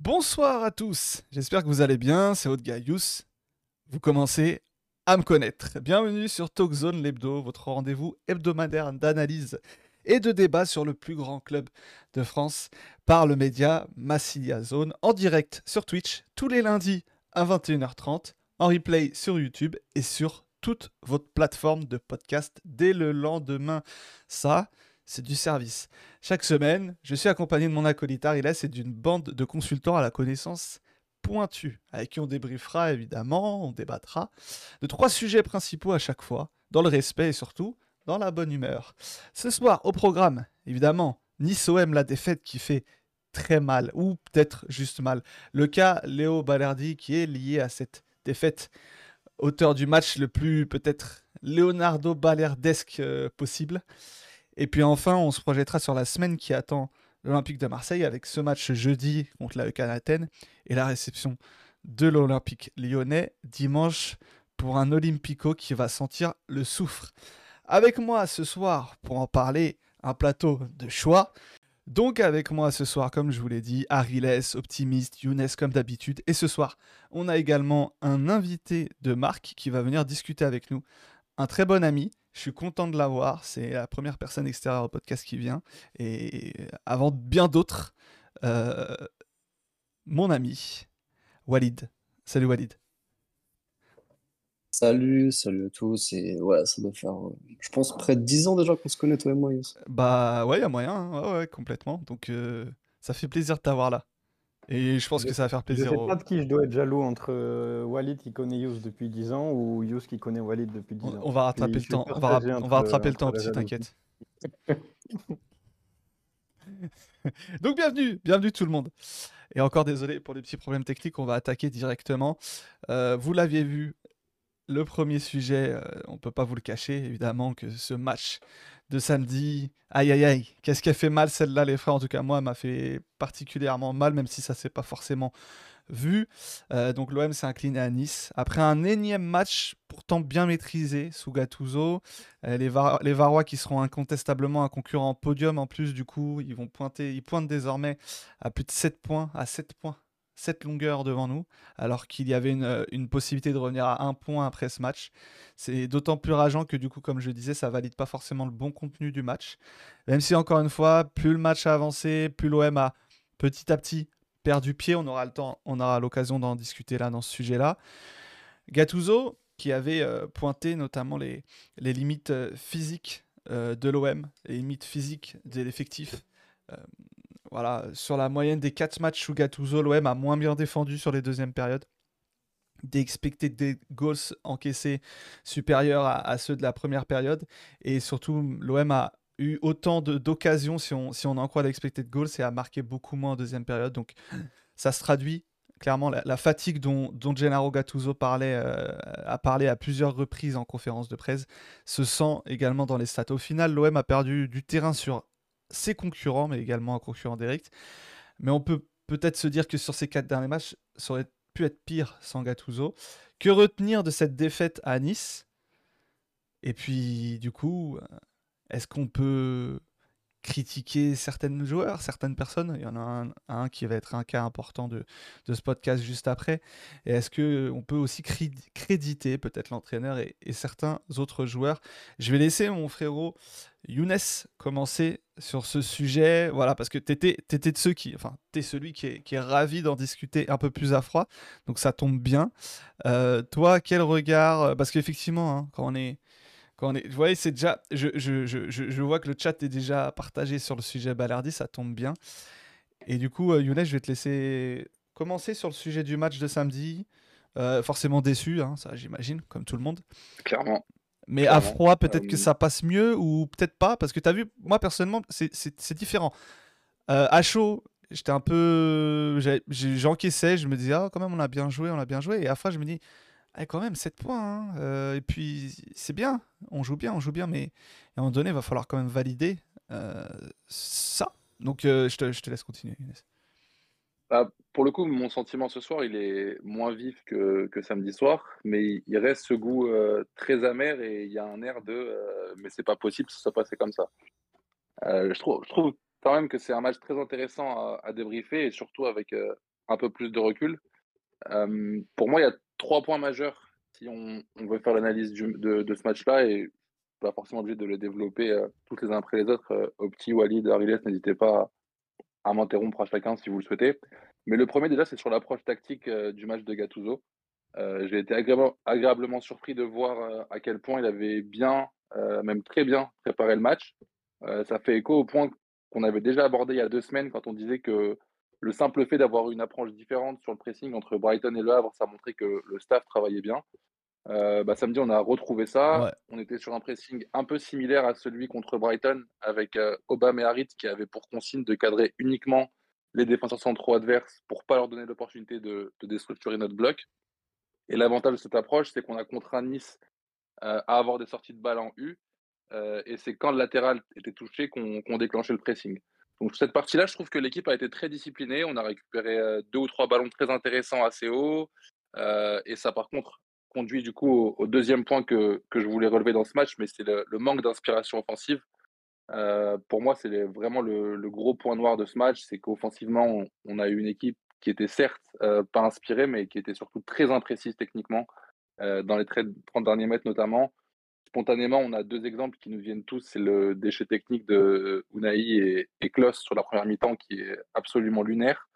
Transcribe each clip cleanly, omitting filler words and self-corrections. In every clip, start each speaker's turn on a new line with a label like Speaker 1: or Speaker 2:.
Speaker 1: Bonsoir à tous, j'espère que vous allez bien, c'est Haute-Gaius. Vous commencez à me connaître. Bienvenue sur TalkZone l'hebdo, votre rendez-vous hebdomadaire d'analyse et de débat sur le plus grand club de France par le média Massilia Zone, en direct sur Twitch tous les lundis à 21h30, en replay sur YouTube et sur toute votre plateforme de podcast dès le lendemain. Ça, c'est du service. Chaque semaine, je suis accompagné de mon acolyte Ariles et d'une bande de consultants à la connaissance pointue, avec qui on débriefera évidemment, on débattra de 3 sujets principaux à chaque fois, dans le respect et surtout dans la bonne humeur. Ce soir, au programme, évidemment, Nice-OM, la défaite qui fait très mal, ou peut-être juste mal. Le cas Léo Balerdi qui est lié à cette défaite, auteur du match le plus peut-être Leonardo Balerdesque possible. Et puis enfin, on se projettera sur la semaine qui attend l'Olympique de Marseille avec ce match jeudi contre l'AEK Athènes et la réception de l'Olympique lyonnais dimanche pour un Olympico qui va sentir le soufre. Avec moi ce soir pour en parler, un plateau de choix. Donc avec moi ce soir, comme je vous l'ai dit, Ariles, optimiste, Younes comme d'habitude. Et ce soir, on a également un invité de marque qui va venir discuter avec nous, un très bon ami. Je suis content de l'avoir. C'est la première personne extérieure au podcast qui vient. Et avant bien d'autres, euh, mon ami Walid. Salut Walid.
Speaker 2: Salut à tous. Et ouais, ça doit faire, je pense, près de 10 ans déjà qu'on se connaît, toi et moi, Youss.
Speaker 1: Bah ouais, il y a moyen. Hein. Ouais, ouais, complètement. Donc ça fait plaisir de t'avoir là. Et je pense
Speaker 3: Je
Speaker 1: que ça va faire
Speaker 3: je
Speaker 1: plaisir
Speaker 3: sais pas
Speaker 1: aux...
Speaker 3: de qui je dois être jaloux entre Walid qui connaît Yous depuis 10 ans ou Yous qui connaît Walid depuis 10 ans.
Speaker 1: On va rattraper
Speaker 3: Je
Speaker 1: le
Speaker 3: suis
Speaker 1: temps.
Speaker 3: partagé
Speaker 1: On va rattraper le temps,
Speaker 3: entre la
Speaker 1: petit,
Speaker 3: jalousie.
Speaker 1: t'inquiète. Donc bienvenue tout le monde. Et encore désolé pour les petits problèmes techniques, on va attaquer directement. Vous l'aviez vu, le premier sujet, on ne peut pas vous le cacher, évidemment, que ce match de samedi, aïe aïe aïe, qu'est-ce qui a fait mal celle-là, les frères, en tout cas moi, elle m'a fait particulièrement mal, même si ça s'est pas forcément vu. Donc l'OM s'est incliné à Nice. Après un énième match pourtant bien maîtrisé sous Gattuso, les Varois qui seront incontestablement un concurrent podium en plus, du coup, ils pointent désormais à plus de 7 points, à 7 points. 7 longueurs devant nous, alors qu'il y avait une possibilité de revenir à un point après ce match. C'est d'autant plus rageant que du coup, comme je disais, ça valide pas forcément le bon contenu du match. Même si, encore une fois, plus le match a avancé, plus l'OM a petit à petit perdu pied, on aura le temps, on aura l'occasion d'en discuter là dans ce sujet-là. Gattuso, qui avait pointé notamment les limites physiques de l'OM, les limites physiques de l'effectif. Euh, voilà, sur la moyenne des 4 matchs sous Gattuso, l'OM a moins bien défendu sur les deuxièmes périodes. Des expected goals encaissés supérieurs à ceux de la première période. Et surtout, l'OM a eu autant d'occasions, si on en croit l'expected goals, et a marqué beaucoup moins en deuxième période. Donc ça se traduit clairement, la fatigue dont Gennaro Gattuso a parlé à plusieurs reprises en conférence de presse se sent également dans les stats. Au final, l'OM a perdu du terrain sur ses concurrents, mais également un concurrent direct. Mais on peut peut-être se dire que sur ces 4 derniers matchs, ça aurait pu être pire sans Gattuso. Que retenir de cette défaite à Nice? Et puis, du coup, est-ce qu'on peut critiquer certains joueurs, certaines personnes? Il y en a un qui va être un cas important de ce podcast juste après. Et est-ce qu'on peut aussi créditer peut-être l'entraîneur et certains autres joueurs? Je vais laisser mon frérot Younes commencer sur ce sujet. Voilà, parce que t'étais de ceux qui... Enfin, t'es celui qui est ravi d'en discuter un peu plus à froid. Donc ça tombe bien. Toi, quel regard... Parce qu'effectivement, hein, vous voyez, c'est déjà. Je vois que le chat est déjà partagé sur le sujet Balardi, ça tombe bien. Et du coup, Younes, je vais te laisser commencer sur le sujet du match de samedi. Forcément déçu, hein, ça j'imagine, comme tout le monde.
Speaker 4: Clairement,
Speaker 1: Mais à
Speaker 4: clairement.
Speaker 1: froid, peut-être que ça passe mieux ou peut-être pas, parce que tu as vu, moi personnellement, c'est différent. À chaud, j'étais un peu. J'encaissais, je me disais, ah, quand même, on a bien joué, on a bien joué. Et à froid, je me dis, ah, quand même, 7 points. Hein. Et puis, c'est bien. On joue bien, mais à un moment donné, il va falloir quand même valider ça. Donc, je te laisse continuer, Younes.
Speaker 4: Bah, pour le coup, mon sentiment ce soir, il est moins vif que samedi soir, mais il reste ce goût très amer et il y a un air de mais c'est pas possible que ce soit passé comme ça. Je trouve quand même que c'est un match très intéressant à débriefer et surtout avec un peu plus de recul. Pour moi, il y a 3 points majeurs si on veut faire l'analyse de ce match-là, et pas forcément obligé de les développer toutes les uns après les autres. Opti, Walid, Ariles, n'hésitez pas à m'interrompre à chacun si vous le souhaitez. Mais le premier, déjà, c'est sur l'approche tactique du match de Gattuso. J'ai été agréablement surpris de voir à quel point il avait bien, même très bien préparé le match. Ça fait écho au point qu'on avait déjà abordé il y a 2 semaines quand on disait que le simple fait d'avoir une approche différente sur le pressing entre Brighton et Le Havre, ça montrait que le staff travaillait bien. Samedi, on a retrouvé ça.
Speaker 1: Ouais.
Speaker 4: On était sur un pressing un peu similaire à celui contre Brighton, avec Obama et Harit qui avaient pour consigne de cadrer uniquement les défenseurs centraux adverses pour pas leur donner l'opportunité de déstructurer notre bloc. Et l'avantage de cette approche, c'est qu'on a contraint Nice à avoir des sorties de balles en U. Et c'est quand le latéral était touché qu'on déclenchait le pressing. Donc cette partie-là, je trouve que l'équipe a été très disciplinée. On a récupéré 2 ou 3 ballons très intéressants assez haut. Et ça, par contre, conduit du coup au deuxième point que je voulais relever dans ce match, mais c'est le manque d'inspiration offensive. Pour moi, c'est vraiment le gros point noir de ce match, c'est qu'offensivement, on a eu une équipe qui était certes pas inspirée, mais qui était surtout très imprécise techniquement, dans les 30 derniers mètres notamment. Spontanément, on a 2 exemples qui nous viennent tous. C'est le déchet technique de Unai et Klose sur la première mi-temps qui est absolument lunaire.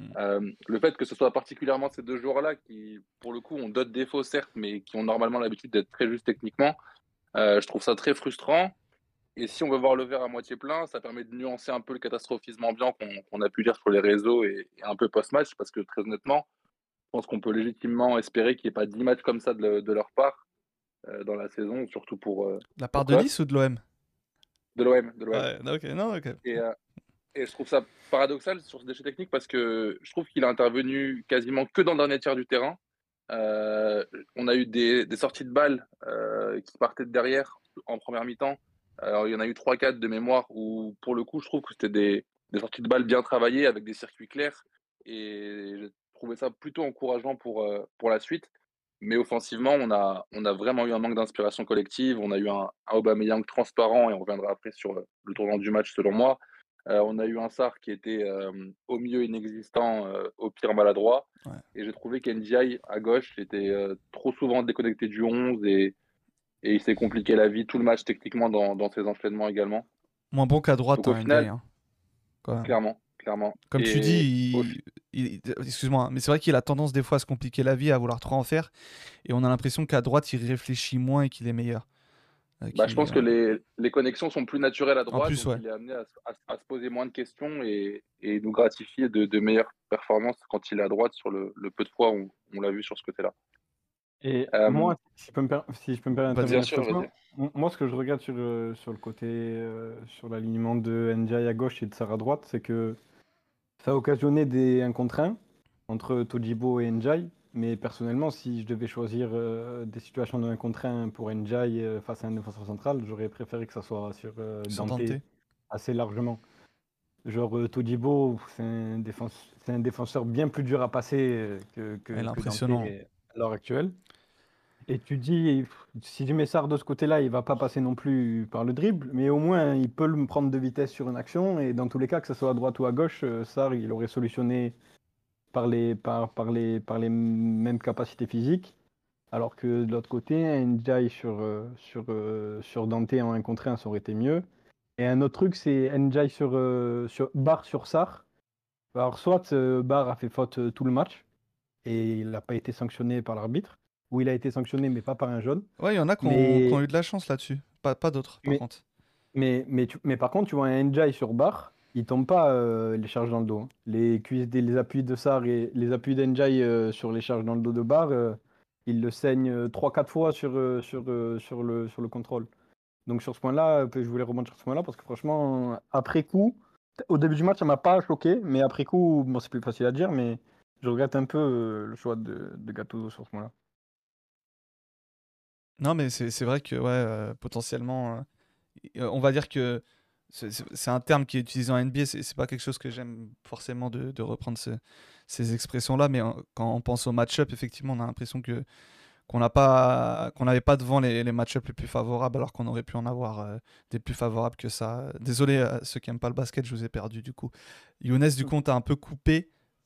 Speaker 4: Le fait que ce soit particulièrement ces 2 joueurs-là qui, pour le coup, ont d'autres défauts certes, mais qui ont normalement l'habitude d'être très justes techniquement, je trouve ça très frustrant. Et si on veut voir le verre à moitié plein, ça permet de nuancer un peu le catastrophisme ambiant qu'on a pu lire sur les réseaux et un peu post-match, parce que très honnêtement, je pense qu'on peut légitimement espérer qu'il n'y ait pas 10 matchs comme ça de leur part dans la saison, surtout pour
Speaker 1: De la part de
Speaker 4: Klopp.
Speaker 1: Nice ou de l'OM?
Speaker 4: De l'OM.
Speaker 1: Ouais, ok, non, ok.
Speaker 4: Et je trouve ça paradoxal sur ce déchet technique parce que je trouve qu'il a intervenu quasiment que dans le dernier tiers du terrain. On a eu des sorties de balles qui partaient de derrière en première mi-temps. Alors, il y en a eu 3-4 de mémoire où, pour le coup, je trouve que c'était des sorties de balles bien travaillées avec des circuits clairs. Et j'ai trouvé ça plutôt encourageant pour la suite. Mais offensivement, on a vraiment eu un manque d'inspiration collective. On a eu un Aubameyang transparent, et on reviendra après sur le tournant du match, selon moi. On a eu un Sarr qui était au mieux inexistant, au pire maladroit.
Speaker 1: Ouais.
Speaker 4: Et j'ai trouvé qu'NDI à gauche était trop souvent déconnecté du 11 et il s'est compliqué la vie tout le match techniquement dans ses enchaînements également.
Speaker 1: Moins bon qu'à droite,
Speaker 4: Donc au
Speaker 1: hein,
Speaker 4: final,
Speaker 1: Ndiaye, hein, quand même.
Speaker 4: clairement.
Speaker 1: Comme tu
Speaker 4: Et
Speaker 1: dis, excuse-moi, hein, mais c'est vrai qu'il a tendance des fois à se compliquer la vie, à vouloir trop en faire. Et on a l'impression qu'à droite, il réfléchit moins et qu'il est meilleur.
Speaker 4: je pense que les connexions sont plus naturelles à
Speaker 1: En
Speaker 4: droite,
Speaker 1: plus,
Speaker 4: donc
Speaker 1: ouais.
Speaker 4: il est amené à se poser moins de questions et nous gratifier de meilleures performances quand il est à droite sur le peu de fois où on l'a vu sur ce côté-là.
Speaker 3: Et
Speaker 4: Euh,
Speaker 3: moi, si je peux me permettre
Speaker 1: Vas-y.
Speaker 3: d'intervenir
Speaker 4: Bien
Speaker 3: sur
Speaker 4: sûr,
Speaker 3: ce point,
Speaker 4: vas-y.
Speaker 3: moi, ce que je regarde sur le côté, sur l'alignement de Ndiaye à gauche et de Sarr à droite, c'est que ça a occasionné un contre 1 entre Todibo et Ndiaye. Mais personnellement, si je devais choisir des situations de 1 contre 1 pour Ndiaye face à un défenseur central, j'aurais préféré que ça soit sur
Speaker 1: Sur
Speaker 3: Dante
Speaker 1: Dante.
Speaker 3: assez largement. Genre Todibo, c'est un défenseur bien plus dur à passer que
Speaker 1: Il est
Speaker 3: Dante
Speaker 1: impressionnant.
Speaker 3: à l'heure actuelle. Et tu dis, si je mets Sarr de ce côté-là, il va pas passer non plus par le dribble, mais au moins il peut me prendre de vitesse sur une action. Et dans tous les cas, que ce soit à droite ou à gauche, Sarr, il aurait solutionné par les mêmes capacités physiques. Alors que de l'autre côté, un Ndiaye sur Dante en 1 contre 1, ça aurait été mieux. Et un autre truc, c'est Ndiaye sur Barre sur Sarr. Alors, soit Barre a fait faute tout le match et il n'a pas été sanctionné par l'arbitre, ou il a été sanctionné mais pas par un jaune.
Speaker 1: Ouais, il y en a qui ont
Speaker 3: Mais,
Speaker 1: eu de la chance là-dessus. Pas d'autres, par
Speaker 3: mais,
Speaker 1: contre.
Speaker 3: mais par contre, tu vois un Ndiaye sur Barre, il tombe pas les charges dans le dos, hein. Les cuisses, les appuis de Sarr et les appuis d'Ndiaye sur les charges dans le dos de Barre, il le saigne 3-4 fois sur le contrôle. Donc sur ce point-là, je voulais rebondir sur ce point-là parce que franchement, après coup, au début du match, ça m'a pas choqué, mais après coup, bon, c'est plus facile à dire, mais je regrette un peu le choix de Gattuso sur ce point-là.
Speaker 1: Non, mais c'est vrai que ouais, potentiellement, on va dire que c'est un terme qui est utilisé en NBA. C'est pas quelque chose que j'aime forcément de reprendre ces expressions-là, mais quand on pense au match-up, effectivement, on a l'impression qu'on n'avait pas devant les match-up les plus favorables, alors qu'on aurait pu en avoir des plus favorables que ça. Désolé à ceux qui n'aiment pas le basket, je vous ai perdu du coup. Younes, du coup, on t'a un peu coupé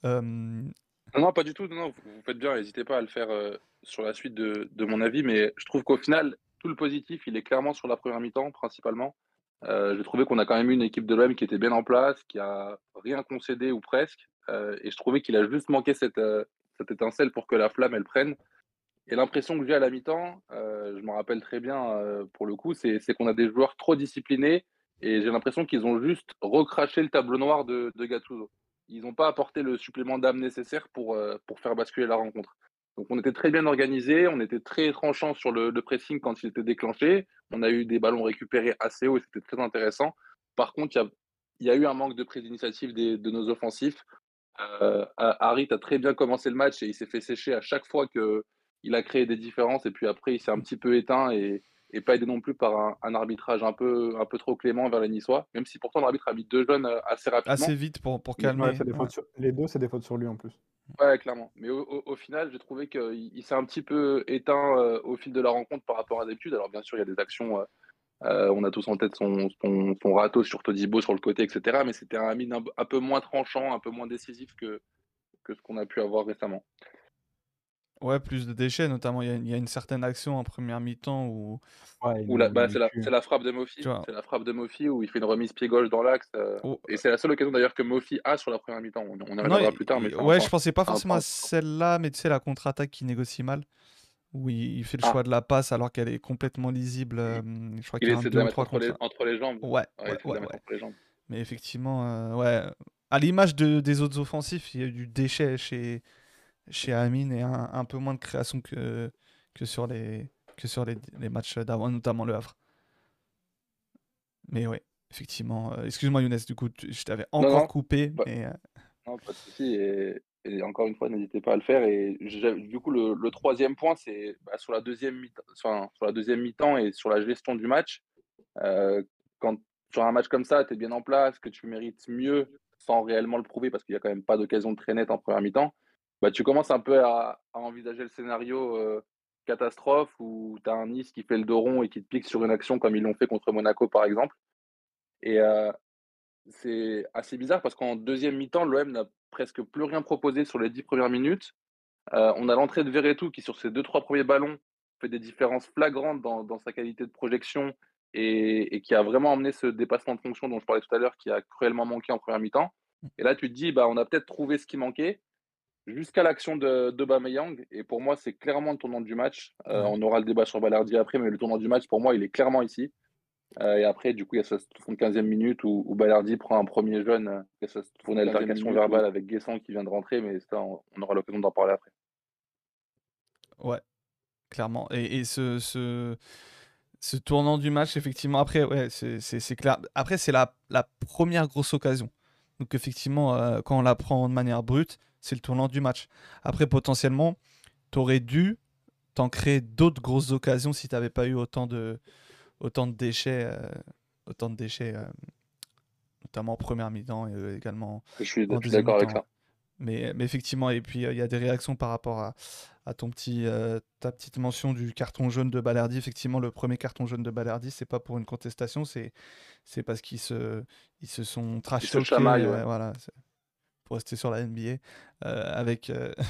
Speaker 1: Euh,
Speaker 4: Non, pas du tout. Non, vous faites bien. N'hésitez pas à le faire sur la suite de mon avis. Mais je trouve qu'au final, tout le positif, il est clairement sur la première mi-temps, principalement. J'ai trouvé qu'on a quand même eu une équipe de l'OM qui était bien en place, qui a rien concédé ou presque. Et je trouvais qu'il a juste manqué cette étincelle pour que la flamme, elle prenne. Et l'impression que j'ai à la mi-temps, je m'en rappelle très bien pour le coup, c'est qu'on a des joueurs trop disciplinés et j'ai l'impression qu'ils ont juste recraché le tableau noir de Gattuso. Ils n'ont pas apporté le supplément d'âme nécessaire pour faire basculer la rencontre. Donc on était très bien organisé, on était très tranchant sur le pressing quand il était déclenché. On a eu des ballons récupérés assez haut et c'était très intéressant. Par contre, il y a eu un manque de prise d'initiative de nos offensifs. Harit a très bien commencé le match et il s'est fait sécher à chaque fois qu'il a créé des différences. Et puis après, il s'est un petit peu éteint et pas aidé non plus par un arbitrage un peu trop clément vers les Niçois, même si pourtant l'arbitre a mis 2 jeunes assez rapidement.
Speaker 1: assez vite pour
Speaker 4: Mais
Speaker 3: Ouais,
Speaker 1: calmer.
Speaker 3: c'est des
Speaker 1: Ouais.
Speaker 3: fautes les deux, c'est des fautes sur lui en plus.
Speaker 4: ouais, clairement. Mais au final, j'ai trouvé qu'il s'est un petit peu éteint au fil de la rencontre par rapport à d'habitude. Alors bien sûr, il y a des actions. On a tous en tête son râteau sur Todibo sur le côté, etc. Mais c'était un mine un peu moins tranchant, un peu moins décisif que ce qu'on a pu avoir récemment.
Speaker 1: Ouais, plus de déchets, notamment il y a une certaine action en première mi-temps où,
Speaker 3: Ouais,
Speaker 4: Ou
Speaker 3: il le
Speaker 4: c'est
Speaker 3: tue.
Speaker 4: la frappe de
Speaker 1: tu
Speaker 4: Mofi.
Speaker 1: vois,
Speaker 4: C'est la frappe de Mofi où il fait une remise pied gauche dans l'axe.
Speaker 1: oh,
Speaker 4: Et c'est la seule occasion d'ailleurs que Mofi a sur la première mi-temps. On y
Speaker 1: non,
Speaker 4: reviendra plus tard, mais
Speaker 1: ouais, je pensais pas
Speaker 4: c'est un
Speaker 1: forcément à
Speaker 4: point.
Speaker 1: celle-là, mais tu sais, la contre-attaque qui négocie mal, où il fait le
Speaker 4: Ah,
Speaker 1: choix de la passe alors qu'elle est complètement lisible.
Speaker 4: il,
Speaker 1: Je crois
Speaker 4: il
Speaker 1: qu'il y a un
Speaker 4: essaie de
Speaker 1: 2
Speaker 4: la
Speaker 1: ou
Speaker 4: mettre
Speaker 1: 3 contre ça.
Speaker 4: entre les jambes.
Speaker 1: Ouais,
Speaker 4: Ouais, il
Speaker 1: ouais,
Speaker 4: essaie de
Speaker 1: ouais,
Speaker 4: la mettre
Speaker 1: ouais.
Speaker 4: entre les jambes.
Speaker 1: Mais effectivement, ouais, à l'image des autres offensifs, il y a eu du déchet chez Amine et un peu moins de création que sur les matchs d'avant, notamment le Havre. Mais ouais, effectivement. Excuse-moi, Younes, du coup, je t'avais
Speaker 4: Non,
Speaker 1: encore
Speaker 4: non,
Speaker 1: coupé,
Speaker 4: pas,
Speaker 1: mais
Speaker 4: non, pas de souci. Et encore une fois, n'hésitez pas à le faire. Et du coup, le troisième point, c'est sur la deuxième mi-temps, sur la deuxième mi-temps et sur la gestion du match. Euh, Quand sur un match comme ça, tu es bien en place, que tu mérites mieux sans réellement le prouver, parce qu'il n'y a quand même pas d'occasion très nette en première mi-temps, tu commences un peu à envisager le scénario catastrophe où tu as un Nice qui fait le dos rond et qui te pique sur une action comme ils l'ont fait contre Monaco, par exemple. Et c'est assez bizarre parce qu'en deuxième mi-temps, l'OM n'a presque plus rien proposé sur les 10 premières minutes. On a l'entrée de Verretou qui, sur ses 2-3 premiers ballons, fait des différences flagrantes dans sa qualité de projection et qui a vraiment emmené ce dépassement de fonction dont je parlais tout à l'heure, qui a cruellement manqué en première mi-temps. Et là, tu te dis, on a peut-être trouvé ce qui manquait jusqu'à l'action d'Aubameyang. Et pour moi, c'est clairement le tournant du match.
Speaker 1: ouais.
Speaker 4: On aura le débat sur Balerdi après, mais le tournant du match, pour moi, il est clairement ici. Et après, du coup, il y a cette 75e minute où Balerdi prend un premier jeune. Il y a cette altercation verbale avec Guessant qui vient de rentrer, mais ça, on aura l'occasion d'en parler après.
Speaker 1: Ouais, clairement. Et ce tournant du match, effectivement, après, ouais, c'est clair. Après, c'est la première grosse occasion. Donc, effectivement, quand on la prend de manière brute, c'est le tournant du match. Après, potentiellement, tu aurais dû t'en créer d'autres grosses occasions si tu n'avais pas eu autant de déchets, notamment en première mi-temps et également
Speaker 4: Je suis
Speaker 1: en deuxième
Speaker 4: d'accord avec
Speaker 1: mi-temps.
Speaker 4: ça.
Speaker 1: Mais effectivement, et puis il y a des réactions par rapport à ta petite mention du carton jaune de Balerdi. Effectivement, le premier carton jaune de Balerdi, c'est pas pour une contestation, c'est parce ils se sont trash
Speaker 4: Il se
Speaker 1: talkés,
Speaker 4: chamaille, ouais.
Speaker 1: voilà, pour rester sur la NBA, avec,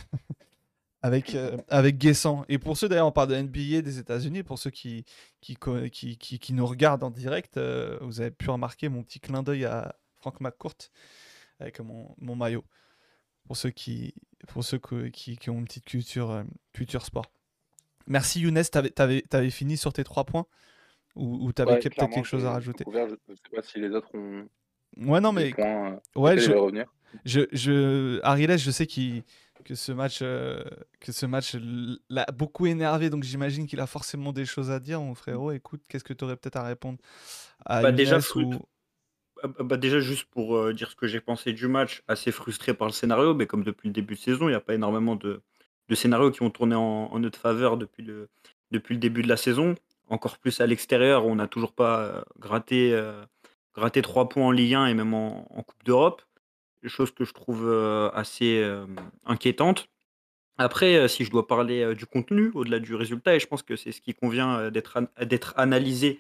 Speaker 1: avec Guessant. Et pour ceux, d'ailleurs, on parle de NBA des États-Unis, pour ceux qui nous regardent en direct, vous avez pu remarquer mon petit clin d'œil à Frank McCourt avec mon maillot pour ceux qui ont une petite culture sport. Merci Younes, t'avais fini sur tes 3 points ou t'avais
Speaker 4: Ouais,
Speaker 1: peut-être
Speaker 4: clairement,
Speaker 1: quelque chose à
Speaker 4: j'ai tout
Speaker 1: rajouter?
Speaker 4: couvert. Je ne sais pas si les autres ont
Speaker 1: Ouais, non,
Speaker 4: des
Speaker 1: mais
Speaker 4: points sur
Speaker 1: ouais,
Speaker 4: lesquels ils veulent revenir.
Speaker 1: Ariel, je sais que ce match l'a beaucoup énervé, donc j'imagine qu'il a forcément des choses à dire. Mon frérot, écoute, qu'est-ce que tu aurais peut-être à répondre à
Speaker 5: Déjà,
Speaker 1: Younes ou...
Speaker 5: déjà, juste pour dire ce que j'ai pensé du match, assez frustré par le scénario, mais comme depuis le début de saison, il n'y a pas énormément de scénarios qui ont tourné en notre faveur depuis le début de la saison. Encore plus à l'extérieur, où on n'a toujours pas gratté 3 points en Ligue 1 et même en Coupe d'Europe. Chose que je trouve assez inquiétante. Après, si je dois parler du contenu, au-delà du résultat, et je pense que c'est ce qui convient d'être analysé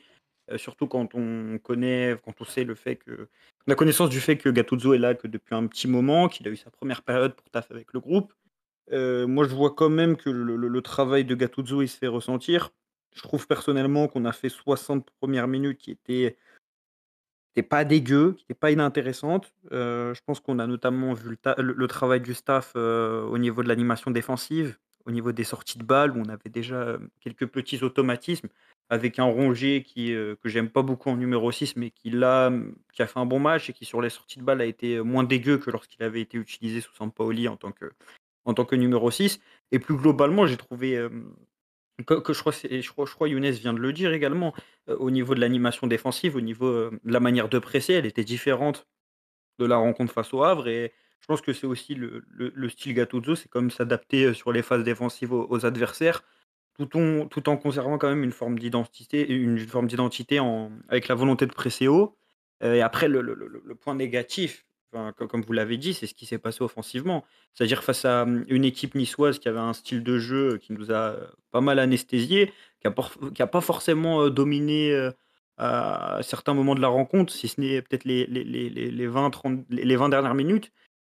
Speaker 5: surtout quand on sait on a connaissance du fait que Gattuso est là que depuis un petit moment, qu'il a eu sa première période pour taffer avec le groupe. Moi, je vois quand même que le travail de Gattuso, il se fait ressentir. Je trouve personnellement qu'on a fait 60 premières minutes qui étaient pas dégueu, qui étaient pas inintéressantes. Je pense qu'on a notamment vu le travail du staff, au niveau de l'animation défensive, au niveau des sorties de balles où on avait déjà, quelques petits automatismes avec un Rongier que j'aime pas beaucoup en numéro 6 mais qui a fait un bon match et qui sur les sorties de balles a été, moins dégueu que lorsqu'il avait été utilisé sous Sampaoli en tant que numéro 6 et plus globalement, j'ai trouvé, que je crois Younes vient de le dire également, au niveau de l'animation défensive, au niveau, de la manière de presser, elle était différente de la rencontre face au Havre et je pense que c'est aussi le style Gattuso, c'est comme s'adapter, sur les phases défensives aux adversaires, tout en conservant quand même une forme d'identité avec la volonté de presser haut, et après le point négatif, enfin, comme vous l'avez dit, c'est ce qui s'est passé offensivement. C'est-à-dire face à, une équipe niçoise qui avait un style de jeu, qui nous a, pas mal anesthésiés, qui a pas forcément, dominé, à certains moments de la rencontre, si ce n'est peut-être les 20 dernières minutes.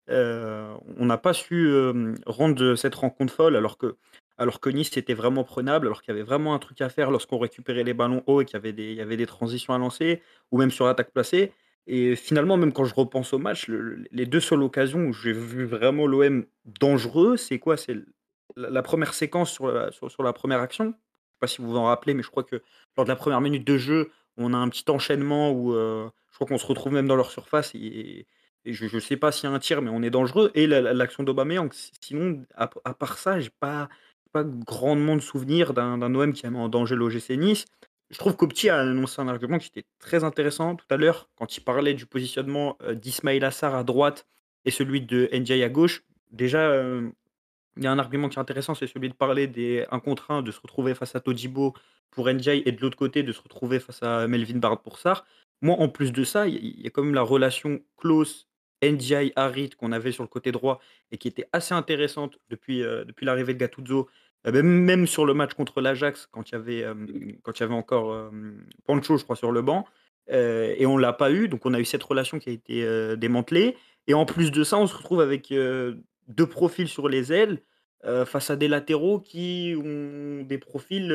Speaker 5: On n'a pas su, rendre cette rencontre folle alors que Nice était vraiment prenable, alors qu'il y avait vraiment un truc à faire lorsqu'on récupérait les ballons hauts et qu'il y avait des transitions à lancer ou même sur attaque placée et finalement, même quand je repense au match, les 2 seules occasions où j'ai vu vraiment l'OM dangereux, c'est quoi? C'est la 1re séquence sur la première action. Je ne sais pas si vous vous en rappelez, mais je crois que lors de la première minute de jeu, on a un petit enchaînement où, je crois qu'on se retrouve même dans leur surface et je sais pas s'il y a un tir, mais on est dangereux et l'action d'Aubameyang. Sinon, à part ça, j'ai pas grandement de souvenirs d'un OM qui a mis en danger l'OGC Nice. Je trouve qu'Opti a annoncé un argument qui était très intéressant tout à l'heure, quand il parlait du positionnement, d'Ismaïla Sarr à droite et celui de Ndiaye à gauche. Déjà, il y a un argument qui est intéressant, c'est celui de parler des 1 contre 1, de se retrouver face à Todibo pour Ndiaye et de l'autre côté, de se retrouver face à Melvin Barr pour Sarr. Moi, en plus de ça, il y a quand même la relation Klose, Ndiaye, Harit qu'on avait sur le côté droit et qui était assez intéressante depuis l'arrivée de Gattuso. Même sur le match contre l'Ajax, quand il y avait encore, Pancho, je crois, sur le banc, et on l'a pas eu, donc on a eu cette relation qui a été, démantelée et en plus de ça, on se retrouve avec, 2 profils sur les ailes, face à des latéraux qui ont des profils,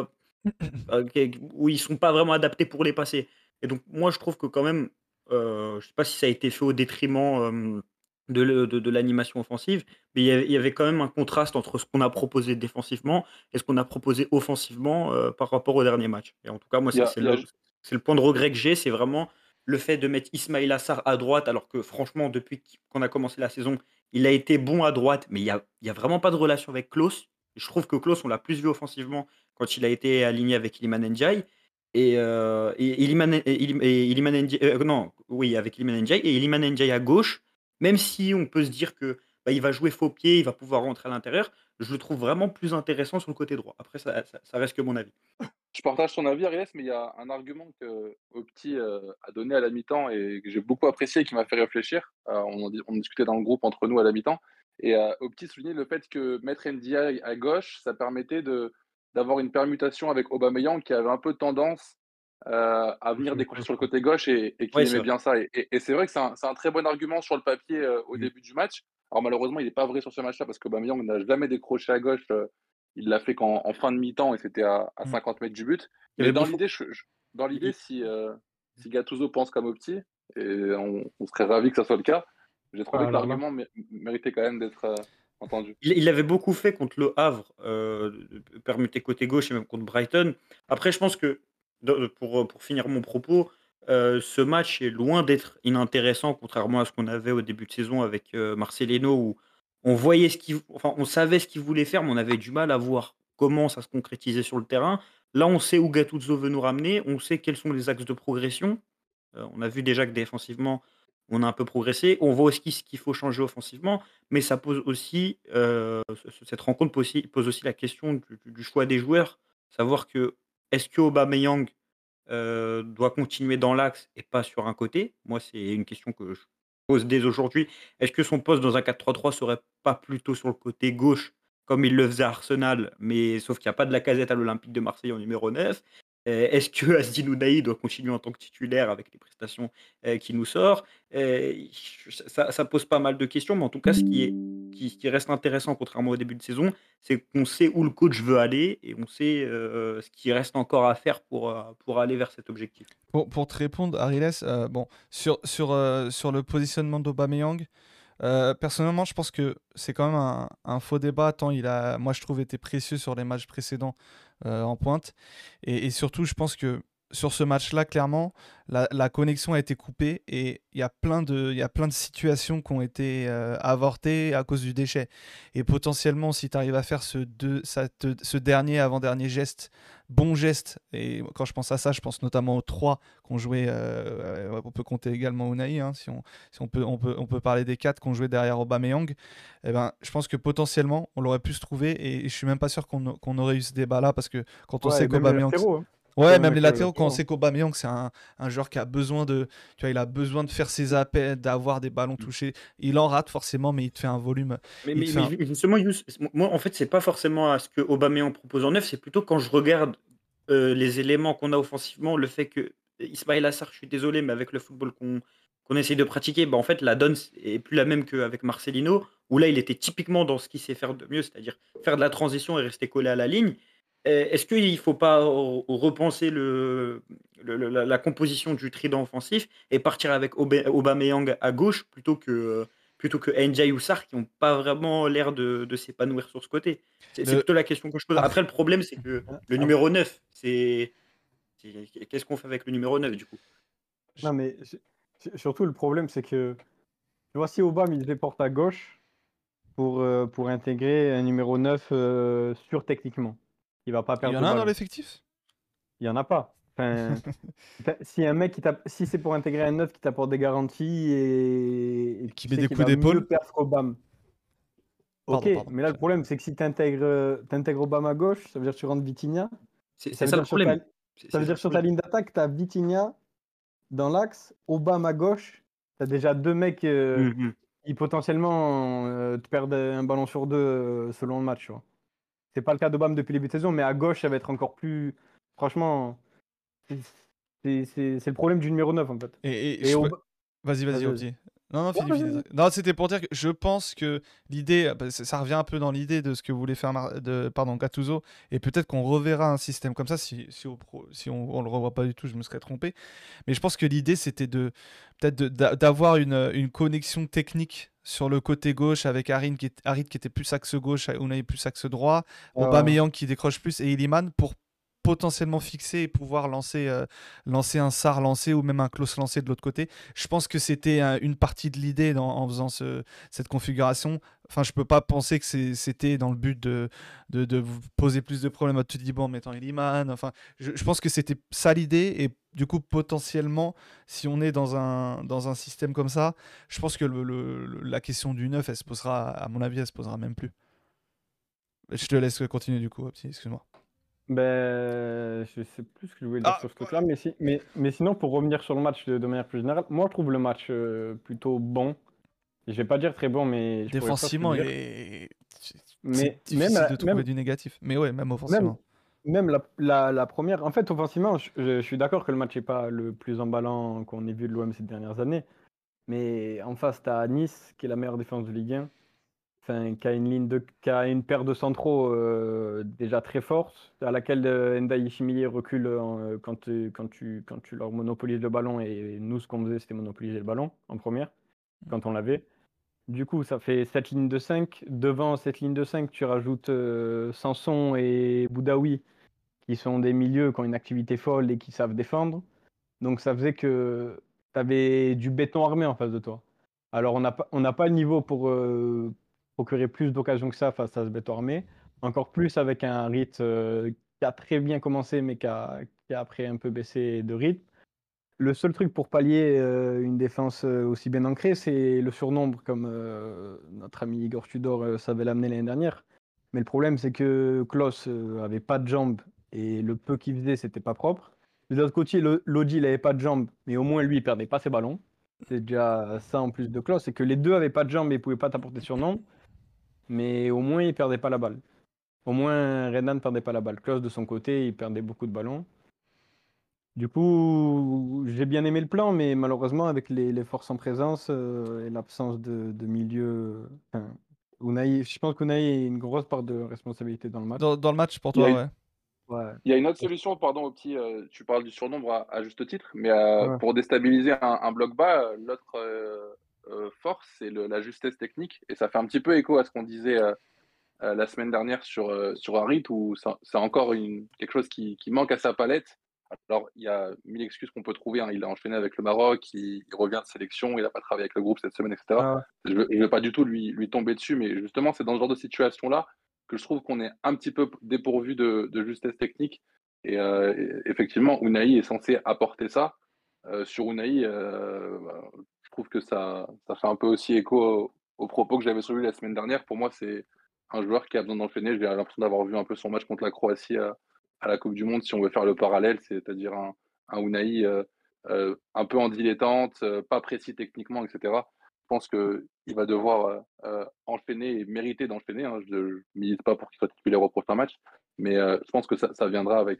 Speaker 5: où ils sont pas vraiment adaptés pour les passer et donc moi je trouve que quand même, je sais pas si ça a été fait au détriment, de l'animation offensive, mais il y avait quand même un contraste entre ce qu'on a proposé défensivement et ce qu'on a proposé offensivement, par rapport au dernier match et en tout cas moi
Speaker 4: Il y a, il y a
Speaker 5: c'est le point de regret que j'ai, c'est vraiment le fait de mettre Ismaïla Sarr à droite alors que franchement depuis qu'on a commencé la saison, il a été bon à droite, mais il y a vraiment pas de relation avec Klose. Je trouve que Klose, on l'a plus vu offensivement quand il a été aligné avec Iliman Ndiaye et Iliman Ndiaye non, oui, avec Iliman Ndiaye et Iliman Ndiaye à gauche, même si on peut se dire que, bah, il va jouer faux pied, il va pouvoir rentrer à l'intérieur, je le trouve vraiment plus intéressant sur le côté droit. Après ça reste que mon avis.
Speaker 4: Je partage ton avis, Ariès, mais il y a un argument que Opti a donné à la mi-temps et que j'ai beaucoup apprécié et qui m'a fait réfléchir. On discutait dans le groupe entre nous à la mi-temps. Et Opti soulignait le fait que mettre Ndiaye à gauche, ça permettait d'avoir une permutation avec Aubameyang qui avait un peu tendance à venir décrocher sur le côté gauche et qui
Speaker 5: Ouais, c'est
Speaker 4: aimait
Speaker 5: vrai.
Speaker 4: bien ça. Et c'est vrai que c'est un très bon argument sur le papier au
Speaker 5: Mmh.
Speaker 4: début du match. Alors malheureusement, il n'est pas vrai sur ce match-là parce qu'Aubameyang n'a jamais décroché à gauche. Il l'a fait qu'en fin de mi-temps et c'était à
Speaker 1: Mmh.
Speaker 4: 50 mètres du but.
Speaker 5: Il y
Speaker 4: Mais
Speaker 5: avait
Speaker 4: dans
Speaker 5: Buffon.
Speaker 4: l'idée, dans l'idée, si Gattuso pense comme Opti, et on serait ravi que ça soit le cas, j'ai trouvé que
Speaker 3: Alors là.
Speaker 4: l'argument méritait quand même d'être entendu.
Speaker 5: Il l'avait beaucoup fait contre le Havre, permuté côté gauche et même contre Brighton. Après, je pense que pour finir mon propos, ce match est loin d'être inintéressant, contrairement à ce qu'on avait au début de saison avec, Marcelino où on savait ce qu'il voulait faire, mais on avait du mal à voir comment ça se concrétisait sur le terrain. Là, on sait où Gattuso veut nous ramener, on sait quels sont les axes de progression. On a vu déjà que défensivement, on a un peu progressé. On voit aussi ce qu'il faut changer offensivement, mais ça pose aussi, cette rencontre pose aussi la question du choix des joueurs. Savoir que, est-ce qu'Aubameyang, doit continuer dans l'axe et pas sur un côté? Moi, c'est une question que je pose dès aujourd'hui. Est-ce que son poste dans un 4-3-3 serait pas plutôt sur le côté gauche, comme il le faisait à Arsenal, mais sauf qu'il y a pas de Lacazette à l'Olympique de Marseille en numéro 9? Est-ce que Azzedine Ounahi doit continuer en tant que titulaire avec les prestations, qu'il nous sort? Ça pose pas mal de questions, mais en tout cas, ce qui reste intéressant, contrairement au début de saison, c'est qu'on sait où le coach veut aller et on sait, ce qu'il reste encore à faire pour aller vers cet objectif.
Speaker 1: Pour te répondre, Ariles, bon, sur le positionnement d'Aubameyang, personnellement, je pense que c'est quand même un faux débat, tant moi je trouve, été précieux sur les matchs précédents en pointe. Et surtout, je pense que sur ce match-là, clairement, la connexion a été coupée et il y a plein de situations qui ont été avortées à cause du déchet. Et potentiellement, si tu arrives à faire ce dernier avant-dernier geste, bon geste, et quand je pense à ça, je pense notamment aux trois qu'on jouait, on peut compter également Unai, hein, si on peut parler des quatre qu'on jouait derrière Aubameyang, eh ben, je pense que potentiellement, on l'aurait pu se trouver et je suis même pas sûr qu'on aurait eu ce débat-là parce que quand on
Speaker 3: Ouais,
Speaker 1: sait
Speaker 3: et même les
Speaker 1: qu'Aubameyang.
Speaker 3: latéraux, hein.
Speaker 1: Ouais,
Speaker 3: Même
Speaker 1: même les
Speaker 3: avec
Speaker 1: latéraux, quand on
Speaker 3: latéraux.
Speaker 1: sait qu'Aubameyang, c'est un joueur qui a besoin de. Tu vois, il a besoin de faire ses appels, d'avoir des ballons touchés. Il en rate forcément, mais il te fait un volume.
Speaker 5: Mais
Speaker 1: Il
Speaker 5: mais
Speaker 1: te fait
Speaker 5: mais
Speaker 1: un.
Speaker 5: ju justement, Youss, moi, en fait, c'est pas forcément à ce que Aubameyang propose en neuf, c'est plutôt quand je regarde, les éléments qu'on a offensivement, le fait que Ismaïla Sarr, je suis désolé, mais avec le football qu'on essaye de pratiquer, bah, en fait, la donne est plus la même qu'avec Marcelino, où là, il était typiquement dans ce qu'il sait faire de mieux, c'est-à-dire faire de la transition et rester collé à la ligne. Est-ce qu'il ne faut pas repenser la composition du trident offensif et partir avec Aubameyang à gauche plutôt que Ndiaye ou Sarr qui n'ont pas vraiment l'air de s'épanouir sur ce côté? C'est
Speaker 1: Le...
Speaker 5: plutôt la question que je pose.
Speaker 1: Après,
Speaker 5: Après, le problème, c'est que le
Speaker 3: Ah,
Speaker 5: numéro 9, qu'est-ce qu'on fait avec le numéro 9 du coup?
Speaker 3: non, mais surtout, le problème, c'est que, tu vois, si Aubame, il se déporte à gauche pour intégrer un numéro 9 sûr techniquement, il va pas
Speaker 1: il y
Speaker 3: perdre
Speaker 1: en
Speaker 3: de
Speaker 1: a un dans
Speaker 3: ballon.
Speaker 1: l'effectif?
Speaker 3: Il y en a pas. Enfin, si un mec si c'est pour intégrer un 9 qui t'apporte des garanties et
Speaker 1: Qui
Speaker 3: tu
Speaker 1: met
Speaker 3: sais
Speaker 1: des
Speaker 3: qu'il
Speaker 1: coups
Speaker 3: va mieux
Speaker 1: d'épaule?
Speaker 3: perdre qu'Aubame. Ok,
Speaker 1: Pardon.
Speaker 3: mais là, le problème, c'est que si tu intègres Aubame à gauche, ça veut dire que tu rentres Vitinha. Et
Speaker 5: C'est ça le problème.
Speaker 3: ça
Speaker 5: C'est
Speaker 3: veut
Speaker 5: ça
Speaker 3: dire
Speaker 5: le
Speaker 3: sur ta
Speaker 5: problème.
Speaker 3: ligne d'attaque, tu as Vitinha dans l'axe, Aubame à gauche. Tu as déjà deux mecs
Speaker 5: Mhm.
Speaker 3: qui potentiellement te perdent un ballon sur deux selon le match. Tu vois. C'est pas le cas d'Aubame depuis le début de saison, mais à gauche, ça va être encore plus. Franchement, c'est c'est le problème du numéro 9 en fait.
Speaker 1: Et
Speaker 3: Et
Speaker 1: Vas-y,
Speaker 3: Vas-y, vas-y.
Speaker 1: Opti. Non,
Speaker 3: Ouais,
Speaker 1: finis.
Speaker 3: vas-y.
Speaker 1: Non, c'était pour dire que je pense que l'idée, ça revient un peu dans l'idée de ce que voulait faire pardon, Gattuso, et peut-être qu'on reverra un système comme ça, si on le revoit pas du tout, je me serais trompé. Mais je pense que l'idée, c'était d'avoir une connexion technique sur le côté gauche avec Harit qui était plus axe gauche, Unai plus axe droit,
Speaker 3: Euh,
Speaker 1: Aubameyang qui décroche plus et Iliman pour potentiellement fixer et pouvoir lancer un Sarr lancé ou même un Klose lancé de l'autre côté. Je pense que c'était une partie de l'idée en faisant cette configuration. Enfin, je peux pas penser que c'était dans le but de vous poser plus de problèmes à tout dit bon en mettant Iliman. Enfin, je pense que c'était ça l'idée et du coup potentiellement si on est dans un système comme ça, je pense que la question du neuf, elle se posera, à mon avis, elle se posera même plus. Je te laisse continuer du coup, Opti, excuse-moi.
Speaker 3: Ben, je sais plus ce que je voulais dire
Speaker 1: Ah,
Speaker 3: sur ce truc-là, mais sinon, pour revenir sur le match de manière plus générale, moi je trouve le match plutôt bon. Je vais pas dire très bon, mais je pourrais presque
Speaker 1: défensivement,
Speaker 3: dire.
Speaker 1: c'est
Speaker 3: Mais
Speaker 1: difficile de trouver du négatif. Mais ouais, même
Speaker 3: même,
Speaker 1: offensivement.
Speaker 3: même la première. En fait, offensivement, je suis d'accord que le match n'est pas le plus emballant qu'on ait vu de l'OM ces dernières années. Mais en face, tu as Nice, qui est la meilleure défense de Ligue 1. Enfin, qui a une paire de centraux déjà très forte, à laquelle Ndiaye Chimilé recule quand tu leur monopolises le ballon. Et nous, ce qu'on faisait, c'était monopoliser le ballon en première, quand on l'avait. Du coup, ça fait cette ligne de 5. Devant cette ligne de 5, tu rajoutes Sanson et Boudaoui, qui sont des milieux qui ont une activité folle et qui savent défendre. Donc ça faisait que tu avais du béton armé en face de toi. Alors on n'a pas le niveau pour procurer plus d'occasions que ça face à ce béton armé. Encore plus avec un rythme qui a très bien commencé mais qui a après un peu baissé de rythme. Le seul truc pour pallier une défense aussi bien ancrée, c'est le surnombre, comme notre ami Igor Tudor savait l'amener l'année dernière. Mais le problème, c'est que Klose avait pas de jambes et le peu qu'il faisait, c'était pas propre. De l'autre côté, Lodi, il avait pas de jambes, mais au moins lui, il perdait pas ses ballons. C'est déjà ça en plus de Klose, c'est que les deux avaient pas de jambes et ils pouvaient pas t'apporter surnombre, mais au moins ils perdaient pas la balle. Au moins Renan ne perdait pas la balle. Klose de son côté, il perdait beaucoup de ballons. Du coup, j'ai bien aimé le plan, mais malheureusement, avec les forces en présence et l'absence de milieu, enfin, je pense qu'Unai a une grosse part de responsabilité dans le match.
Speaker 1: Dans le match pour
Speaker 4: Il y a,
Speaker 1: toi, ouais.
Speaker 3: Ouais,
Speaker 4: il y a une autre solution, pardon, au petit, tu parles du surnombre à juste titre, mais
Speaker 3: ouais.
Speaker 4: pour déstabiliser un bloc bas, l'autre force, c'est la justesse technique. Et ça fait un petit peu écho à ce qu'on disait la semaine dernière sur Harit, où c'est encore quelque chose qui manque à sa palette. Alors, il y a mille excuses qu'on peut trouver, hein. Il a enchaîné avec le Maroc, il revient de sélection, il n'a pas travaillé avec le groupe cette semaine, etc.
Speaker 3: Ah ouais.
Speaker 4: Je ne vais pas du tout lui tomber dessus, mais justement, c'est dans ce genre de situation-là que je trouve qu'on est un petit peu dépourvu de justesse technique. Et effectivement, Unai est censé apporter ça. Sur Unai, je trouve que ça fait un peu aussi écho aux propos que j'avais sur lui la semaine dernière. Pour moi, c'est un joueur qui a besoin d'enchaîner. J'ai l'impression d'avoir vu un peu son match contre la Croatie à la Coupe du Monde, si on veut faire le parallèle, c'est-à-dire un Unai un peu en dilettante, pas précis techniquement, etc. Je pense qu'il va devoir enchaîner et mériter d'enchaîner, hein. Je ne milite pas pour qu'il soit titulaire au prochain match, mais je pense que ça viendra avec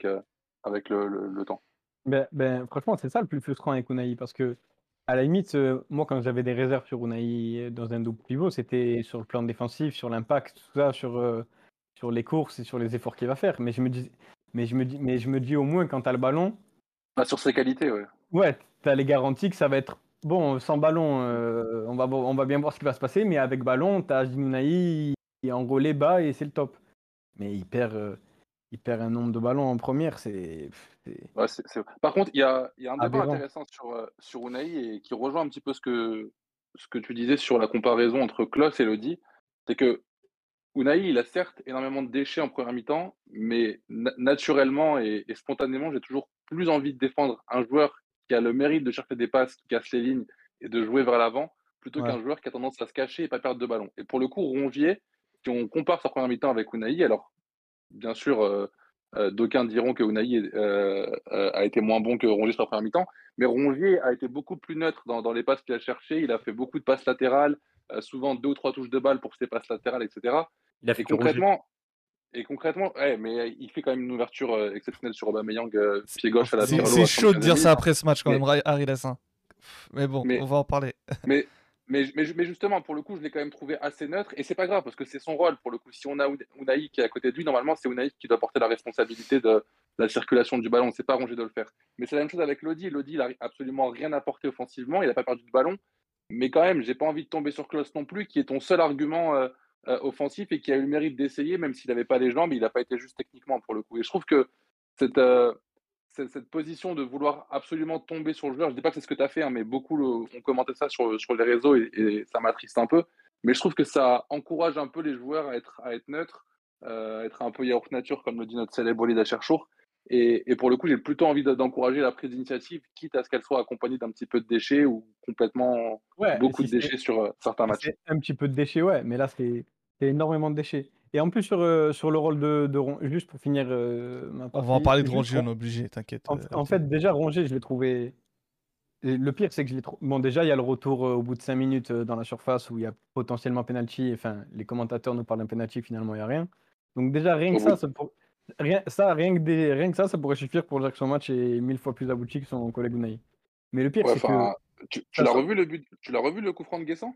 Speaker 4: le temps.
Speaker 3: Franchement, c'est ça le plus frustrant avec Unai, parce que à la limite, moi, quand j'avais des réserves sur Unai dans un double pivot, c'était sur le plan défensif, sur l'impact, tout ça, sur les courses et sur les efforts qu'il va faire. Mais je me dis au moins quand tu as le ballon,
Speaker 4: Pas sur ses qualités, ouais.
Speaker 3: ouais, tu as les garanties que ça va être bon. Sans ballon, on va bien voir ce qui va se passer, mais avec ballon, tu as Unai qui est enrôlé bas et c'est le top. Mais il perd un nombre de ballons en première, c'est
Speaker 4: Ouais, Par contre, il y a un débat
Speaker 3: aberrant.
Speaker 4: intéressant sur Unai et qui rejoint un petit peu ce que tu disais sur la comparaison entre Klose et Lodi. C'est que Unai, il a certes énormément de déchets en première mi-temps, mais naturellement et spontanément, j'ai toujours plus envie de défendre un joueur qui a le mérite de chercher des passes, qui casse les lignes et de jouer vers l'avant, plutôt
Speaker 3: Ouais.
Speaker 4: qu'un joueur qui a tendance à se cacher et pas perdre de ballon. Et pour le coup, Rongier, si on compare sa première mi-temps avec Unai, alors bien sûr, d'aucuns diront que Unai a été moins bon que Rongier sur la première mi-temps, mais Rongier a été beaucoup plus neutre dans les passes qu'il a cherchées. Il a fait beaucoup de passes latérales, souvent 2 ou 3 touches de balle pour ses passes latérales, etc.
Speaker 5: Il a
Speaker 4: Et
Speaker 5: fait que Rongier.
Speaker 4: concrètement, ouais, mais il fait quand même une ouverture exceptionnelle sur Aubameyang,
Speaker 1: C'est
Speaker 4: pied gauche à la
Speaker 1: c'est-
Speaker 4: Pirlo
Speaker 1: c'est
Speaker 4: à
Speaker 1: chaud de
Speaker 4: 75e
Speaker 1: dire ça
Speaker 4: minute.
Speaker 1: après ce match quand
Speaker 4: Mais,
Speaker 1: même, Harry Lassin. Mais bon, on
Speaker 4: mais,
Speaker 1: va en parler.
Speaker 4: mais, mais justement, pour le coup, je l'ai quand même trouvé assez neutre. Et c'est pas grave, parce que c'est son rôle. Pour le coup, si on a Unai qui est à côté de lui, normalement, c'est Unai qui doit porter la responsabilité de la circulation du ballon. C'est pas Rongier de le faire. Mais c'est la même chose avec Lodi. Lodi, il a absolument rien apporté offensivement. Il n'a pas perdu de ballon. Mais quand même, j'ai pas envie de tomber sur Klose non plus, qui est ton seul argument offensif et qui a eu le mérite d'essayer, même s'il n'avait pas les jambes, il n'a pas été juste techniquement pour le coup. Et je trouve que cette, cette position de vouloir absolument tomber sur le joueur, je dis pas que c'est ce que tu as fait, hein, mais beaucoup ont commenté ça sur les réseaux et ça m'attriste un peu. Mais je trouve que ça encourage un peu les joueurs à être neutres, à être un peu yaourt nature, comme le dit notre célèbre Walid Acharchour. Et pour le coup, j'ai plutôt envie d'encourager la prise d'initiative, quitte à ce qu'elle soit accompagnée d'un petit peu de déchets ou complètement
Speaker 3: Ouais,
Speaker 4: beaucoup
Speaker 3: si
Speaker 4: de déchets sur certains
Speaker 3: si
Speaker 4: matchs.
Speaker 3: c'est un petit peu de déchets, ouais, mais là, c'est énormément de déchets. Et en plus, sur le rôle de juste pour finir ma
Speaker 1: On va en
Speaker 3: partie,
Speaker 1: parler de
Speaker 3: juste,
Speaker 1: Rongier, on est obligé, t'inquiète.
Speaker 3: en fait, déjà, Rongier, je l'ai trouvé. Et le pire, c'est que je l'ai trouvé. Bon, déjà, il y a le retour au bout de 5 minutes dans la surface où il y a potentiellement penalty. Enfin, les commentateurs nous parlent d'un penalty, finalement, il n'y a rien. Donc, déjà, rien
Speaker 4: Au
Speaker 3: que
Speaker 4: bout
Speaker 3: ça,
Speaker 4: de-
Speaker 3: rien que ça pourrait suffire pour dire que son match est 1000 fois plus abouti que son collègue Unai. Mais le pire,
Speaker 4: Ouais,
Speaker 3: c'est que.
Speaker 4: enfin, tu
Speaker 3: Ça
Speaker 4: l'as
Speaker 3: sort-
Speaker 4: revu le but, tu l'as revu le coup franc de Guessant?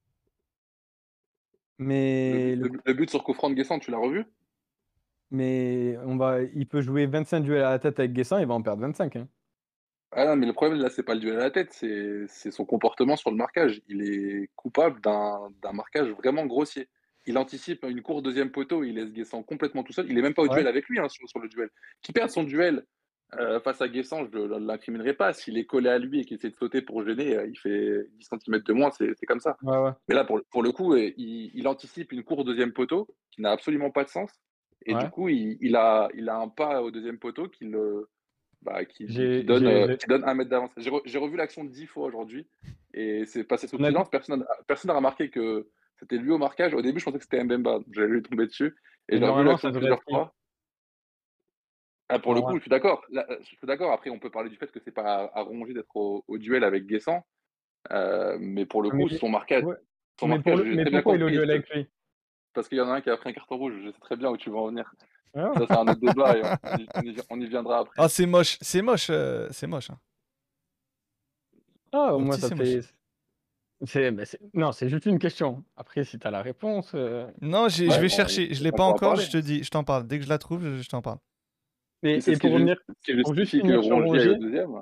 Speaker 4: Le
Speaker 3: Mais
Speaker 4: but,
Speaker 3: le
Speaker 4: le but- le but sur coup franc de Guessant, tu l'as revu?
Speaker 3: Mais il peut jouer 25 duels à la tête avec Guessant, il va en perdre 25, hein.
Speaker 4: Ah non, mais le problème là, c'est pas le duel à la tête, c'est son comportement sur le marquage. Il est coupable d'un marquage vraiment grossier. Il anticipe une course deuxième poteau, il laisse Guessant complètement tout seul. Il est même pas au
Speaker 3: Ouais.
Speaker 4: duel avec lui, hein, sur le duel. Qui perd son duel face à Guessant, je ne l'incriminerai pas. S'il est collé à lui et qu'il essaie de sauter pour gêner, il fait 10 centimètres de moins, c'est comme ça.
Speaker 3: Ouais, ouais.
Speaker 4: Mais là, pour le coup, il anticipe une course deuxième poteau qui n'a absolument pas de sens. Et du
Speaker 3: Ouais.
Speaker 4: coup, il a un pas au deuxième poteau qui
Speaker 3: J'ai,
Speaker 4: donne,
Speaker 3: j'ai,
Speaker 4: euh,
Speaker 3: j'ai-
Speaker 4: qui donne 1 mètre d'avance. J'ai revu l'action 10 fois aujourd'hui et c'est passé sous
Speaker 3: honnêtement,
Speaker 4: silence. Personne n'a remarqué que c'était lui au marquage. Au début, je pensais que c'était Mbemba. J'allais lui tomber dessus et
Speaker 3: mais
Speaker 4: j'ai revu
Speaker 3: normalement, ça
Speaker 4: l'action
Speaker 3: devrait être
Speaker 4: plusieurs
Speaker 3: qui?
Speaker 4: fois. Ah, pour le coup,
Speaker 3: Normal.
Speaker 4: je suis d'accord. Là, je suis d'accord. Après, on peut parler du fait que c'est pas à Rongier d'être au duel avec Guessant. Mais pour le
Speaker 3: Mais,
Speaker 4: coup, son marquage,
Speaker 3: ouais.
Speaker 4: son marquage, j'ai
Speaker 3: Mais
Speaker 4: très bien
Speaker 3: pourquoi il est au
Speaker 4: compris.
Speaker 3: duel avec lui?
Speaker 4: Parce qu'il y en a un qui a pris un carton rouge. Je sais très bien où tu vas en venir.
Speaker 3: Ah,
Speaker 4: Ça, c'est un autre débat et on y viendra après.
Speaker 1: Ah, c'est moche, c'est moche. Hein.
Speaker 3: au
Speaker 1: Mon
Speaker 3: moins
Speaker 1: petit,
Speaker 3: ça
Speaker 1: c'est
Speaker 3: te
Speaker 1: moche.
Speaker 3: fait. Non, c'est juste une question. Après, si t'as la réponse.
Speaker 1: Non, je
Speaker 4: Ouais,
Speaker 1: vais
Speaker 4: bon,
Speaker 1: chercher. Je l'ai
Speaker 4: on
Speaker 1: pas
Speaker 4: peut en
Speaker 1: encore,
Speaker 4: parler.
Speaker 1: je te dis, je t'en parle. Dès que je la trouve, je t'en parle.
Speaker 4: Si c'est
Speaker 3: Et
Speaker 4: ce qui
Speaker 3: pour juste
Speaker 4: justifie que
Speaker 3: finir sur
Speaker 4: Rongier aille au
Speaker 3: Rongier,
Speaker 4: deuxième.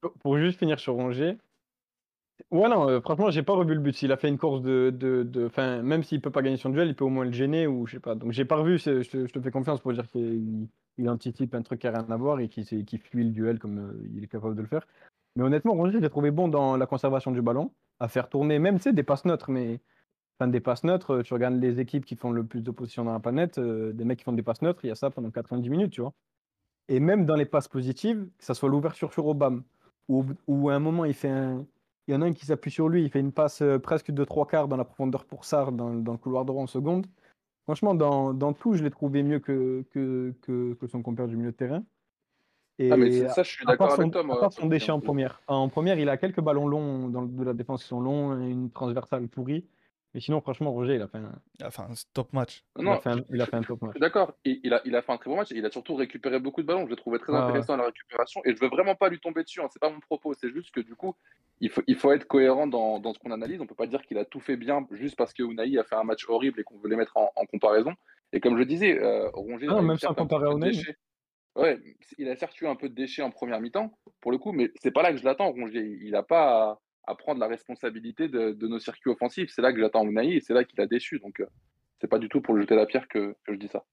Speaker 3: ouais, non, franchement, j'ai pas revu le but. S'il a fait une course enfin, même s'il peut pas gagner son duel, il peut au moins le gêner ou je sais pas. Donc, j'ai pas revu. Je te fais confiance pour dire qu'il anticipe un truc qui a rien à voir et qu'il fuit le duel comme il est capable de le faire. Mais honnêtement, Rongier, je l'ai trouvé bon dans la conservation du ballon, à faire tourner, même, tu sais, des passes neutres. Mais enfin, des passes neutres, tu regardes les équipes qui font le plus de positions dans la planète, des mecs qui font des passes neutres, il y a ça pendant 90 minutes, tu vois. Et même dans les passes positives, que ça soit l'ouverture sur Obama, ou à un moment, il y en a un qui s'appuie sur lui, il fait une passe presque de 3/4 dans la profondeur pour Sarr dans le couloir droit en seconde. Franchement, dans tout, je l'ai trouvé mieux que son compère du milieu de terrain.
Speaker 4: Ah, mais
Speaker 3: Et
Speaker 4: ça, je suis d'accord avec toi,
Speaker 3: à
Speaker 4: moi
Speaker 3: part son
Speaker 4: aussi.
Speaker 3: déchet
Speaker 4: Hein.
Speaker 3: en première. En première, il a quelques ballons longs de la défense qui sont longs, et une transversale pourrie. Mais sinon, franchement, Roger,
Speaker 1: Enfin, top match.
Speaker 4: Non,
Speaker 3: il a fait un top
Speaker 4: je suis
Speaker 3: match.
Speaker 4: d'accord. Il a fait un très bon match et il a surtout récupéré beaucoup de ballons. Je l'ai trouvé très
Speaker 3: Ouais, ouais.
Speaker 4: intéressant à la récupération et je veux vraiment pas lui tomber dessus. Hein. C'est pas mon propos. C'est juste que du coup, il faut être cohérent dans ce qu'on analyse. On peut pas dire qu'il a tout fait bien juste parce que Unai a fait un match horrible et qu'on veut les mettre en comparaison. Et comme je le disais, Rongier
Speaker 3: Ah non,
Speaker 4: a eu
Speaker 3: même sans
Speaker 4: certes un petit
Speaker 3: comparer à
Speaker 4: peu de
Speaker 3: Unai.
Speaker 4: déchets. Ouais, il a certes eu un peu de déchets en première mi-temps, pour le coup, mais c'est pas là que je l'attends, Rongier. Il n'a pas à prendre la responsabilité de nos circuits offensifs. C'est là que j'attends Unai et c'est là qu'il a déçu. Donc, c'est pas du tout pour lui jeter la pierre que je dis ça.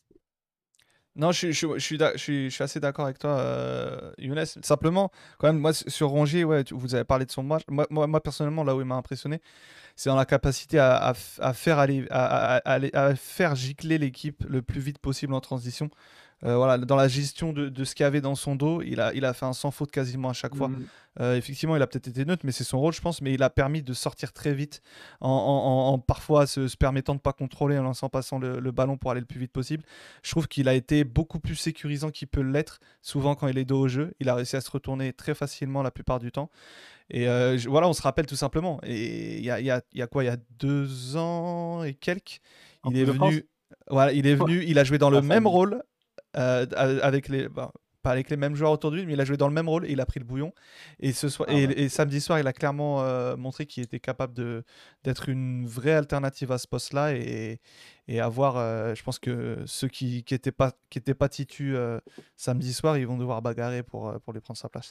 Speaker 1: Non, je suis assez d'accord avec toi, Younes. Simplement, quand même, moi, sur Rongier, ouais, vous avez parlé de son match. Moi, personnellement, là où il m'a impressionné, c'est dans la capacité à faire à faire gicler l'équipe le plus vite possible en transition. Voilà, dans la gestion de ce qu'il y avait dans son dos, il a fait un sans faute quasiment à chaque fois.
Speaker 3: Mhm.
Speaker 1: Effectivement, il a peut-être été neutre, mais c'est son rôle, je pense. Mais il a permis de sortir très vite, en parfois se permettant de ne pas contrôler, en passant le ballon pour aller le plus vite possible. Je trouve qu'il a été beaucoup plus sécurisant qu'il peut l'être, souvent quand il est dos au jeu. Il a réussi à se retourner très facilement la plupart du temps. Et voilà, on se rappelle tout simplement. Et il y a quoi? Il y a 2 ans et quelques,
Speaker 3: En
Speaker 1: il
Speaker 3: Coupe
Speaker 1: est
Speaker 3: de France?
Speaker 1: venu. Voilà, il est venu, il a joué dans le
Speaker 3: Ah, ça
Speaker 1: même
Speaker 3: dit.
Speaker 1: rôle, avec pas avec les mêmes joueurs autour de lui, mais il a joué dans le même rôle et il a pris le bouillon. Et,
Speaker 3: Ah ouais.
Speaker 1: et samedi soir, il a clairement montré qu'il était capable d'être une vraie alternative à ce poste-là et avoir. Je pense que ceux qui étaient pas titus samedi soir, ils vont devoir bagarrer pour lui prendre sa place.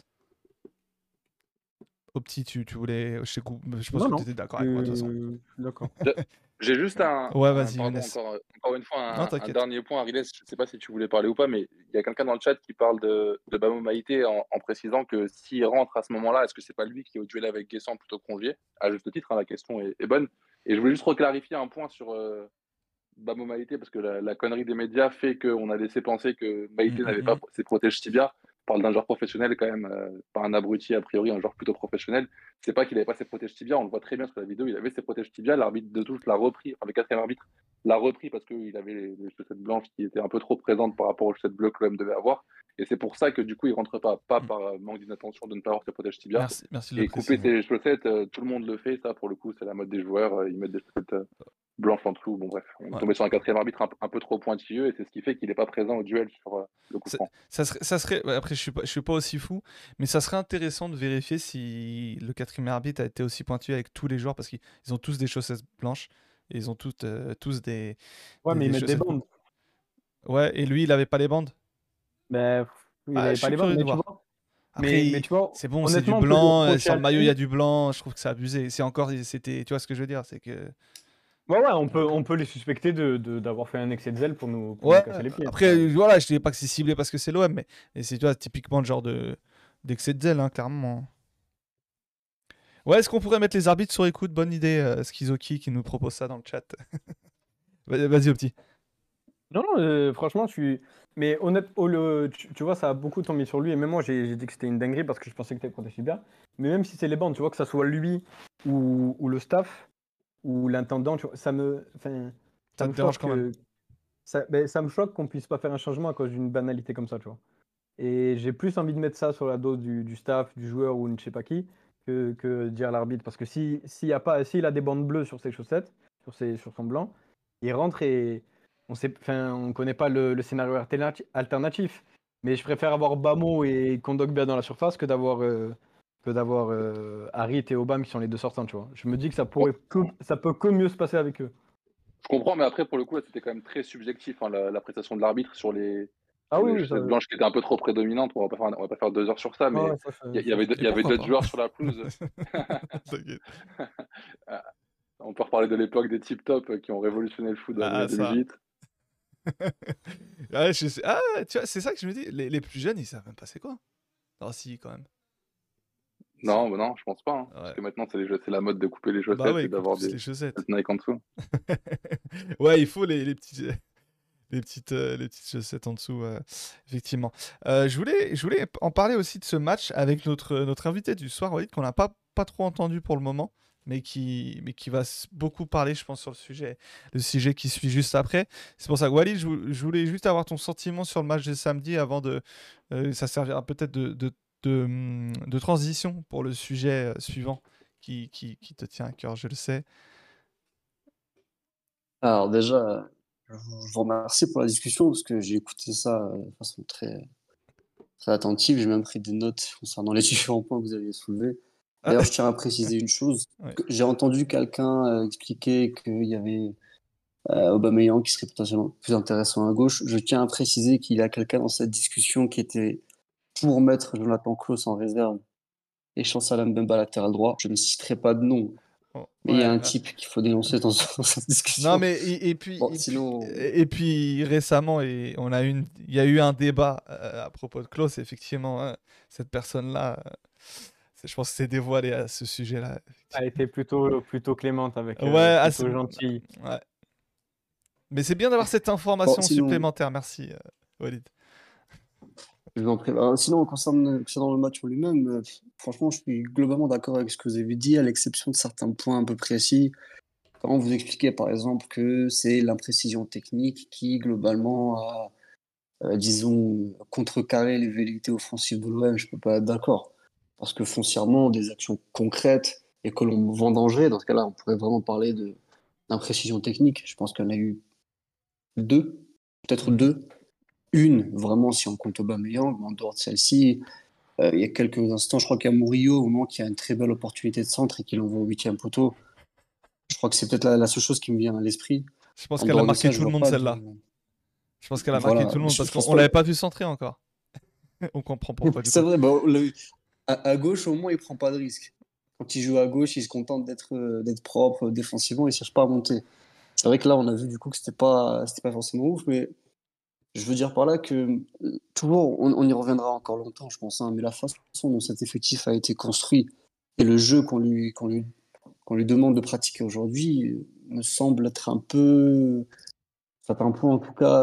Speaker 1: Au petit, tu voulais. Je pense
Speaker 3: Non,
Speaker 1: que tu
Speaker 3: non.
Speaker 1: étais d'accord avec moi de toute façon.
Speaker 3: Je suis d'accord.
Speaker 4: J'ai juste
Speaker 1: Ouais, vas-y,
Speaker 4: pardon,
Speaker 1: Younes.
Speaker 4: encore une fois,
Speaker 1: Non,
Speaker 4: un
Speaker 1: t'inquiète.
Speaker 4: dernier point, Ariel, je ne sais pas si tu voulais parler ou pas, mais il y a quelqu'un dans le chat qui parle de Bamo Maïté en précisant que s'il rentre à ce moment-là, est-ce que c'est pas lui qui est au duel avec Guessant plutôt que Rongier? À juste titre, hein, la question est bonne. Et je voulais juste reclarifier un point sur Bamo Maïté, parce que la connerie des médias fait qu'on a laissé penser que Maïté n'avait pas ses protèges tibia. On parle d'un joueur professionnel quand même, pas un abruti a priori, un joueur plutôt professionnel. C'est pas qu'il avait pas ses protèges tibia, on le voit très bien sur la vidéo, il avait ses protèges tibia, l'arbitre de touche l'a repris, enfin le quatrième arbitre l'a repris parce qu'il avait les chaussettes blanches qui étaient un peu trop présentes par rapport aux chaussettes bleues que l'homme devait avoir. Et c'est pour ça que du coup il rentre pas par manque d'inattention de ne pas avoir ses protèges tibia.
Speaker 1: Merci de le
Speaker 4: Et couper
Speaker 1: préciser.
Speaker 4: ses chaussettes, tout le monde le fait, ça pour le coup c'est la mode des joueurs, ils mettent des chaussettes blanche en dessous. Bon, bref, on est
Speaker 1: Ouais.
Speaker 4: tombé sur un quatrième arbitre un peu trop pointilleux et c'est ce qui fait qu'il n'est pas présent au duel sur le coup franc.
Speaker 1: Ça serait, ouais, après, je suis pas aussi fou, mais ça serait intéressant de vérifier si le quatrième arbitre a été aussi pointueux avec tous les joueurs parce qu'ils ont tous des chaussettes blanches et ils ont tous
Speaker 3: Ouais, mais ils
Speaker 1: des
Speaker 3: mettent des
Speaker 1: chaussettes.
Speaker 3: bandes.
Speaker 1: Ouais, et lui, il avait pas les bandes.
Speaker 3: Ben, il
Speaker 1: Ah,
Speaker 3: avait
Speaker 1: je
Speaker 3: pas
Speaker 1: suis
Speaker 3: les bandes,
Speaker 1: curieux de
Speaker 3: mais tu
Speaker 1: voir.
Speaker 3: vois.
Speaker 1: Après,
Speaker 3: Mais tu vois,
Speaker 1: c'est bon, c'est du
Speaker 3: honnêtement, on peut lui
Speaker 1: blanc.
Speaker 3: reprocher
Speaker 1: Sur
Speaker 3: à
Speaker 1: le maillot, il y
Speaker 3: lui.
Speaker 1: a du blanc. Je trouve que c'est abusé. C'est encore, c'était, tu vois ce que je veux dire, c'est que.
Speaker 3: Ouais, ouais, on peut les suspecter d'avoir fait un excès de zèle pour nous
Speaker 1: Ouais.
Speaker 3: casser les pieds.
Speaker 1: Après, voilà, je dis pas que c'est ciblé parce que c'est l'OM, mais c'est, tu vois, typiquement le genre d'excès de zèle, hein, clairement. Ouais, est-ce qu'on pourrait mettre les arbitres sur écoute? Bonne idée, Skizoki qui nous propose ça dans le chat. Vas-y, au petit.
Speaker 3: Non, non, franchement, je suis. Mais honnêtement, tu vois, ça a beaucoup tombé sur lui. Et même moi, j'ai dit que c'était une dinguerie parce que je pensais que tu protégé bien. Mais même si c'est les bandes, tu vois, que ça soit lui ou le staff ou l'intendant, tu vois, enfin,
Speaker 1: Ça
Speaker 3: me
Speaker 1: te dérange
Speaker 3: choque
Speaker 1: quand même.
Speaker 3: ça me choque qu'on puisse pas faire un changement à cause d'une banalité comme ça, tu vois. Et j'ai plus envie de mettre ça sur la dos du staff, du joueur ou je ne sais pas qui, que dire à l'arbitre. Parce que s'il a des bandes bleues sur ses chaussettes, sur son blanc, il rentre et on connaît pas le scénario alternatif. Mais je préfère avoir Bamo et Kondogbia dans la surface que d'avoir Harit et Obama qui sont les deux sortants, tu vois. Je me dis que ça peut que mieux se passer avec eux.
Speaker 4: Je comprends, mais après, pour le coup, là, c'était quand même très subjectif, hein, la prestation de l'arbitre sur les
Speaker 3: Ah oui,
Speaker 4: chaussettes blanches qui étaient un peu trop prédominantes. On va pas faire 2 heures sur ça, mais
Speaker 3: ouais, ça,
Speaker 4: il y avait
Speaker 1: Et pourquoi
Speaker 4: d'autres
Speaker 1: pas?
Speaker 4: joueurs sur la pelouse.
Speaker 1: T'inquiète.
Speaker 4: On peut reparler de l'époque des Tip Top qui ont révolutionné le foot dans les
Speaker 1: Ah,
Speaker 4: années
Speaker 1: ça.
Speaker 4: 2008.
Speaker 1: Ouais, Ah, tu vois, c'est ça que je me dis. Les plus jeunes, ils savent même pas c'est quoi. Ah, si, quand même.
Speaker 4: Non,
Speaker 1: Si.
Speaker 4: bah non, je pense pas, hein. Parce
Speaker 1: Ouais.
Speaker 4: que maintenant, c'est la mode de couper les
Speaker 1: Bah
Speaker 4: chaussettes
Speaker 1: ouais,
Speaker 4: et
Speaker 1: ils coupent
Speaker 4: d'avoir
Speaker 1: tous
Speaker 4: des
Speaker 1: les chaussettes.
Speaker 4: Nike en dessous.
Speaker 1: Ouais, il faut les petites chaussettes en dessous, effectivement. Je voulais en parler aussi de ce match avec notre invité du soir, Walid, qu'on n'a pas trop entendu pour le moment, mais qui va beaucoup parler, je pense, sur le sujet qui suit juste après. C'est pour ça que, Walid, je voulais juste avoir ton sentiment sur le match de samedi avant de. Ça servira peut-être de transition pour le sujet suivant qui te tient à cœur, je le sais.
Speaker 2: Alors déjà, je vous remercie pour la discussion parce que j'ai écouté ça de façon très, très attentive. J'ai même pris des notes concernant les différents points que vous avez soulevés.
Speaker 1: Ah,
Speaker 2: D'ailleurs, je tiens à préciser une chose.
Speaker 1: ouais.
Speaker 2: J'ai entendu quelqu'un expliquer qu'il y avait Aubameyang qui serait potentiellement plus intéressant à gauche. Je tiens à préciser qu'il y a quelqu'un dans cette discussion qui était pour mettre Jonathan Klaus en réserve et Chancellor Mbemba latéral droit. Je ne citerai pas de nom,
Speaker 1: Bon,
Speaker 2: mais il y a
Speaker 1: ouais.
Speaker 2: un type qu'il faut dénoncer dans cette
Speaker 1: Non,
Speaker 2: discussion.
Speaker 1: mais
Speaker 2: Bon, sinon,
Speaker 1: récemment, il y a eu un débat à propos de Klaus. Effectivement, hein, cette personne-là, je pense que c'est dévoilé à ce sujet-là.
Speaker 3: A été plutôt clémente avec
Speaker 1: Ouais,
Speaker 3: plutôt gentil.
Speaker 1: ouais. Mais c'est bien d'avoir cette
Speaker 2: bon,
Speaker 1: information
Speaker 2: sinon,
Speaker 1: supplémentaire. Merci, Walid.
Speaker 2: je vous en prie. Sinon, concernant le match en lui-même, franchement, je suis globalement d'accord avec ce que vous avez dit, à l'exception de certains points un peu précis. Quand vous expliquez, par exemple, que c'est l'imprécision technique qui, globalement, a, disons, contrecarré les velléités offensives de l'OM, je peux pas être d'accord. Parce que foncièrement, des actions concrètes et que l'on vendangerait, dans ce cas-là, on pourrait vraiment parler d'imprécision technique. Je pense qu'il y en a eu deux, peut-être deux. Une, vraiment, si on compte Aubameyang, mais en dehors de celle-ci, il y a quelques instants, je crois qu'il y a Murillo, au moment qui a une très belle opportunité de centre et qui l'envoie au 8e poteau. Je crois que c'est peut-être la seule chose qui me vient à l'esprit.
Speaker 1: Je pense
Speaker 2: En
Speaker 1: qu'elle a
Speaker 2: dehors de
Speaker 1: marqué
Speaker 2: ça,
Speaker 1: tout
Speaker 2: je
Speaker 1: le
Speaker 2: vois
Speaker 1: monde,
Speaker 2: pas de.
Speaker 1: celle-là. Je pense qu'elle a marqué tout
Speaker 2: Voilà,
Speaker 1: le monde parce
Speaker 2: je pense
Speaker 1: qu'on
Speaker 2: pas.
Speaker 1: l'avait pas vu centrer encore. On comprend pourquoi, du
Speaker 2: C'est
Speaker 1: coup.
Speaker 2: vrai, bah, à gauche, au moins, il prend pas de risque. Quand il joue à gauche, il se contente d'être propre défensivement, il cherche pas à monter. C'est vrai que là, on a vu du coup que c'était pas forcément ouf, mais je veux dire par là que toujours, on y reviendra encore longtemps, je pense, hein, mais la façon dont cet effectif a été construit et le jeu qu'on lui demande de pratiquer aujourd'hui me semble être un peu, certains points en tout cas,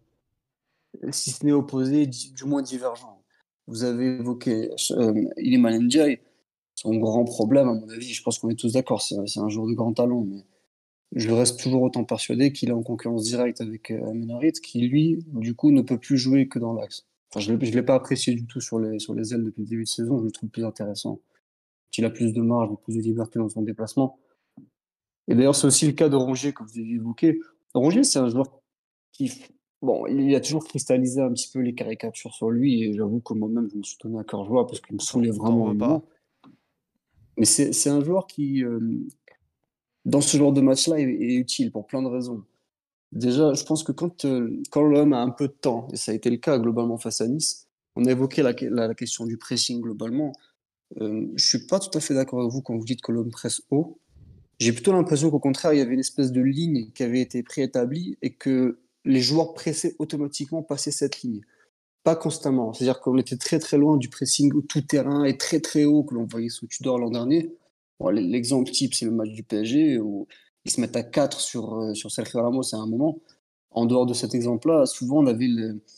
Speaker 2: si ce n'est opposé, du moins divergent. Vous avez évoqué Iliman Ndiaye. Son grand problème, à mon avis, je pense qu'on est tous d'accord, c'est un joueur de grand talent, mais je reste toujours autant persuadé qu'il est en concurrence directe avec Amin Harit, qui lui, du coup, ne peut plus jouer que dans l'axe. Enfin, je ne l'ai pas apprécié du tout sur les ailes depuis le début de saison, je le trouve plus intéressant. Il a plus de marge, plus de liberté dans son déplacement. Et d'ailleurs, c'est aussi le cas de Rongier que vous avez évoqué. Rongier, c'est un joueur qui, bon, il a toujours cristallisé un petit peu les caricatures sur lui, et j'avoue que moi-même, je me suis donné à cœur joie parce qu'il me saoulait
Speaker 1: On t'en
Speaker 2: vraiment à un
Speaker 1: veut pas.
Speaker 2: moment. Mais c'est un joueur qui, dans ce genre de match-là, est utile pour plein de raisons. Déjà, je pense que quand l'homme a un peu de temps, et ça a été le cas globalement face à Nice, on a évoqué la question du pressing globalement. Je suis pas tout à fait d'accord avec vous quand vous dites que l'homme presse haut. J'ai plutôt l'impression qu'au contraire, il y avait une espèce de ligne qui avait été préétablie et que les joueurs pressaient automatiquement passer cette ligne. Pas constamment. C'est-à-dire qu'on était très très loin du pressing tout terrain et très très haut que l'on voyait sous Tudor l'an dernier. Bon, l'exemple type, c'est le match du PSG où ils se mettent à 4 sur Sergio Ramos à un moment. En dehors de cet exemple-là, souvent on avait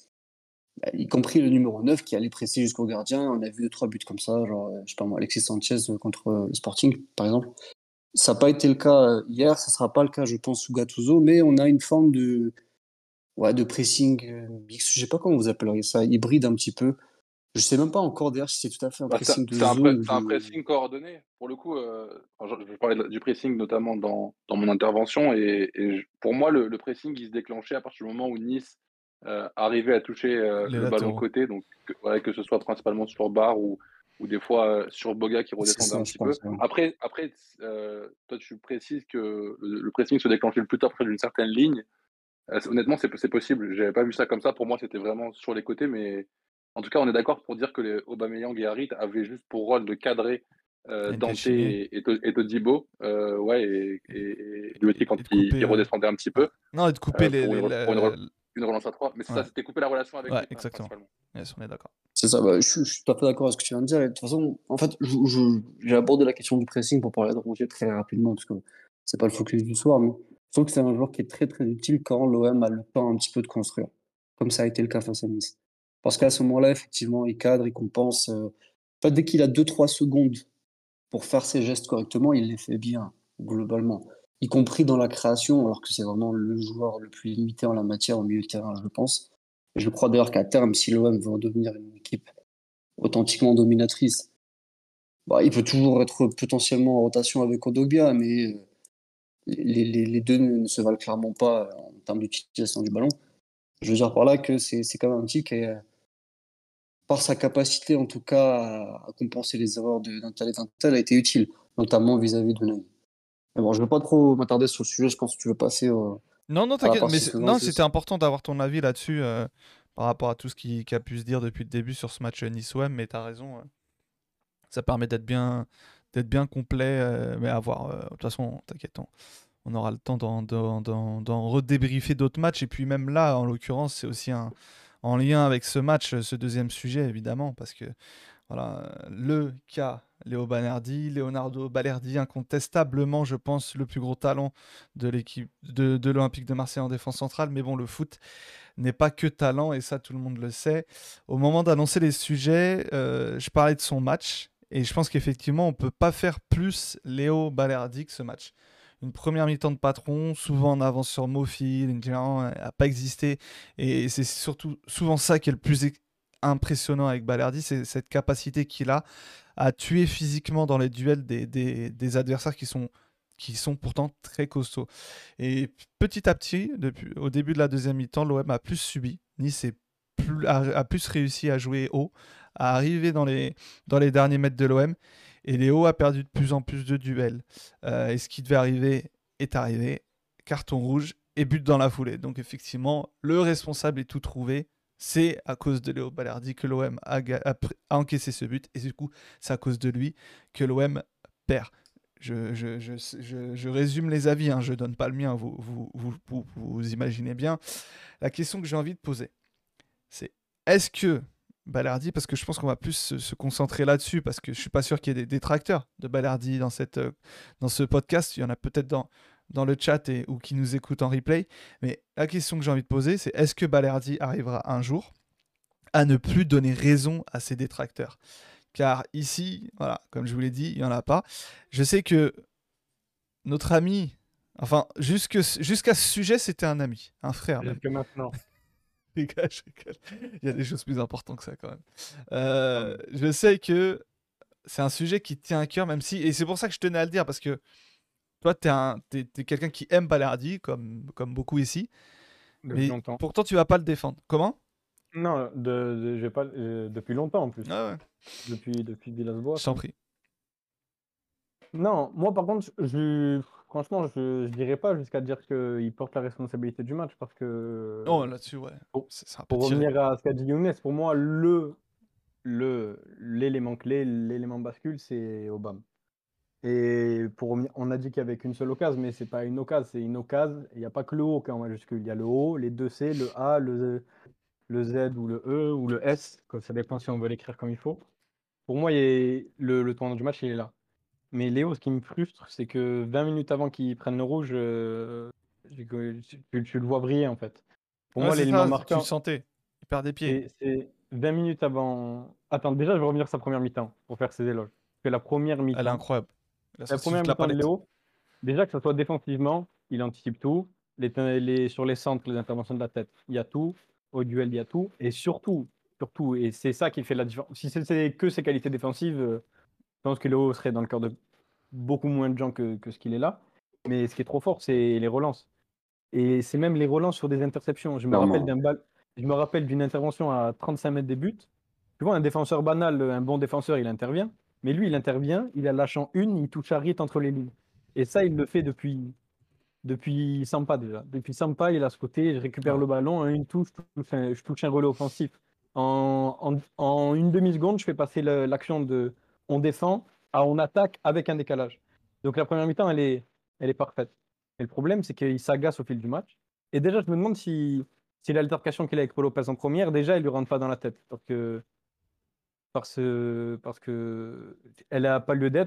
Speaker 2: y compris le numéro 9 qui allait presser jusqu'au gardien. On a vu 2-3 buts comme ça, genre, je sais pas moi, Alexis Sanchez contre le Sporting, par exemple. Ça n'a pas été le cas hier, ça ne sera pas le cas, je pense, sous Gattuso, mais on a une forme de pressing, je sais pas comment vous appelleriez ça, hybride un petit peu, Je sais même pas encore d'ailleurs si c'est tout à fait un
Speaker 4: Bah,
Speaker 2: pressing de
Speaker 4: c'est un,
Speaker 2: zone ou
Speaker 4: c'est un
Speaker 2: de.
Speaker 4: pressing coordonné. Pour le coup, enfin, je parlais du pressing notamment dans mon intervention. Pour moi, le pressing, il se déclenchait à partir du moment où Nice arrivait à toucher
Speaker 1: Les
Speaker 4: le ballon
Speaker 1: latéraux.
Speaker 4: côté. Donc, ouais, que ce soit principalement sur Barre ou des fois sur Boga qui
Speaker 2: C'est
Speaker 4: redescendait
Speaker 2: ça,
Speaker 4: un
Speaker 2: je
Speaker 4: petit peu.
Speaker 2: pense. Ouais.
Speaker 4: Après toi, tu précises que le pressing se déclenchait le plus tard près d'une certaine ligne. Honnêtement, c'est possible. J'avais pas vu ça comme ça. Pour moi, c'était vraiment sur les côtés. Mais en tout cas, on est d'accord pour dire que les Aubameyang et Harit avaient juste pour rôle de cadrer Dante
Speaker 1: Inchine.
Speaker 4: et Todibo. Ouais, et Guetti quand
Speaker 1: Et de
Speaker 4: il
Speaker 1: couper.
Speaker 4: redescendait un petit
Speaker 1: Ouais.
Speaker 4: peu
Speaker 1: Non, et de couper
Speaker 4: pour une relance à 3. Mais c'est ça,
Speaker 1: Ouais,
Speaker 4: c'était couper la relation avec
Speaker 1: ouais,
Speaker 4: lui,
Speaker 1: exactement.
Speaker 4: principalement.
Speaker 1: Yes, on est d'accord.
Speaker 2: C'est ça, bah, je suis tout à fait d'accord avec ce que tu viens de dire. Et de toute façon, en fait, j'ai abordé la question du pressing pour parler de Rongier très rapidement, parce que c'est pas le focus du soir, mais je trouve que c'est un joueur qui est très très utile quand l'OM a le temps un petit peu de construire, comme ça a été le cas face à Nice. Parce qu'à ce moment-là, effectivement, il cadre, il compense. En fait, dès qu'il a 2-3 secondes pour faire ses gestes correctement, il les fait bien, globalement. Y compris dans la création, alors que c'est vraiment le joueur le plus limité en la matière au milieu de terrain, je pense. Et je crois d'ailleurs qu'à terme, si l'OM veut devenir une équipe authentiquement dominatrice, bah, il peut toujours être potentiellement en rotation avec Odobia, mais les deux ne se valent clairement pas en termes d'utilisation du ballon. Je veux dire par là que c'est quand même un petit qui est, par sa capacité en tout cas à compenser les erreurs d'un tel et d'un tel, a été utile, notamment vis-à-vis de Nani. Mais bon, je ne veux pas trop m'attarder sur le sujet, je pense que tu veux passer
Speaker 1: Non,
Speaker 2: à la
Speaker 1: t'inquiète, mais
Speaker 2: partie
Speaker 1: non, c'était
Speaker 2: suivante.
Speaker 1: important d'avoir ton avis là-dessus par rapport à tout ce qui a pu se dire depuis le début sur ce match Nice-OM, mais t'as raison, ça permet d'être bien complet, mais à voir. De toute façon, t'inquiète, on aura le temps d'en redébriefer d'autres matchs, et puis même là, en l'occurrence, c'est aussi en lien avec ce match, ce deuxième sujet, évidemment, parce que voilà, le cas Léo Balerdi, Leonardo Balerdi, incontestablement, je pense, le plus gros talent de l'équipe de l'Olympique de Marseille en défense centrale. Mais bon, le foot n'est pas que talent, et ça, tout le monde le sait. Au moment d'annoncer les sujets, je parlais de son match, et je pense qu'effectivement, on ne peut pas faire plus Léo Balerdi que ce match. Une première mi-temps de patron, souvent en avance sur Mofi, n'a pas existé, et c'est surtout souvent ça qui est le plus impressionnant avec Balerdi, c'est cette capacité qu'il a à tuer physiquement dans les duels des adversaires qui sont pourtant très costauds. Et petit à petit, au début de la deuxième mi-temps, l'OM a plus subi. Nice a plus réussi à jouer haut, à arriver dans les derniers mètres de l'OM. Et Léo a perdu de plus en plus de duels. Et ce qui devait arriver est arrivé. Carton rouge et but dans la foulée. Donc effectivement, le responsable est tout trouvé. C'est à cause de Léo Balerdi que l'OM a encaissé ce but. Et du coup, c'est à cause de lui que l'OM perd. Je résume les avis, hein, je ne donne pas le mien, vous imaginez bien. La question que j'ai envie de poser, c'est est-ce que Balerdi, parce que je pense qu'on va plus se concentrer là-dessus, parce que je ne suis pas sûr qu'il y ait des détracteurs de Balerdi dans ce podcast, il y en a peut-être dans le chat ou qui nous écoutent en replay, mais la question que j'ai envie de poser, c'est est-ce que Balerdi arrivera un jour à ne plus donner raison à ses détracteurs? Car ici, voilà, comme je vous l'ai dit, il n'y en a pas. Je sais que notre ami, enfin, jusqu'à ce sujet, c'était un ami, un frère même.
Speaker 3: Jusque maintenant.
Speaker 1: Les gars, je rigole. Il y a des choses plus importantes que ça quand même. Je sais que c'est un sujet qui te tient à cœur, même si. Et c'est pour ça que je tenais à le dire, parce que toi, t'es quelqu'un qui aime Balerdi, comme beaucoup ici.
Speaker 3: Depuis
Speaker 1: Mais
Speaker 3: longtemps.
Speaker 1: pourtant, tu vas pas le défendre. Comment?
Speaker 3: Non, j'ai pas, depuis longtemps en plus.
Speaker 1: Ah ouais,
Speaker 3: Depuis Villas-Boas.
Speaker 1: je t'en prie.
Speaker 3: Non, moi par contre, franchement, je dirais pas jusqu'à dire qu'il porte la responsabilité du match parce que
Speaker 1: Oh, là-dessus, ouais.
Speaker 3: pour,
Speaker 1: C'est un peu
Speaker 3: pour
Speaker 1: tiré.
Speaker 3: revenir à ce qu'a dit Younes, pour moi, l'élément clé, l'élément bascule, c'est Obama. Et on a dit qu'il y avait qu'une seule occasion, mais c'est pas une occasion, c'est une occasion. Il n'y a pas que le O qui est en majuscule. Il y a le O, les deux C, le A, le Z ou le E ou le S, ça dépend si on veut l'écrire comme il faut. Pour moi, le tournant du match, il est là. Mais Léo, ce qui me frustre, c'est que 20 minutes avant qu'il prenne le rouge, tu le vois briller en fait. Pour
Speaker 1: Ouais,
Speaker 3: moi,
Speaker 1: c'est
Speaker 3: l'élément
Speaker 1: ça, tu le
Speaker 3: marquant,
Speaker 1: sentais. Il perd des pieds.
Speaker 3: c'est 20 minutes avant. Attends, déjà, je vais revenir sur sa première mi-temps pour faire ses éloges. Parce que
Speaker 1: Elle est incroyable. Il a
Speaker 3: la
Speaker 1: sorti
Speaker 3: première
Speaker 1: toute la
Speaker 3: mi-temps de
Speaker 1: palette.
Speaker 3: Léo, déjà que ce soit défensivement, il anticipe tout. Sur les centres, les interventions de la tête, il y a tout. Au duel, il y a tout. Et surtout, surtout, et c'est ça qui fait la différence. Si c'était que ses qualités défensives, je pense que Léo serait dans le cœur de beaucoup moins de gens que ce qu'il est là. Mais ce qui est trop fort, c'est les relances. Et c'est même les relances sur des interceptions. Je me rappelle d'une intervention à 35 mètres des buts. Tu vois, un défenseur banal, un bon défenseur, il intervient. Mais lui, il intervient, il a lâchant une, il touche Harit entre les lignes. Et ça, il le fait depuis Sampa déjà. Depuis Sampa, il est à ce côté, je récupère
Speaker 1: Ouais.
Speaker 3: le ballon, à une touche, je touche un relais offensif. En une demi-seconde, je fais passer l'action de on défend à on attaque avec un décalage. Donc la première mi-temps, elle est parfaite. Mais le problème, c'est qu'il s'agace au fil du match. Et déjà, je me demande si l'altercation qu'il a avec Paul Lopez en première, déjà, il lui rentre pas dans la tête. Parce que elle n'a pas lieu d'être,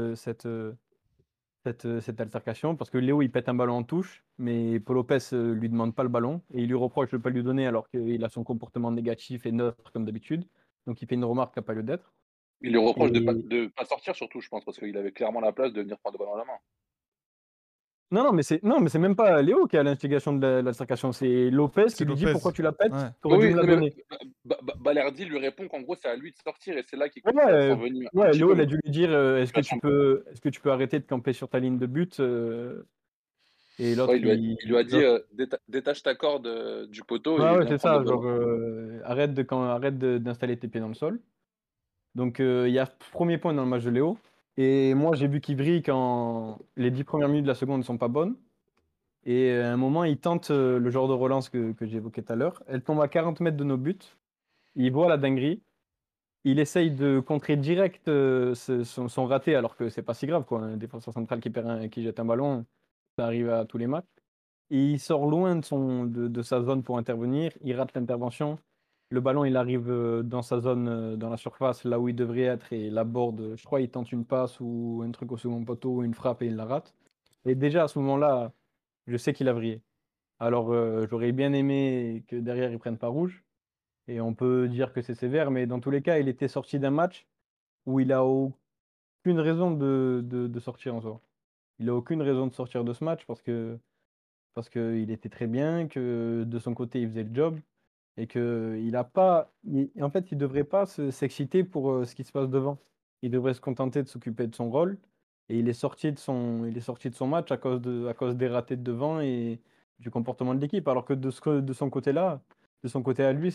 Speaker 3: cette altercation, parce que Léo, il pète un ballon en touche, mais Paul Lopez lui demande pas le ballon, et il lui reproche de ne pas lui donner alors qu'il a son comportement négatif et neutre comme d'habitude. Donc il fait une remarque qui n'a pas lieu d'être.
Speaker 4: Il lui reproche
Speaker 3: Et...
Speaker 4: de pas sortir surtout, je pense, parce qu'il avait clairement la place de venir prendre le ballon à la main.
Speaker 3: Non, mais c'est même pas Léo qui a l'instigation de l'altercation, c'est Lopez
Speaker 1: C'est
Speaker 3: qui lui dit
Speaker 1: Lopez.
Speaker 3: pourquoi tu la pètes,
Speaker 1: Ouais.
Speaker 3: t'aurais dû
Speaker 4: Oui,
Speaker 3: me la
Speaker 4: non, mais
Speaker 3: donner.
Speaker 4: Balerdi lui répond qu'en gros, c'est à lui de sortir et c'est là qu'il
Speaker 3: Ouais,
Speaker 4: commence à s'envenimer un
Speaker 3: ouais,
Speaker 4: petit
Speaker 3: Léo,
Speaker 4: peu.
Speaker 3: il a dû lui dire est-ce que
Speaker 4: Situation.
Speaker 3: tu peux arrêter de camper sur ta ligne de but et l'autre,
Speaker 4: Ouais, il lui a dit détache ta corde du poteau
Speaker 3: Ouais,
Speaker 4: et
Speaker 3: ouais,
Speaker 4: viens
Speaker 3: c'est
Speaker 4: prendre le
Speaker 3: ça, genre
Speaker 4: ballon.
Speaker 3: arrête d'installer tes pieds dans le sol. Donc il y a ce premier point dans le match de Léo. Et moi, j'ai vu qu'il brille quand les 10 premières minutes de la seconde ne sont pas bonnes. Et à un moment, il tente le genre de relance que j'évoquais tout à l'heure. Elle tombe à 40 mètres de nos buts. Il voit la dinguerie. Il essaye de contrer direct son raté, alors que c'est pas si grave, quoi. Un défenseur central qui jette un ballon, ça arrive à tous les matchs. Et il sort loin de sa zone pour intervenir. Il rate l'intervention. Le ballon, il arrive dans sa zone, dans la surface, là où il devrait être, et l'aborde. Je crois il tente une passe ou un truc au second poteau, ou une frappe, et il la rate. Et déjà, à ce moment-là, je sais qu'il a vrillé. Alors, j'aurais bien aimé que derrière, il prenne pas rouge. Et on peut dire que c'est sévère, mais dans tous les cas, il était sorti d'un match où il a aucune raison de sortir en soi. Il a aucune raison de sortir de ce match parce qu'il était très bien, que de son côté, il faisait le job et que il a pas. En fait, il devrait pas s'exciter pour ce qui se passe devant. Il devrait se contenter de s'occuper de son rôle. Et il est sorti de son match à cause des ratés de devant et du comportement de l'équipe. Alors que de son côté-là, de son côté à lui,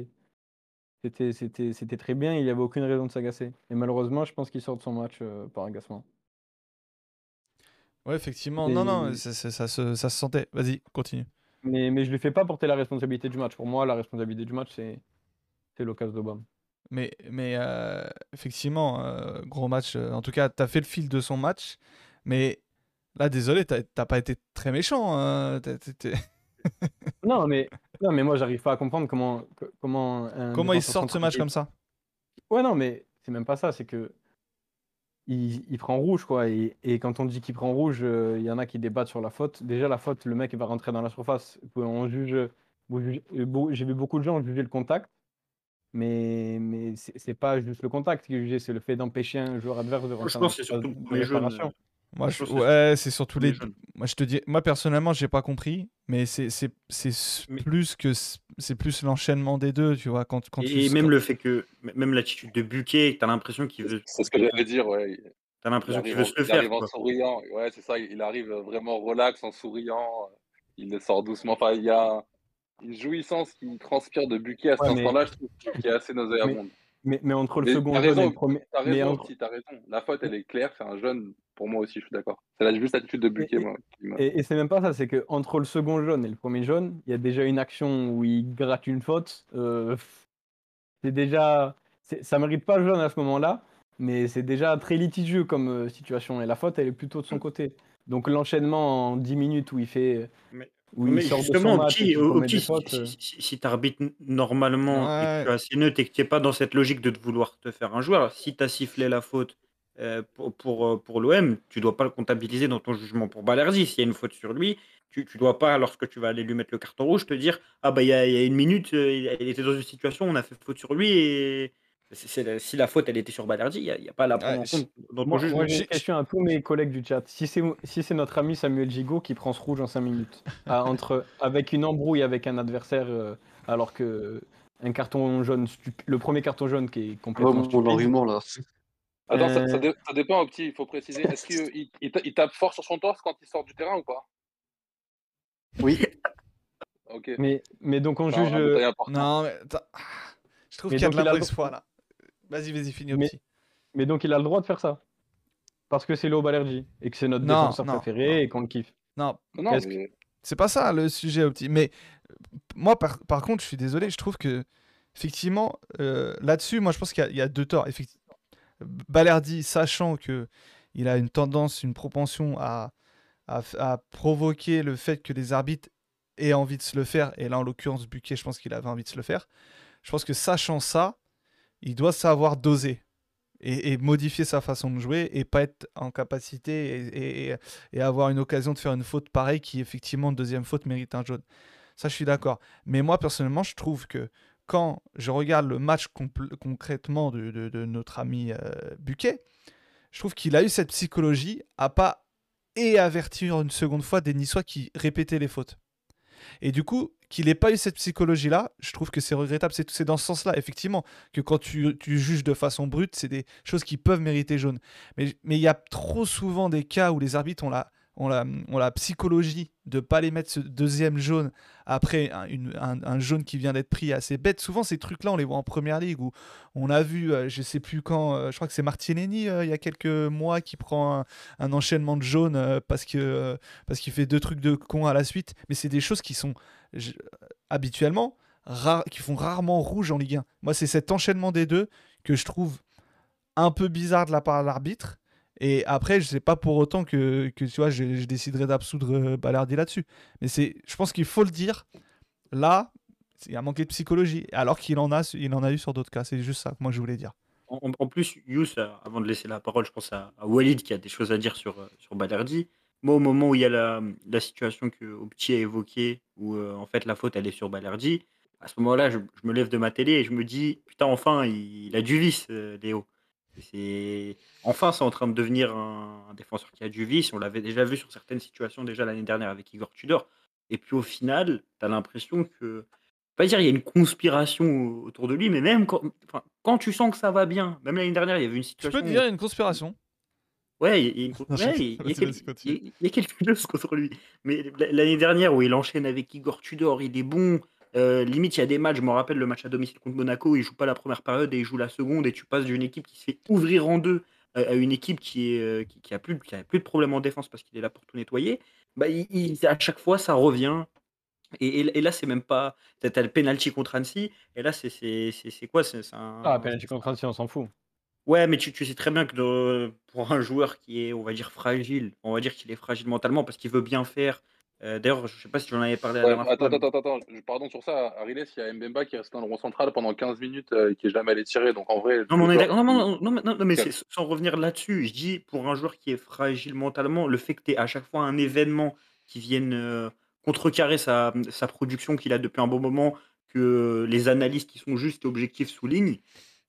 Speaker 3: c'était très bien. Il n'y avait aucune raison de s'agacer. Et malheureusement, je pense qu'il sort de son match par agacement.
Speaker 1: Ouais, effectivement. Non, non,
Speaker 3: Et-
Speaker 1: ça se sentait. Vas-y, continue.
Speaker 3: mais je ne lui fais pas porter la responsabilité du match. Pour moi, la responsabilité du match, c'est l'occasion d'Obama.
Speaker 1: Mais effectivement, gros match. En tout cas, t'as fait le fil de son match. Mais là, désolé, t'as pas été très méchant.
Speaker 3: Non, mais, non, mais moi, j'arrive pas à comprendre comment un
Speaker 1: Comment il
Speaker 3: défenseur
Speaker 1: sort de ce
Speaker 3: central
Speaker 1: match comme ça?
Speaker 3: Ouais, non, mais c'est même pas ça. C'est que il prend rouge, quoi. Et quand on dit qu'il prend rouge, il y en a qui débattent sur la faute. Déjà, la faute, le mec il va rentrer dans la surface. J'ai vu beaucoup de gens juger le contact. Mais c'est pas juste le contact qui est jugé, c'est le fait d'empêcher un joueur adverse de
Speaker 5: Je
Speaker 3: rentrer dans la
Speaker 5: pense que c'est
Speaker 3: surface
Speaker 5: surtout le
Speaker 3: de
Speaker 5: premier jaune.
Speaker 3: réparation.
Speaker 1: Moi,
Speaker 5: Je pense que
Speaker 1: ouais, c'est surtout
Speaker 5: premier
Speaker 1: les.
Speaker 5: jaune.
Speaker 1: Moi, je te dis, moi personnellement, j'ai pas compris, mais
Speaker 5: Mais-
Speaker 1: c'est plus l'enchaînement des deux, tu vois, quand tu.
Speaker 5: Et même le fait que, même l'attitude de Buquet, t'as l'impression qu'il veut,
Speaker 4: C'est ce que j'allais dire, ouais.
Speaker 5: t'as l'impression qu'il veut se le
Speaker 4: Il arrive
Speaker 5: faire,
Speaker 4: en
Speaker 5: quoi.
Speaker 4: souriant. Ouais, c'est ça. Il arrive vraiment relax, en souriant. Il le sort doucement. Enfin, il y a une jouissance qui transpire de Buquet à cet
Speaker 3: Ouais, mais,
Speaker 4: instant-là, je trouve, qui est assez
Speaker 3: mais,
Speaker 4: nauséabonde.
Speaker 3: mais entre le
Speaker 4: Mais
Speaker 3: second jaune et le premier.
Speaker 4: t'as
Speaker 3: Mais
Speaker 4: raison,
Speaker 3: entre,
Speaker 4: Opti, t'as raison. La faute, elle est claire, c'est un jeune. Pour moi aussi, je suis d'accord. C'est juste l'attitude de
Speaker 3: et,
Speaker 4: Buquet,
Speaker 3: et-
Speaker 4: moi, qui m'a.
Speaker 3: et c'est même pas ça, c'est que entre le second jaune et le premier jaune, il y a déjà une action où il gratte une faute. C'est déjà. Ça mérite pas le jaune à ce moment-là, mais c'est déjà très litigieux comme situation. Et la faute, elle est plutôt de son côté. Donc l'enchaînement en 10 minutes
Speaker 5: Mais,
Speaker 3: où il
Speaker 5: mais
Speaker 3: sort de son
Speaker 5: justement,
Speaker 3: match et
Speaker 5: petit,
Speaker 3: qu'il commet des
Speaker 5: si,
Speaker 3: fautes.
Speaker 5: tu arbitres normalement et que tu
Speaker 1: Ouais.
Speaker 5: es assez neutre et que tu n'es pas dans cette logique de te vouloir te faire un joueur, si tu as sifflé la faute pour l'OM, tu dois pas le comptabiliser dans ton jugement pour Balerdi. S'il y a une faute sur lui, tu dois pas, lorsque tu vas aller lui mettre le carton rouge, te dire ah bah il y a une minute, il était dans une situation, on a fait faute sur lui et si la faute elle était sur Balerdi, il n'y a pas à la prendre
Speaker 1: Ouais,
Speaker 5: en compte dans ton
Speaker 3: Moi,
Speaker 5: jugement.
Speaker 3: j'ai une question à tous mes collègues du chat. Si c'est notre ami Samuel Gigot qui prend ce rouge en 5 minutes, avec une embrouille avec un adversaire, alors que un carton jaune, le premier carton jaune qui est
Speaker 2: Oh,
Speaker 3: complètement
Speaker 2: mon
Speaker 3: stupide.
Speaker 2: argument là.
Speaker 4: Attends, ça
Speaker 3: Euh,
Speaker 4: dépend, Opti, il faut préciser. Est-ce qu'il tape fort sur son torse quand il sort du terrain ou pas?
Speaker 2: Oui.
Speaker 4: Ok,
Speaker 3: mais donc on
Speaker 4: c'est
Speaker 3: juge.
Speaker 4: un détail important.
Speaker 1: Non, mais je trouve
Speaker 3: Mais
Speaker 1: qu'il y a de
Speaker 3: donc il a le
Speaker 1: mauvaise foi
Speaker 3: droit.
Speaker 1: là. Vas-y, finis au
Speaker 3: Mais,
Speaker 1: petit.
Speaker 3: mais donc il a le droit de faire ça. Parce que c'est Léo Balerdi et que c'est notre
Speaker 1: Non,
Speaker 3: défenseur
Speaker 1: non,
Speaker 3: préféré
Speaker 1: non,
Speaker 3: et qu'on le kiffe.
Speaker 1: non.
Speaker 4: Non,
Speaker 3: Est-ce que-
Speaker 4: mais
Speaker 1: C'est pas ça le sujet au petit. Mais moi, par contre, je suis désolé, je trouve que, effectivement, là-dessus, moi, je pense qu'il y a deux torts. Balerdi, sachant que il a une tendance, une propension à provoquer le fait que les arbitres aient envie de se le faire, et là, en l'occurrence, Buquet, je pense qu'il avait envie de se le faire. Je pense que sachant ça, il doit savoir doser et modifier sa façon de jouer et pas être en capacité et avoir une occasion de faire une faute pareille qui, effectivement, une deuxième faute mérite un jaune. Ça, je suis d'accord. Mais moi, personnellement, je trouve que quand je regarde le match concrètement de notre ami Buquet, je trouve qu'il a eu cette psychologie à pas et avertir une seconde fois des Niçois qui répétaient les fautes. Et du coup, qu'il n'ait pas eu cette psychologie-là, je trouve que c'est regrettable. C'est dans ce sens-là, effectivement, que quand tu juges de façon brute, c'est des choses qui peuvent mériter jaune. Mais il y a trop souvent des cas où les arbitres ont la psychologie de ne pas les mettre ce deuxième jaune après un jaune qui vient d'être pris assez bête. Souvent, ces trucs-là, on les voit en première ligue où on a vu, je sais plus quand, je crois que c'est Martinelli il y a quelques mois qui prend un enchaînement de jaune parce qu'il fait deux trucs de con à la suite. Mais c'est des choses qui sont je- habituellement qui font rarement rouge en Ligue 1. Moi, c'est cet enchaînement des deux que je trouve un peu bizarre de la part de l'arbitre. Et après, je sais pas pour autant que tu vois, je déciderai d'absoudre Balardi là-dessus. Mais je pense qu'il faut le dire. Là, il a manqué de psychologie, alors qu'il en a eu sur d'autres cas. C'est juste ça que moi je voulais dire.
Speaker 5: En plus, Yous, avant de laisser la parole, je pense à Walid qui a des choses à dire sur Balerdi. Moi, au moment où il y a la situation que Opti a évoquée, où en fait la faute elle est sur Balerdi, à ce moment-là, je me lève de ma télé et je me dis, putain, enfin, il a du vice, Léo. Enfin, c'est en train de devenir un défenseur qui a du vice. On l'avait déjà vu sur certaines situations déjà l'année dernière avec Igor Tudor. Et puis au final, tu as l'impression que pas dire il y a une conspiration autour de lui, mais même quand tu sens que ça va bien, même l'année dernière, il y avait une
Speaker 1: Tu peux
Speaker 5: situation
Speaker 1: te
Speaker 5: où,
Speaker 1: dire une conspiration.
Speaker 5: ouais, il y a une
Speaker 1: Non,
Speaker 5: ouais,
Speaker 1: vas-y, continue.
Speaker 5: il y a quelque chose contre lui. Mais l'année dernière où il enchaîne avec Igor Tudor, il est bon. Limite, il y a des matchs, je me rappelle le match à domicile contre Monaco, il joue pas la première période et il joue la seconde, et tu passes d'une équipe qui se fait ouvrir en deux à une équipe qui a plus de problème en défense parce qu'il est là pour tout nettoyer. Bah, à chaque fois, ça revient. Et là, c'est même pas. T'as le penalty contre Annecy, et là, c'est quoi? C'est
Speaker 3: Ah, penalty contre Annecy, on s'en fout.
Speaker 5: Ouais, mais tu sais très bien que pour un joueur qui est, on va dire, fragile, on va dire qu'il est fragile mentalement parce qu'il veut bien faire. D'ailleurs, je sais pas si j'en avais parlé la
Speaker 4: ouais,
Speaker 5: dernière
Speaker 4: attends,
Speaker 5: fois.
Speaker 4: attends. Pardon sur ça. À Riles, il y a Mbemba qui reste dans le rond central pendant 15 minutes et qui est jamais allé tirer. Donc en vrai,
Speaker 5: Non, mais
Speaker 4: le
Speaker 5: on est
Speaker 4: joueur
Speaker 5: d'accord.
Speaker 4: qui.
Speaker 5: Non, mais sans revenir là-dessus, je dis pour un joueur qui est fragile mentalement, le fait que tu aies à chaque fois un événement qui vienne contrecarrer sa production qu'il a depuis un bon moment, que les analystes qui sont justes et objectifs soulignent,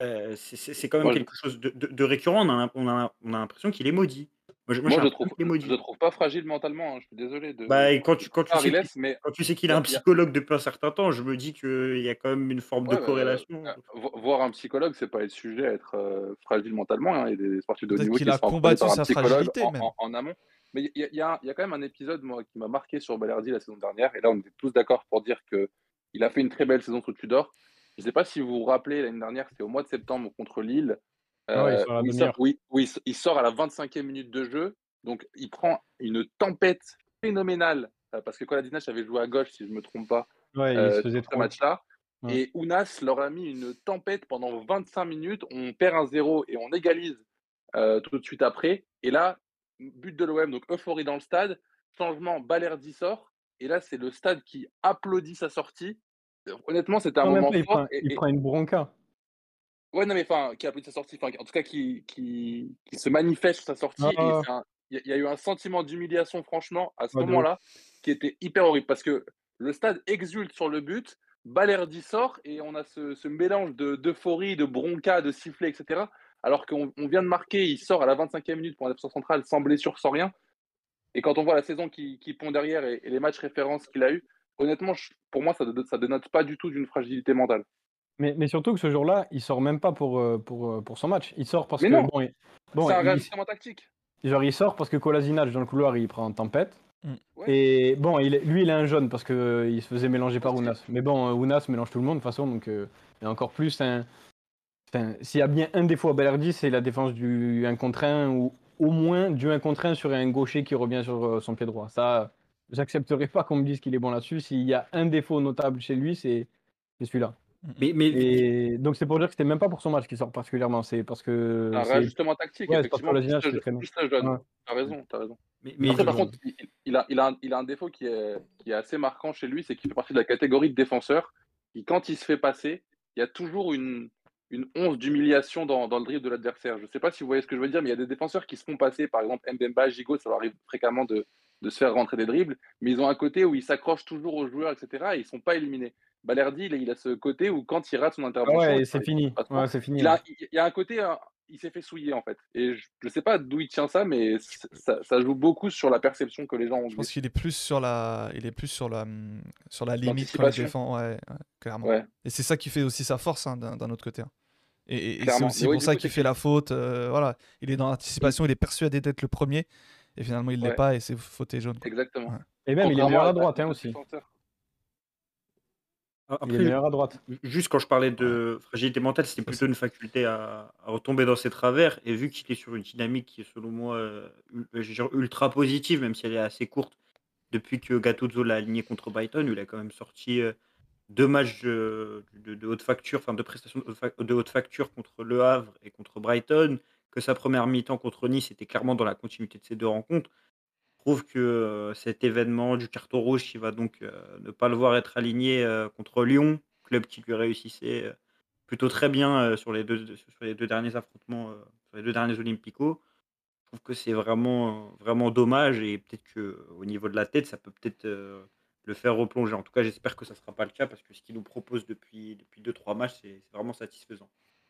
Speaker 5: c'est quand même
Speaker 4: Moi,
Speaker 5: quelque chose de récurrent. On a l'impression qu'il est maudit. Moi,
Speaker 4: Moi,
Speaker 5: j'ai
Speaker 4: je le
Speaker 5: l'impression
Speaker 4: trouve,
Speaker 5: qu'il est
Speaker 4: je le
Speaker 5: maudit.
Speaker 4: trouve pas fragile mentalement, hein. Je suis désolé
Speaker 5: Bah, et
Speaker 4: de dire ça à Riles, mais
Speaker 5: quand tu sais qu'il
Speaker 4: il y
Speaker 5: a un
Speaker 4: a, il y a-
Speaker 5: psychologue depuis un certain temps, je me dis qu'il y a quand même une forme de
Speaker 4: ouais,
Speaker 5: corrélation.
Speaker 4: voir un psychologue, c'est pas être sujet à être fragile mentalement, hein. Il y a des sportifs de haut
Speaker 1: Peut-être
Speaker 4: niveau
Speaker 1: qu'il
Speaker 4: qui
Speaker 1: a
Speaker 4: se font entraîner
Speaker 1: combattu
Speaker 4: par un
Speaker 1: sa
Speaker 4: psychologue
Speaker 1: fragilité même.
Speaker 4: en amont. Mais il y a quand même un épisode moi, qui m'a marqué sur Balerdi la saison dernière, et là on était tous d'accord pour dire que il a fait une très belle saison sous Tudor. Je sais pas si vous vous rappelez, l'année dernière, c'était au mois de septembre contre Lille,
Speaker 3: Ah ouais, sur la
Speaker 4: où il sort,
Speaker 3: demi-heure.
Speaker 4: il sort à la 25e minute de jeu. Donc il prend une tempête phénoménale, parce que Kolasinac avait joué à gauche, si je me trompe pas,
Speaker 3: Ouais, il se faisait
Speaker 4: sur ce
Speaker 3: trop.
Speaker 4: match-là.
Speaker 3: Ouais.
Speaker 4: Et Ounas leur a mis une tempête pendant 25 minutes. On perd 1-0 et on égalise tout de suite après. Et là, but de l'OM, donc euphorie dans le stade. Changement, Balerdi sort. Et là, c'est le stade qui applaudit sa sortie. Honnêtement, c'était un
Speaker 3: Non, même
Speaker 4: moment
Speaker 3: pas,
Speaker 4: fort.
Speaker 3: il prend une bronca.
Speaker 4: Ouais, non, mais enfin, qui applaudit sa sortie. Enfin, en tout cas, qui se manifeste sur sa sortie. Et
Speaker 3: Ah,
Speaker 4: il y a eu un sentiment d'humiliation, franchement, à ce
Speaker 3: ouais, de ouf.
Speaker 4: moment-là, qui était hyper horrible. Parce que le stade exulte sur le but. Balerdi sort et on a ce mélange d'euphorie, de bronca, de sifflet, etc. Alors qu'on vient de marquer, il sort à la 25e minute pour un défenseur central sans blessure, sans rien. Et quand on voit la saison qui pond derrière et les matchs références qu'il a eu, honnêtement, pour moi, ça ne dénote pas du tout d'une fragilité mentale.
Speaker 3: Mais surtout que ce jour-là, il sort même pas pour son match. Il sort parce
Speaker 4: Mais
Speaker 3: que
Speaker 4: non,
Speaker 3: bon,
Speaker 4: c'est un
Speaker 3: il
Speaker 4: réajustement tactique.
Speaker 3: il sort parce que Kolasinac dans le couloir, il prend tempête.
Speaker 4: Ouais,
Speaker 3: Et bon, lui, il a un jaune parce que il se faisait mélanger par
Speaker 4: aussi.
Speaker 3: Ounas. Mais bon, Ounas mélange tout le monde de toute façon, donc et encore plus s'il y a bien un défaut à Balerdi, c'est la défense du 1 contre 1 ou au moins du 1 contre 1 sur un gaucher qui revient sur son pied droit. Ça, j'accepterai pas qu'on me dise qu'il est bon là-dessus. S'il y a un défaut notable chez lui, c'est celui-là.
Speaker 5: Mais
Speaker 3: Et donc c'est pour dire que c'était même pas pour son match qu'il sort particulièrement, c'est parce que
Speaker 4: Un réajustement tactique,
Speaker 3: ouais, c'est parce que
Speaker 4: effectivement,
Speaker 3: Kolasinac s'est traîné.
Speaker 4: plus le jeune.
Speaker 3: Ouais.
Speaker 4: T'as raison, t'as raison.
Speaker 5: mais
Speaker 4: Après, par
Speaker 5: bon,
Speaker 4: contre, il a un défaut qui est assez marquant chez lui, c'est qu'il fait partie de la catégorie de défenseurs qui, quand il se fait passer, il y a toujours une once d'humiliation dans le dribble de l'adversaire. Je ne sais pas si vous voyez ce que je veux dire, mais il y a des défenseurs qui se font passer, par exemple Mbemba, Gigot, ça leur arrive fréquemment de se faire rentrer des dribbles, mais ils ont un côté où ils s'accrochent toujours aux joueurs, etc., et ils ne sont pas éliminés. Balerdi, il a ce côté où quand il rate son
Speaker 3: Ah
Speaker 4: intervention,
Speaker 3: ouais, c'est fini. Ouais, c'est fini.
Speaker 4: il y a un côté, il s'est fait souiller en fait. Et je ne sais pas d'où il tient ça, mais ça joue beaucoup sur la perception que les gens ont.
Speaker 1: Je pense qu'il est plus sur la limite quand il
Speaker 4: L'anticipation.
Speaker 1: défend, ouais, clairement.
Speaker 4: Ouais,
Speaker 1: Et c'est ça qui fait aussi sa force hein, d'un autre côté. Hein. Et c'est
Speaker 4: clairement.
Speaker 1: aussi
Speaker 4: Mais oui,
Speaker 1: pour
Speaker 4: du
Speaker 1: ça
Speaker 4: coup,
Speaker 1: qu'il
Speaker 4: c'est
Speaker 1: fait la faute. Voilà, il est dans l'anticipation, il est persuadé d'être le premier, et finalement il l'est
Speaker 4: Ouais,
Speaker 1: pas et c'est faute et jaune. Quoi.
Speaker 4: exactement.
Speaker 1: Ouais.
Speaker 3: Et même, il est
Speaker 4: Contrairement
Speaker 3: meilleur à
Speaker 4: à
Speaker 3: droite
Speaker 4: d'autres
Speaker 3: aussi.
Speaker 4: défenseurs.
Speaker 3: Il est
Speaker 5: après,
Speaker 3: meilleur à droite.
Speaker 5: juste quand je parlais de fragilité mentale, c'était plutôt une faculté à retomber dans ses travers. Et vu qu'il est sur une dynamique qui est, selon moi, je veux dire, ultra positive, même si elle est assez courte, depuis que Gattuso l'a aligné contre Brighton, où il a quand même sorti 2 matchs de haute facture, enfin 2 prestations de haute facture contre Le Havre et contre Brighton, que sa première mi-temps contre Nice était clairement dans la continuité de ces 2 rencontres. Je trouve que cet événement du carton rouge qui va donc ne pas le voir être aligné contre Lyon, club qui lui réussissait plutôt très bien sur les 2 derniers affrontements, sur les 2 derniers Olympicos. Je trouve que c'est vraiment, vraiment dommage et peut-être qu'au niveau de la tête, ça peut peut-être le faire replonger. En tout cas, j'espère que ça ne sera pas le cas parce que ce qu'il nous propose depuis 2-3 matchs, c'est vraiment satisfaisant.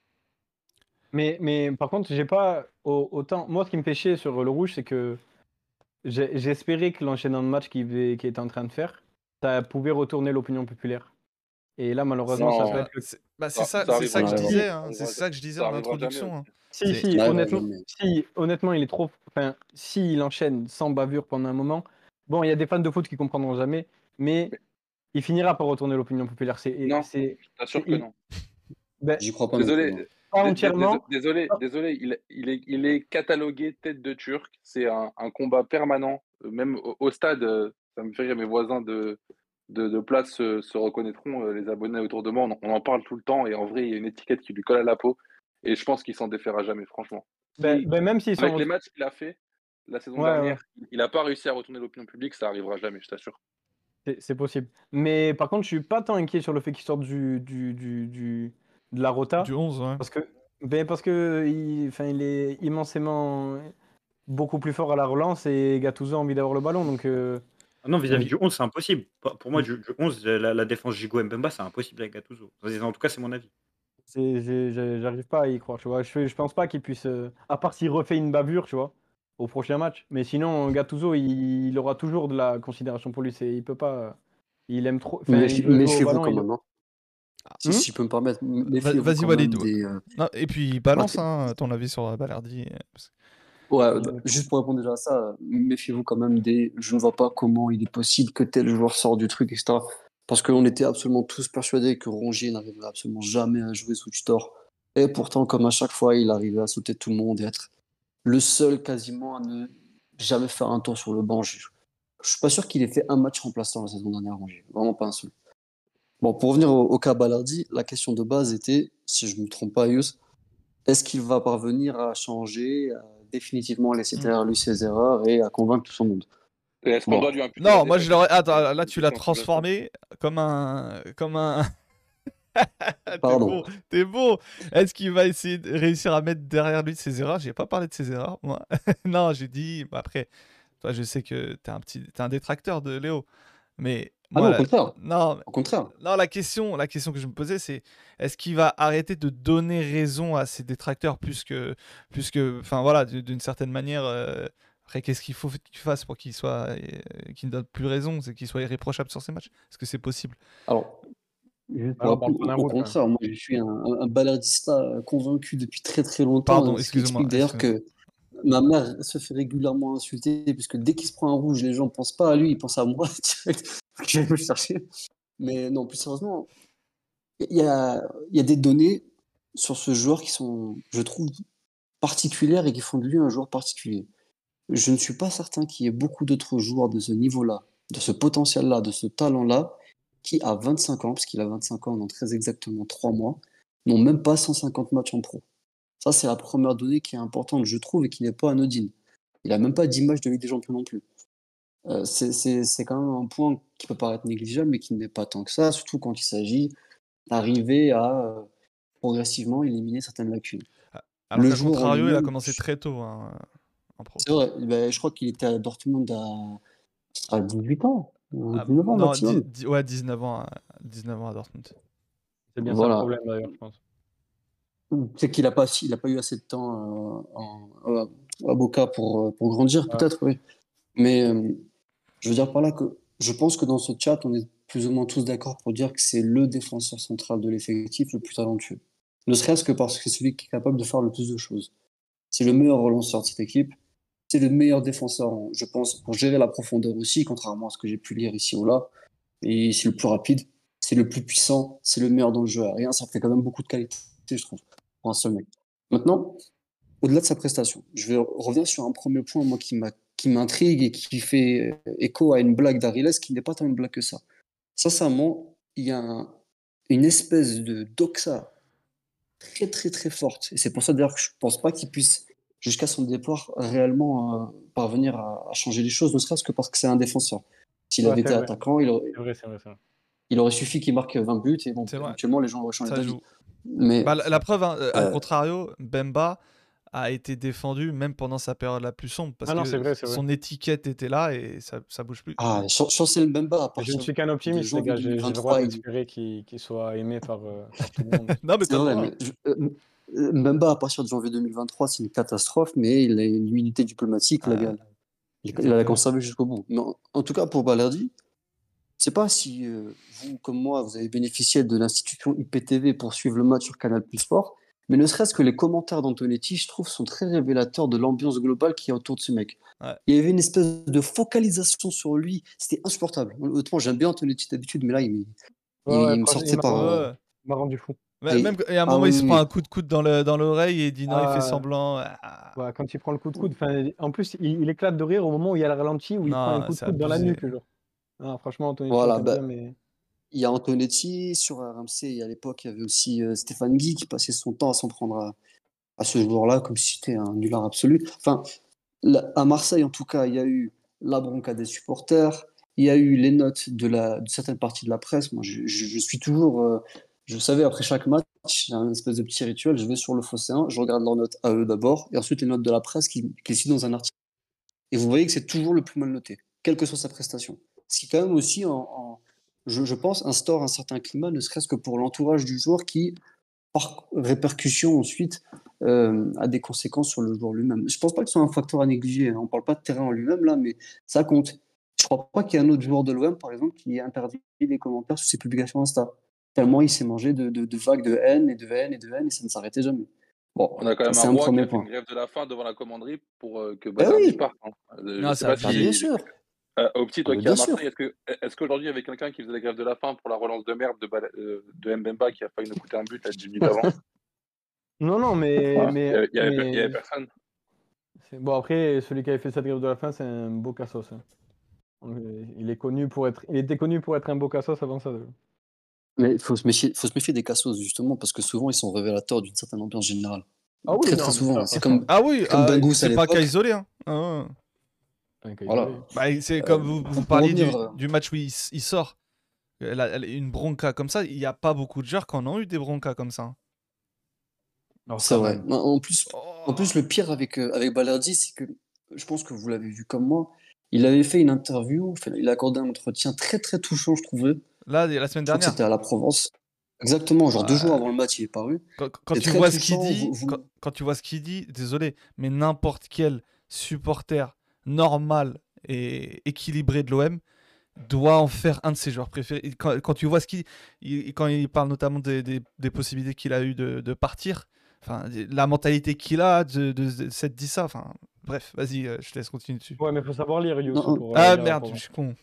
Speaker 3: Mais par contre, j'ai pas autant. Moi, ce qui me fait chier sur le rouge, c'est que j'espérais que l'enchaînement de matchs qu'il était en train de faire, ça pouvait retourner l'opinion populaire. Et là, malheureusement, ça
Speaker 4: Non,
Speaker 3: peut être le.
Speaker 1: C'est ça que je
Speaker 2: arrivera
Speaker 1: disais.
Speaker 2: jamais.
Speaker 1: Hein. C'est ça que je disais en
Speaker 4: arrivera jamais
Speaker 1: introduction. Hein.
Speaker 3: Si,
Speaker 1: C'est-
Speaker 3: si,
Speaker 2: Ça arrivera
Speaker 3: honnêtement,
Speaker 2: jamais.
Speaker 3: honnêtement, il est trop. Enfin, s'il enchaîne sans bavure pendant un moment, bon, il y a des fans de foot qui comprendront jamais, mais il finira par retourner l'opinion populaire.
Speaker 4: Non, je t'assure que non.
Speaker 3: Ben,
Speaker 2: J'y crois pas non plus.
Speaker 4: Désolé,
Speaker 2: Moi.
Speaker 3: pas entièrement.
Speaker 4: désolé, il est catalogué tête de Turc. C'est un combat permanent. Même au stade, ça me fait rire, mes voisins de place se reconnaîtront, les abonnés autour de moi. On en parle tout le temps et en vrai, il y a une étiquette qui lui colle à la peau. Et je pense qu'il s'en défera jamais, franchement.
Speaker 3: Ben, même s'ils
Speaker 4: Avec
Speaker 3: sont.
Speaker 4: les matchs qu'il a fait la saison
Speaker 3: Ouais,
Speaker 4: dernière, il n'a pas réussi à retourner l'opinion publique, ça arrivera jamais, je t'assure.
Speaker 3: C'est possible. Mais par contre, je suis pas tant inquiet sur le fait qu'il sorte de la rota.
Speaker 1: Du 11, ouais.
Speaker 3: Parce que il est immensément beaucoup plus fort à la relance et Gattuso a envie d'avoir le ballon. Donc,
Speaker 5: Ah non, vis-à-vis
Speaker 3: Oui.
Speaker 5: du 11, c'est impossible. Pour moi, du 11, la défense Gigo Mbemba, c'est impossible avec Gattuso. En tout cas, c'est mon avis.
Speaker 3: j'arrive pas à y croire, tu vois. Je pense pas qu'il puisse, à part s'il refait une bavure, tu vois, au prochain match. Mais sinon, Gattuso, il aura toujours de la considération pour lui. Il peut pas. Il aime trop. Enfin, il veut jouer au
Speaker 2: Méfiez-vous
Speaker 3: ballon.
Speaker 2: quand même. Hein. Si je peux me permettre, méfiez-vous
Speaker 1: Vas-y,
Speaker 2: quand
Speaker 1: Walid.
Speaker 2: même des.
Speaker 1: Non, et puis balance
Speaker 2: Ok.
Speaker 1: hein, ton avis sur Balerdi.
Speaker 2: Ouais, juste pour répondre déjà à ça, méfiez-vous quand même des. Je ne vois pas comment il est possible que tel joueur sorte du truc, etc. Parce qu'on était absolument tous persuadés que Rongier n'arriverait absolument jamais à jouer sous Tutor. Et pourtant, comme à chaque fois, il arrivait à sauter tout le monde et être le seul quasiment à ne jamais faire un tour sur le banc. Je suis pas sûr qu'il ait fait un match remplaçant la saison dernière, Rongier. Vraiment pas un seul. Bon, pour revenir au cas Balardi, la question de base était, si je ne me trompe pas, Yous, est-ce qu'il va parvenir à changer, à définitivement laisser derrière lui ses erreurs et à convaincre tout son monde?
Speaker 4: Et est-ce qu'on
Speaker 2: Bon.
Speaker 4: doit lui imputer
Speaker 1: Non,
Speaker 4: la
Speaker 1: moi
Speaker 4: défaite
Speaker 1: je l'aurais. Attends,
Speaker 4: C'est
Speaker 1: là
Speaker 4: une
Speaker 1: tu l'as
Speaker 4: question,
Speaker 1: transformé comme un. T'es
Speaker 2: Pardon.
Speaker 1: beau, t'es beau. Est-ce qu'il va essayer de réussir à mettre derrière lui ses erreurs? J'ai pas parlé de ses erreurs, moi. Non, j'ai dit. Après, toi, je sais que t'es un détracteur de Léo. Mais
Speaker 2: Ah
Speaker 1: moi,
Speaker 2: non, au contraire.
Speaker 1: non,
Speaker 2: Au contraire.
Speaker 1: non, la question que je me posais, c'est est-ce qu'il va arrêter de donner raison à ses détracteurs enfin voilà, d'une certaine manière. Après, qu'est-ce qu'il faut qu'il fasse pour qu'il ne donne plus raison, c'est qu'il soit irréprochable sur ses matchs? Est-ce que c'est possible?
Speaker 2: Alors, Juste
Speaker 3: Ah,
Speaker 2: pour
Speaker 3: on parle
Speaker 2: rappeler,
Speaker 3: pas d'un
Speaker 2: au
Speaker 3: route, là.
Speaker 2: contraire, moi je suis un balardista convaincu depuis très très longtemps,
Speaker 1: Pardon,
Speaker 2: ce qui
Speaker 1: excusez-moi.
Speaker 2: explique d'ailleurs que ma mère se fait régulièrement insulter, puisque dès qu'il se prend un rouge, les gens ne pensent pas à lui, ils pensent à moi direct. Je vais me chercher. Mais non, plus sérieusement, il y a des données sur ce joueur qui sont, je trouve, particulières et qui font de lui un joueur particulier. Je ne suis pas certain qu'il y ait beaucoup d'autres joueurs de ce niveau-là, de ce potentiel-là, de ce talent-là, qui, à 25 ans, parce qu'il a 25 ans dans très exactement 3 mois, n'ont même pas 150 matchs en pro. Ça, c'est la première donnée qui est importante, je trouve, et qui n'est pas anodine. Il n'a même pas d'image de Ligue des Champions non plus. C'est quand même un point qui peut paraître négligeable, mais qui n'est pas tant que ça, surtout quand il s'agit d'arriver à progressivement éliminer certaines lacunes.
Speaker 1: Alors
Speaker 2: Le
Speaker 1: qu'à
Speaker 2: joueur en
Speaker 1: contrario, il a
Speaker 2: lui-même,
Speaker 1: commencé très tôt hein, en pro.
Speaker 2: c'est vrai, ben, je crois qu'il était à Dortmund à 18 ans, ou 19 ans
Speaker 1: Non,
Speaker 2: maximum.
Speaker 1: 19 ans, 19 ans à Dortmund.
Speaker 3: C'est bien ça le
Speaker 2: Voilà.
Speaker 3: problème, d'ailleurs, je pense.
Speaker 2: C'est qu'il n'a pas, il a pas eu assez de temps à Boca pour grandir,
Speaker 3: Ouais.
Speaker 2: peut-être, oui. Mais je veux dire par là que je pense que dans ce chat, on est plus ou moins tous d'accord pour dire que c'est le défenseur central de l'effectif le plus talentueux. Ne serait-ce que parce que c'est celui qui est capable de faire le plus de choses. C'est le meilleur relanceur de cette équipe. C'est le meilleur défenseur, je pense, pour gérer la profondeur aussi, contrairement à ce que j'ai pu lire ici ou là. Et c'est le plus rapide, c'est le plus puissant, c'est le meilleur dans le jeu aérien. Ça fait quand même beaucoup de qualité, je trouve, pour un seul mec. Maintenant, au-delà de sa prestation, je vais revenir sur un premier point, moi, qui m'intrigue et qui fait écho à une blague d'Ariles qui n'est pas tant une blague que ça. Sincèrement, il y a une espèce de doxa très très très forte. Et c'est pour ça d'ailleurs que je pense pas qu'il puisse, jusqu'à son départ, réellement parvenir à changer les choses, ne serait-ce que parce que c'est un défenseur. S'il
Speaker 3: Ouais,
Speaker 2: avait
Speaker 3: c'est
Speaker 2: été
Speaker 3: vrai.
Speaker 2: attaquant,
Speaker 3: C'est vrai, c'est vrai, c'est vrai.
Speaker 2: il aurait suffi qu'il marque 20 buts et bon,
Speaker 1: C'est vrai.
Speaker 2: éventuellement les gens auraient changé
Speaker 1: Ça
Speaker 2: d'avis.
Speaker 1: joue.
Speaker 2: Mais
Speaker 1: Bah, la preuve, hein, à
Speaker 2: euh,
Speaker 1: contrario, Bemba a été défendu même pendant sa période la plus sombre parce
Speaker 3: Ah non, c'est
Speaker 1: que
Speaker 3: vrai, c'est vrai.
Speaker 1: son étiquette était là et ça bouge plus.
Speaker 2: Chancel Mbemba, à
Speaker 3: Mais je ne
Speaker 2: partir
Speaker 3: suis qu'un
Speaker 2: de
Speaker 3: optimiste, les
Speaker 2: janvier
Speaker 3: gars. J'ai le droit
Speaker 2: 2023,
Speaker 3: d'espérer qu'il soit aimé par tout le monde.
Speaker 1: Non, mais
Speaker 2: c'est
Speaker 1: t'as le
Speaker 2: vrai,
Speaker 1: droit.
Speaker 2: mais Mbemba, à partir de janvier 2023, c'est une catastrophe, mais il a une immunité diplomatique,
Speaker 1: Ah,
Speaker 2: il l'a
Speaker 1: exactement.
Speaker 2: conservé jusqu'au bout. Mais en tout cas, pour Balerdi, je sais pas si vous, comme moi, vous avez bénéficié de l'institution IPTV pour suivre le match sur Canal Plus Sport, mais ne serait-ce que les commentaires d'Antonetti, je trouve, sont très révélateurs de l'ambiance globale qu'il y a autour de ce mec.
Speaker 1: Ouais.
Speaker 2: Il y avait une espèce de focalisation sur lui, c'était insupportable. Honnêtement, j'aime bien Antonetti d'habitude, mais là,
Speaker 3: Ouais,
Speaker 2: il me
Speaker 3: franchement,
Speaker 2: sortait par.
Speaker 1: Ouais.
Speaker 3: il m'a rendu fou.
Speaker 1: Même et à un
Speaker 2: Ah
Speaker 1: moment,
Speaker 2: oui,
Speaker 1: il se prend
Speaker 2: oui,
Speaker 1: un coup de coude dans l'oreille et il dit non, il fait
Speaker 3: Ah,
Speaker 1: semblant.
Speaker 3: ouais, quand il prend le coup de coude, en plus, il éclate de rire au moment où il y a le ralenti, où il prend un
Speaker 1: Non,
Speaker 3: coup de
Speaker 1: c'est
Speaker 3: coude dans la
Speaker 1: abusé.
Speaker 3: nuque, genre. Ah, franchement, Antonetti, on
Speaker 2: voilà.
Speaker 3: t'aime
Speaker 2: Bah,
Speaker 3: bien, mais.
Speaker 2: il y a Antonetti sur RMC, et à l'époque, il y avait aussi Stéphane Guy qui passait son temps à s'en prendre à ce joueur-là, comme si c'était un nulard absolu. Enfin, à Marseille, en tout cas, il y a eu la bronca des supporters, il y a eu les notes de certaines parties de la presse. Moi, je suis toujours. Je savais, après chaque match, j'ai un espèce de petit rituel. Je vais sur le Phocéen, je regarde leurs notes à eux d'abord, et ensuite les notes de la presse qui citent dans un article. Et vous voyez que c'est toujours le plus mal noté, quelle que soit sa prestation. Ce qui, quand même, aussi, je pense, instaure un certain climat, ne serait-ce que pour l'entourage du joueur qui, par répercussion ensuite, a des conséquences sur le joueur lui-même. Je pense pas que ce soit un facteur à négliger, hein. On parle pas de terrain en lui-même là, mais ça compte. Je crois pas qu'il y ait un autre joueur de l'OM, par exemple, qui ait interdit les commentaires sur ses publications Insta. Tellement il s'est mangé de vagues de haine et de haine et de haine et ça ne s'arrêtait jamais. Bon,
Speaker 4: On a quand
Speaker 2: ça
Speaker 4: même un
Speaker 2: c'est un
Speaker 4: roi qui
Speaker 2: premier
Speaker 4: a fait une
Speaker 2: point.
Speaker 4: grève de la faim devant la commanderie pour que
Speaker 2: Ben
Speaker 4: Balerdi
Speaker 2: oui,
Speaker 4: parte. Hein. Je
Speaker 1: Non,
Speaker 4: sais
Speaker 1: c'est
Speaker 4: pas
Speaker 2: ben bien
Speaker 1: abusé.
Speaker 4: si.
Speaker 2: sûr,
Speaker 4: Opti,
Speaker 2: ah,
Speaker 4: toi
Speaker 2: ben
Speaker 4: qui es
Speaker 2: bien
Speaker 4: à
Speaker 2: sûr.
Speaker 4: Marseille, est-ce qu'aujourd'hui, il y avait quelqu'un qui faisait la grève de la faim pour la relance de merde de Mbemba qui a failli nous coûter un but à 10 minutes avant?
Speaker 3: Non, non,
Speaker 4: Hein, il y avait
Speaker 3: mais...
Speaker 4: personne.
Speaker 3: Bon, après, celui qui avait fait cette grève de la faim, c'est un beau cassos, hein. Il était connu pour être un beau cassos avant ça.
Speaker 2: Mais il faut se méfier des cassos, justement, parce que souvent, ils sont révélateurs d'une certaine ambiance générale.
Speaker 3: Ah oui,
Speaker 2: Très, très
Speaker 3: non, mais ça,
Speaker 2: souvent.
Speaker 3: franchement,
Speaker 1: Ah oui,
Speaker 2: C'est comme Bangous à
Speaker 1: c'est pas un cas
Speaker 2: l'époque.
Speaker 1: isolé. Hein. Ah, ouais.
Speaker 3: un cas
Speaker 2: Voilà.
Speaker 3: isolé.
Speaker 1: Bah, c'est
Speaker 2: Euh,
Speaker 1: comme vous
Speaker 2: pour
Speaker 1: parliez
Speaker 2: revenir.
Speaker 1: du match où il sort. Une bronca comme ça, il n'y a pas beaucoup de joueurs qui en ont eu des broncas comme ça.
Speaker 3: Alors,
Speaker 2: C'est
Speaker 3: quand
Speaker 2: vrai.
Speaker 3: même.
Speaker 2: En plus, le pire avec Balerdi, c'est que je pense que vous l'avez vu comme moi. Il avait fait une interview, enfin, il a accordé un entretien très, très touchant, je trouvais.
Speaker 1: Là, la semaine
Speaker 2: Je crois que
Speaker 1: dernière.
Speaker 2: c'était à la Provence. Exactement, genre 2 jours
Speaker 1: Ouais.
Speaker 2: avant le match, il est paru.
Speaker 1: Quand
Speaker 2: C'est
Speaker 1: tu
Speaker 2: très
Speaker 1: vois ce qu'il
Speaker 2: touchant.
Speaker 1: dit, quand tu vois ce qu'il dit, désolé, mais n'importe quel supporter normal et équilibré de l'OM, doit en faire un de ses joueurs préférés. Quand tu vois quand il parle notamment des possibilités qu'il a eu de partir, enfin, la mentalité qu'il a de s'être dit ça. Enfin, bref, vas-y, je te laisse continuer dessus.
Speaker 3: Ouais, mais faut savoir lire, Youssou,
Speaker 2: Non,
Speaker 3: pour
Speaker 1: Ah
Speaker 3: lire
Speaker 1: merde,
Speaker 3: pour
Speaker 1: je suis con.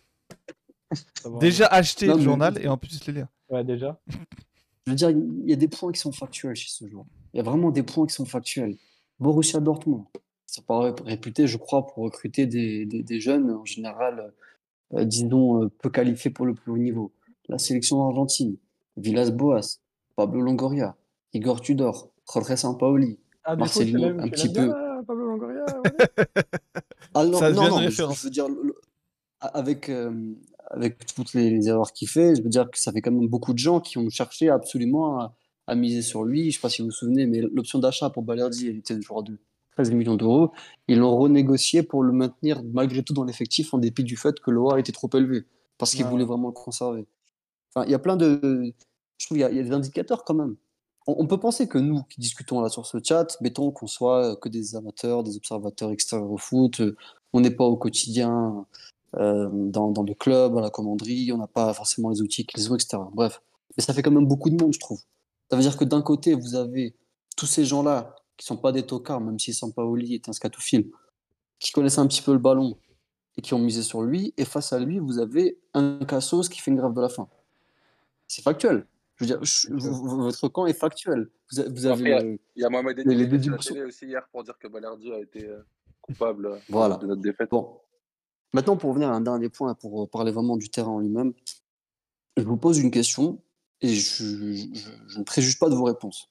Speaker 3: savoir
Speaker 1: Déjà
Speaker 3: lire.
Speaker 1: acheté
Speaker 2: non,
Speaker 1: le
Speaker 2: mais
Speaker 1: journal et en plus le lire.
Speaker 3: Ouais, déjà.
Speaker 2: je veux dire, il y a des points qui sont factuels chez ce joueur. Il y a vraiment des points qui sont factuels. Borussia Dortmund, ils sont pas réputés, je crois, pour recruter des jeunes, en général, disons, peu qualifiés pour le plus haut niveau. La sélection argentine, Villas-Boas, Pablo Longoria, Igor Tudor, Jorge Sampaoli,
Speaker 3: Ah, du coup,
Speaker 2: Marcelinho, un
Speaker 3: tu
Speaker 2: petit
Speaker 3: l'aimes bien,
Speaker 2: peu.
Speaker 3: là, Pablo Longoria, Walid?
Speaker 2: Ah non,
Speaker 1: Ça
Speaker 2: non,
Speaker 1: devient
Speaker 2: non,
Speaker 1: une
Speaker 2: mais
Speaker 1: référence.
Speaker 2: je veux dire, avec, avec toutes les erreurs qu'il fait, je veux dire que ça fait quand même beaucoup de gens qui ont cherché absolument à miser sur lui. Je ne sais pas si vous vous souvenez, mais l'option d'achat pour Balerdi, elle était de genre de 13 millions d'euros. Ils l'ont renégocié pour le maintenir malgré tout dans l'effectif en dépit du fait que l'OA était trop élevé, parce qu'ils voulaient
Speaker 3: Ouais.
Speaker 2: vraiment le conserver. Enfin, il y a plein de... Je trouve qu'il y a des indicateurs quand même. On peut penser que nous, qui discutons là sur ce chat, mettons qu'on soit que des amateurs, des observateurs extérieurs au foot, on n'est pas au quotidien dans le club, à la commanderie, on n'a pas forcément les outils qu'ils ont, etc. Bref. Mais ça fait quand même beaucoup de monde, je trouve. Ça veut dire que d'un côté, vous avez tous ces gens-là qui sont pas des tocards, même si Sampaoli est un scatophile, qui connaissent un petit peu le ballon et qui ont misé sur lui, et face à lui, vous avez un Cassos qui fait une grève de la faim. C'est factuel. Je veux dire, votre camp est factuel. Vous avez
Speaker 4: Après, il y a Mohamed Eni qui
Speaker 2: les
Speaker 4: était sur la
Speaker 2: déductions.
Speaker 4: télé aussi hier pour dire que Balerdi a été coupable de
Speaker 2: Voilà.
Speaker 4: notre défaite.
Speaker 2: Bon. Maintenant, pour revenir à un dernier point, pour parler vraiment du terrain en lui-même, je vous pose une question et je ne préjuge pas de vos réponses.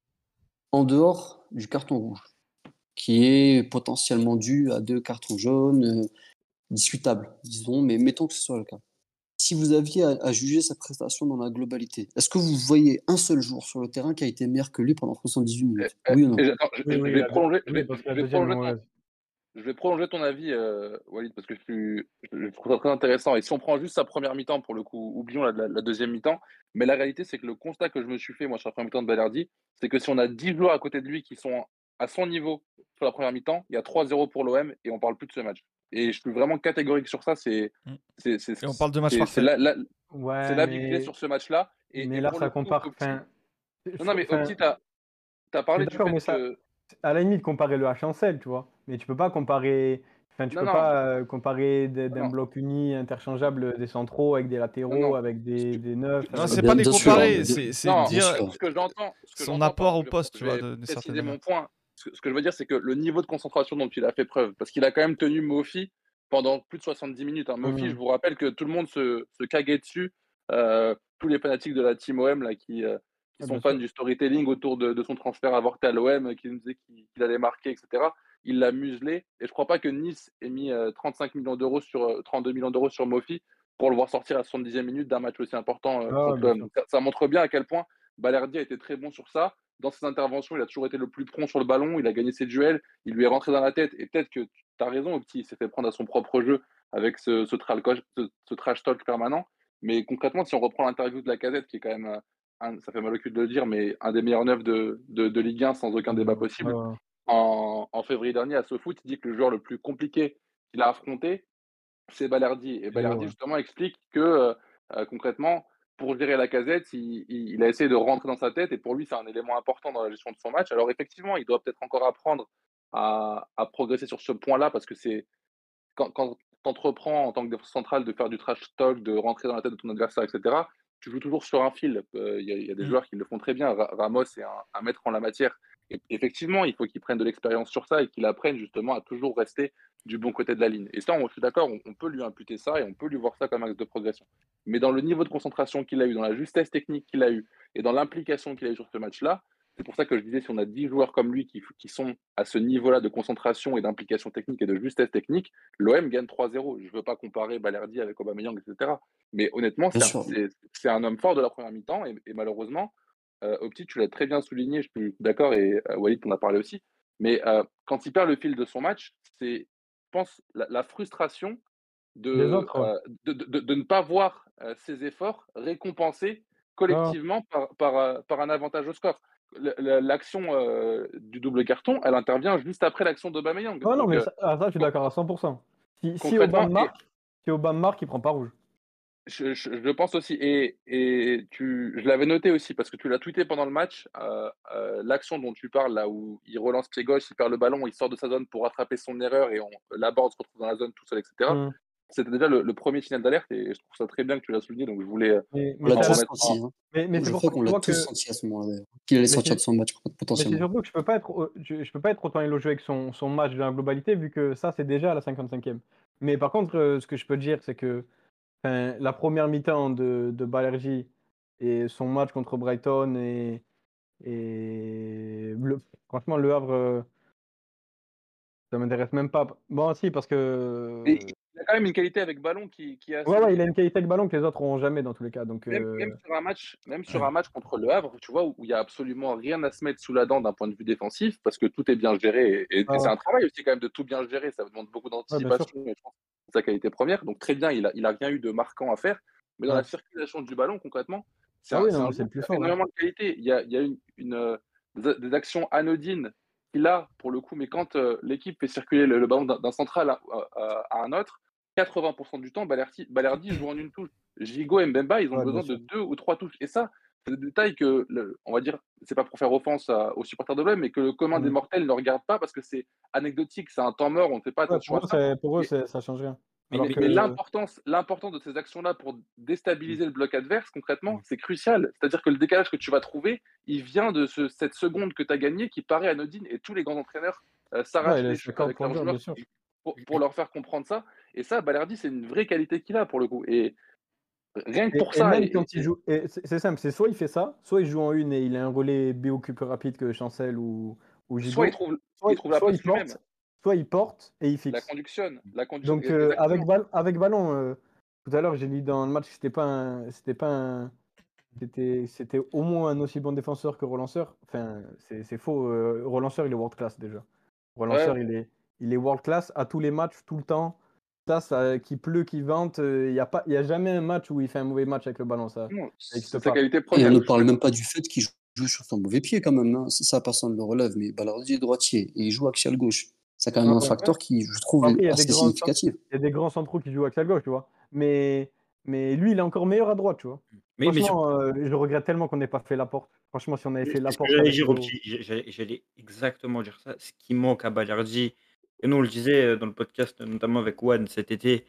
Speaker 2: En dehors du carton rouge, qui est potentiellement dû à 2 cartons jaunes, discutables, disons, mais mettons que ce soit le cas. Si vous aviez à juger sa prestation dans la globalité, est-ce que vous voyez un seul jour sur le terrain qui a été meilleur que lui pendant 78 minutes? Oui ou non?
Speaker 4: Attends,
Speaker 3: Oui,
Speaker 4: je vais prolonger,
Speaker 3: parce que
Speaker 4: je
Speaker 3: la
Speaker 4: vais
Speaker 3: deuxième est
Speaker 4: prolonger
Speaker 3: mauvaise.
Speaker 4: je vais prolonger ton avis, Walid, parce que je trouve ça très intéressant. Et si on prend juste sa première mi-temps, pour le coup, oublions la deuxième mi-temps. Mais la réalité, c'est que le constat que je me suis fait, moi, sur la première mi-temps de Balerdi, c'est que si on a 10 joueurs à côté de lui qui sont à son niveau sur la première mi-temps, il y a 3-0 pour l'OM et on parle plus de ce match. Et je suis vraiment catégorique sur ça. C'est
Speaker 1: Et on parle de match
Speaker 4: c'est
Speaker 1: parfait.
Speaker 3: Ouais,
Speaker 4: la big clé sur ce match-là.
Speaker 3: mais
Speaker 4: Et
Speaker 3: là,
Speaker 4: pour
Speaker 3: ça
Speaker 4: le coup,
Speaker 3: compare.
Speaker 4: Opti,
Speaker 3: Enfin,
Speaker 4: non, mais Opti, tu as
Speaker 3: je suis
Speaker 4: parlé du
Speaker 3: d'accord,
Speaker 4: fait
Speaker 3: mais ça,
Speaker 4: que.
Speaker 3: à la limite, comparer le H en L, tu vois. Mais tu peux pas comparer. Enfin, tu
Speaker 4: Non,
Speaker 3: peux
Speaker 4: non,
Speaker 3: pas comparer d'un
Speaker 4: non,
Speaker 3: bloc uni interchangeable des centraux avec des
Speaker 4: non,
Speaker 3: latéraux,
Speaker 4: non.
Speaker 3: avec
Speaker 4: Ce que,
Speaker 3: des neufs,
Speaker 1: Non,
Speaker 3: avec
Speaker 1: c'est
Speaker 3: des.
Speaker 1: pas les
Speaker 2: Bien sûr,
Speaker 1: comparer, c'est
Speaker 4: Non,
Speaker 2: bien
Speaker 1: dire
Speaker 2: sûr.
Speaker 4: ce que
Speaker 1: son
Speaker 4: j'entends,
Speaker 1: apport au
Speaker 4: je
Speaker 1: poste, tu
Speaker 4: je
Speaker 1: vois,
Speaker 4: vais
Speaker 1: d'une certaine
Speaker 4: préciser
Speaker 1: manière.
Speaker 4: mon point. Ce que je veux dire, c'est que le niveau de concentration dont il a fait preuve, parce qu'il a quand même tenu Mofi pendant plus de 70 minutes. Hein. Mofi, je vous rappelle que tout le monde se caguait dessus. Tous les fanatiques de la Team OM là, qui
Speaker 3: Ah,
Speaker 4: sont
Speaker 3: bien
Speaker 4: fans
Speaker 3: sûr.
Speaker 4: du storytelling autour de son transfert avorté à l'OM, qui nous disaient qu'il allait marquer, etc. Il l'a muselé. Et je crois pas que Nice ait mis 35 millions d'euros 32 millions d'euros sur Mofi pour le voir sortir à 70e minute d'un match aussi important
Speaker 3: Ah,
Speaker 4: contre
Speaker 3: bien
Speaker 4: l'OM.
Speaker 3: sûr.
Speaker 4: Donc ça montre bien à quel point Balerdi a été très bon sur ça. Dans ses interventions, il a toujours été le plus prompt sur le ballon, il a gagné ses duels, il lui est rentré dans la tête. Et peut-être que tu as raison, Opti, il s'est fait prendre à son propre jeu avec ce trash talk permanent. Mais concrètement, si on reprend l'interview de Lacazette, qui est quand même, ça fait mal au cul de le dire, mais un des meilleurs neufs de Ligue 1 sans aucun débat possible, en février dernier à SoFoot, il dit que le joueur le plus compliqué qu'il a affronté, c'est Balerdi. Et Balerdi,
Speaker 3: Ouais.
Speaker 4: justement, explique que concrètement, pour gérer Lacazette, il a essayé de rentrer dans sa tête et pour lui, c'est un élément important dans la gestion de son match. Alors, effectivement, il doit peut-être encore apprendre à progresser sur ce point-là parce que c'est quand tu entreprends en tant que défenseur central de faire du trash talk, de rentrer dans la tête de ton adversaire, etc., tu joues toujours sur un fil. Il y a des joueurs qui le font très bien. Ramos est un maître en la matière. Et effectivement, il faut qu'il prenne de l'expérience sur ça et qu'il apprenne justement à toujours rester du bon côté de la ligne. Et ça, je suis d'accord, on peut lui imputer ça et on peut lui voir ça comme axe de progression. Mais dans le niveau de concentration qu'il a eu, dans la justesse technique qu'il a eu et dans l'implication qu'il a eu sur ce match-là, c'est pour ça que je disais, si on a 10 joueurs comme lui qui sont à ce niveau-là de concentration et d'implication technique et de justesse technique, l'OM gagne 3-0. Je ne veux pas comparer Balerdi avec Aubameyang, etc. Mais honnêtement,
Speaker 2: Bien sûr.
Speaker 4: c'est un homme fort de la première mi-temps et malheureusement, Opti, tu l'as très bien souligné, je suis d'accord, et Walid, on a parlé aussi. Mais quand il perd le fil de son match, c'est, je pense, la frustration
Speaker 3: Des
Speaker 4: de,
Speaker 3: autres.
Speaker 4: de ne pas voir ses efforts récompensés
Speaker 3: Ah.
Speaker 4: collectivement par un avantage au score. L'action du double carton, elle intervient juste après l'action d'Aubameyang.
Speaker 3: Non,
Speaker 4: Donc
Speaker 3: mais ça, je suis d'accord à 100%. Si
Speaker 4: concrètement,
Speaker 3: Aubame marque, il prend pas rouge.
Speaker 4: Je le pense aussi. Et je l'avais noté aussi parce que tu l'as tweeté pendant le match. L'action dont tu parles, là où il relance pied gauche, il perd le ballon, il sort de sa zone pour rattraper son erreur et Laborde se retrouve dans la zone tout seul, etc.
Speaker 3: Hmm.
Speaker 4: C'était déjà le premier signal d'alerte et je trouve ça très bien que tu l'as souligné. Donc je voulais
Speaker 2: On
Speaker 3: Mais
Speaker 2: l'a
Speaker 4: en
Speaker 3: c'est
Speaker 2: tous
Speaker 3: à la-
Speaker 4: remettre
Speaker 2: senti.
Speaker 4: un.
Speaker 2: Hein.
Speaker 3: mais
Speaker 2: Je
Speaker 3: c'est pour
Speaker 2: crois
Speaker 3: ça que
Speaker 2: qu'on
Speaker 3: tu
Speaker 2: l'a
Speaker 3: vois
Speaker 2: tous
Speaker 3: que.
Speaker 2: senti à ce moment-là, d'ailleurs, qu'il allait
Speaker 3: Mais
Speaker 2: sortir de
Speaker 3: c'est
Speaker 2: son match
Speaker 3: mais c'est
Speaker 2: potentiellement.
Speaker 3: surtout que je peux pas être autant élogieux avec son match dans la globalité, vu que ça, c'est déjà à la 55e. Mais par contre, ce que je peux te dire, c'est que enfin, la première mi-temps de Balerji et son match contre Brighton franchement, Le Havre, ça m'intéresse même pas. Bon, si, parce
Speaker 4: Et
Speaker 3: que.
Speaker 4: il a quand même une qualité avec ballon qui est
Speaker 3: Ouais,
Speaker 4: assez
Speaker 3: ouais, il a
Speaker 4: unique.
Speaker 3: une qualité avec ballon que les autres n'auront jamais dans tous les cas. Donc,
Speaker 4: Même sur un match contre Le Havre, tu vois, où il n'y a absolument rien à se mettre sous la dent d'un point de vue défensif, parce que tout est bien géré. Et c'est
Speaker 3: ouais,
Speaker 4: un travail aussi quand même de tout bien gérer. Ça demande beaucoup
Speaker 3: ouais, bien sûr.
Speaker 4: d'anticipation. Et je pense que c'est sa qualité première. Donc très bien, il a rien eu de marquant à faire. Mais dans
Speaker 3: Ouais.
Speaker 4: la circulation du ballon, concrètement,
Speaker 3: Ah oui,
Speaker 4: c'est
Speaker 3: non,
Speaker 4: un
Speaker 3: mais c'est
Speaker 4: joueur
Speaker 3: le
Speaker 4: qui
Speaker 3: plus
Speaker 4: a
Speaker 3: fort. Hein.
Speaker 4: énormément de qualité. Il y a des actions anodines qu'il a pour le coup, mais quand l'équipe fait circuler le ballon d'un central à un autre, 80% du temps, Balerdi joue en une touche. Gigot et Mbemba, ils ont
Speaker 3: Ouais, bien
Speaker 4: besoin de
Speaker 3: sûr.
Speaker 4: 2 ou 3 touches. Et ça, c'est des détails que, on va dire, c'est pas pour faire offense aux supporters de l'OM, mais que le commun des
Speaker 3: Mm.
Speaker 4: mortels ne regarde pas parce que c'est anecdotique, c'est un temps mort, on ne fait pas
Speaker 3: Ouais,
Speaker 4: attention à ça.
Speaker 3: pour eux,
Speaker 4: Mais,
Speaker 3: ça change rien.
Speaker 4: mais,
Speaker 3: Alors
Speaker 4: mais- mais
Speaker 3: que.
Speaker 4: l'importance de ces actions-là pour
Speaker 3: Mm.
Speaker 4: déstabiliser le bloc adverse, concrètement,
Speaker 3: Mm.
Speaker 4: c'est crucial. C'est-à-dire que le décalage que tu vas trouver, il vient de cette seconde que tu as gagnée qui paraît anodine et tous les grands entraîneurs
Speaker 3: Ouais,
Speaker 4: s'arrachent
Speaker 3: il
Speaker 4: les
Speaker 3: est
Speaker 4: cheveux
Speaker 3: d'accord
Speaker 4: avec
Speaker 3: pour le
Speaker 4: leurs
Speaker 3: dire, bien
Speaker 4: joueurs
Speaker 3: sûr.
Speaker 4: pour leur faire comprendre ça. Et ça, Balerdi, c'est une vraie qualité qu'il a pour le coup. Et rien que pour
Speaker 3: Et
Speaker 4: ça,
Speaker 3: même quand il joue, et c'est simple, c'est soit il fait ça, soit il joue en une et il a un relais BOQ plus rapide que Chancel ou
Speaker 4: soit
Speaker 3: Gigot,
Speaker 4: il trouve la
Speaker 3: soit
Speaker 4: passe lui-même,
Speaker 3: il porte et il
Speaker 4: la
Speaker 3: fixe.
Speaker 4: conduction,
Speaker 3: Donc
Speaker 4: exactement.
Speaker 3: avec ballon, tout à l'heure j'ai lu dans le match que c'était au moins un aussi bon défenseur que relanceur. Enfin, c'est faux. Relanceur, il est world class déjà.
Speaker 4: Ouais,
Speaker 3: Relanceur, il est world class à tous les matchs, tout le temps. Ça qu'il pleut, qu'il vente, il y a jamais un match où il fait un mauvais match avec le ballon. Ça
Speaker 4: non,
Speaker 3: n'existe
Speaker 4: c'est sa
Speaker 3: pas.
Speaker 4: qualité
Speaker 2: Et on
Speaker 4: première.
Speaker 2: ne
Speaker 4: Je suis
Speaker 2: parle même
Speaker 4: d'accord.
Speaker 2: pas du fait qu'il joue sur son mauvais pied quand même. Hein. Ça, personne ne le relève. Mais Balardi est droitier et il joue axial gauche. C'est quand même
Speaker 3: Ouais,
Speaker 2: un
Speaker 3: ouais.
Speaker 2: facteur qui, je trouve, est
Speaker 3: Après,
Speaker 2: assez significatif.
Speaker 3: il y a des grands centraux qui jouent axial gauche, tu vois. Mais lui, il est encore meilleur à droite, tu vois.
Speaker 5: Mais
Speaker 3: Franchement, je regrette tellement qu'on n'ait pas fait Laporte. Franchement, si on avait fait
Speaker 5: c'est ce que
Speaker 3: Laporte
Speaker 5: j'allais
Speaker 3: avec
Speaker 5: dire au
Speaker 3: Léo.
Speaker 5: petit. J'allais exactement dire ça. Ce qui manque à Balerdi, et nous on le disait dans le podcast, notamment avec Juan cet été,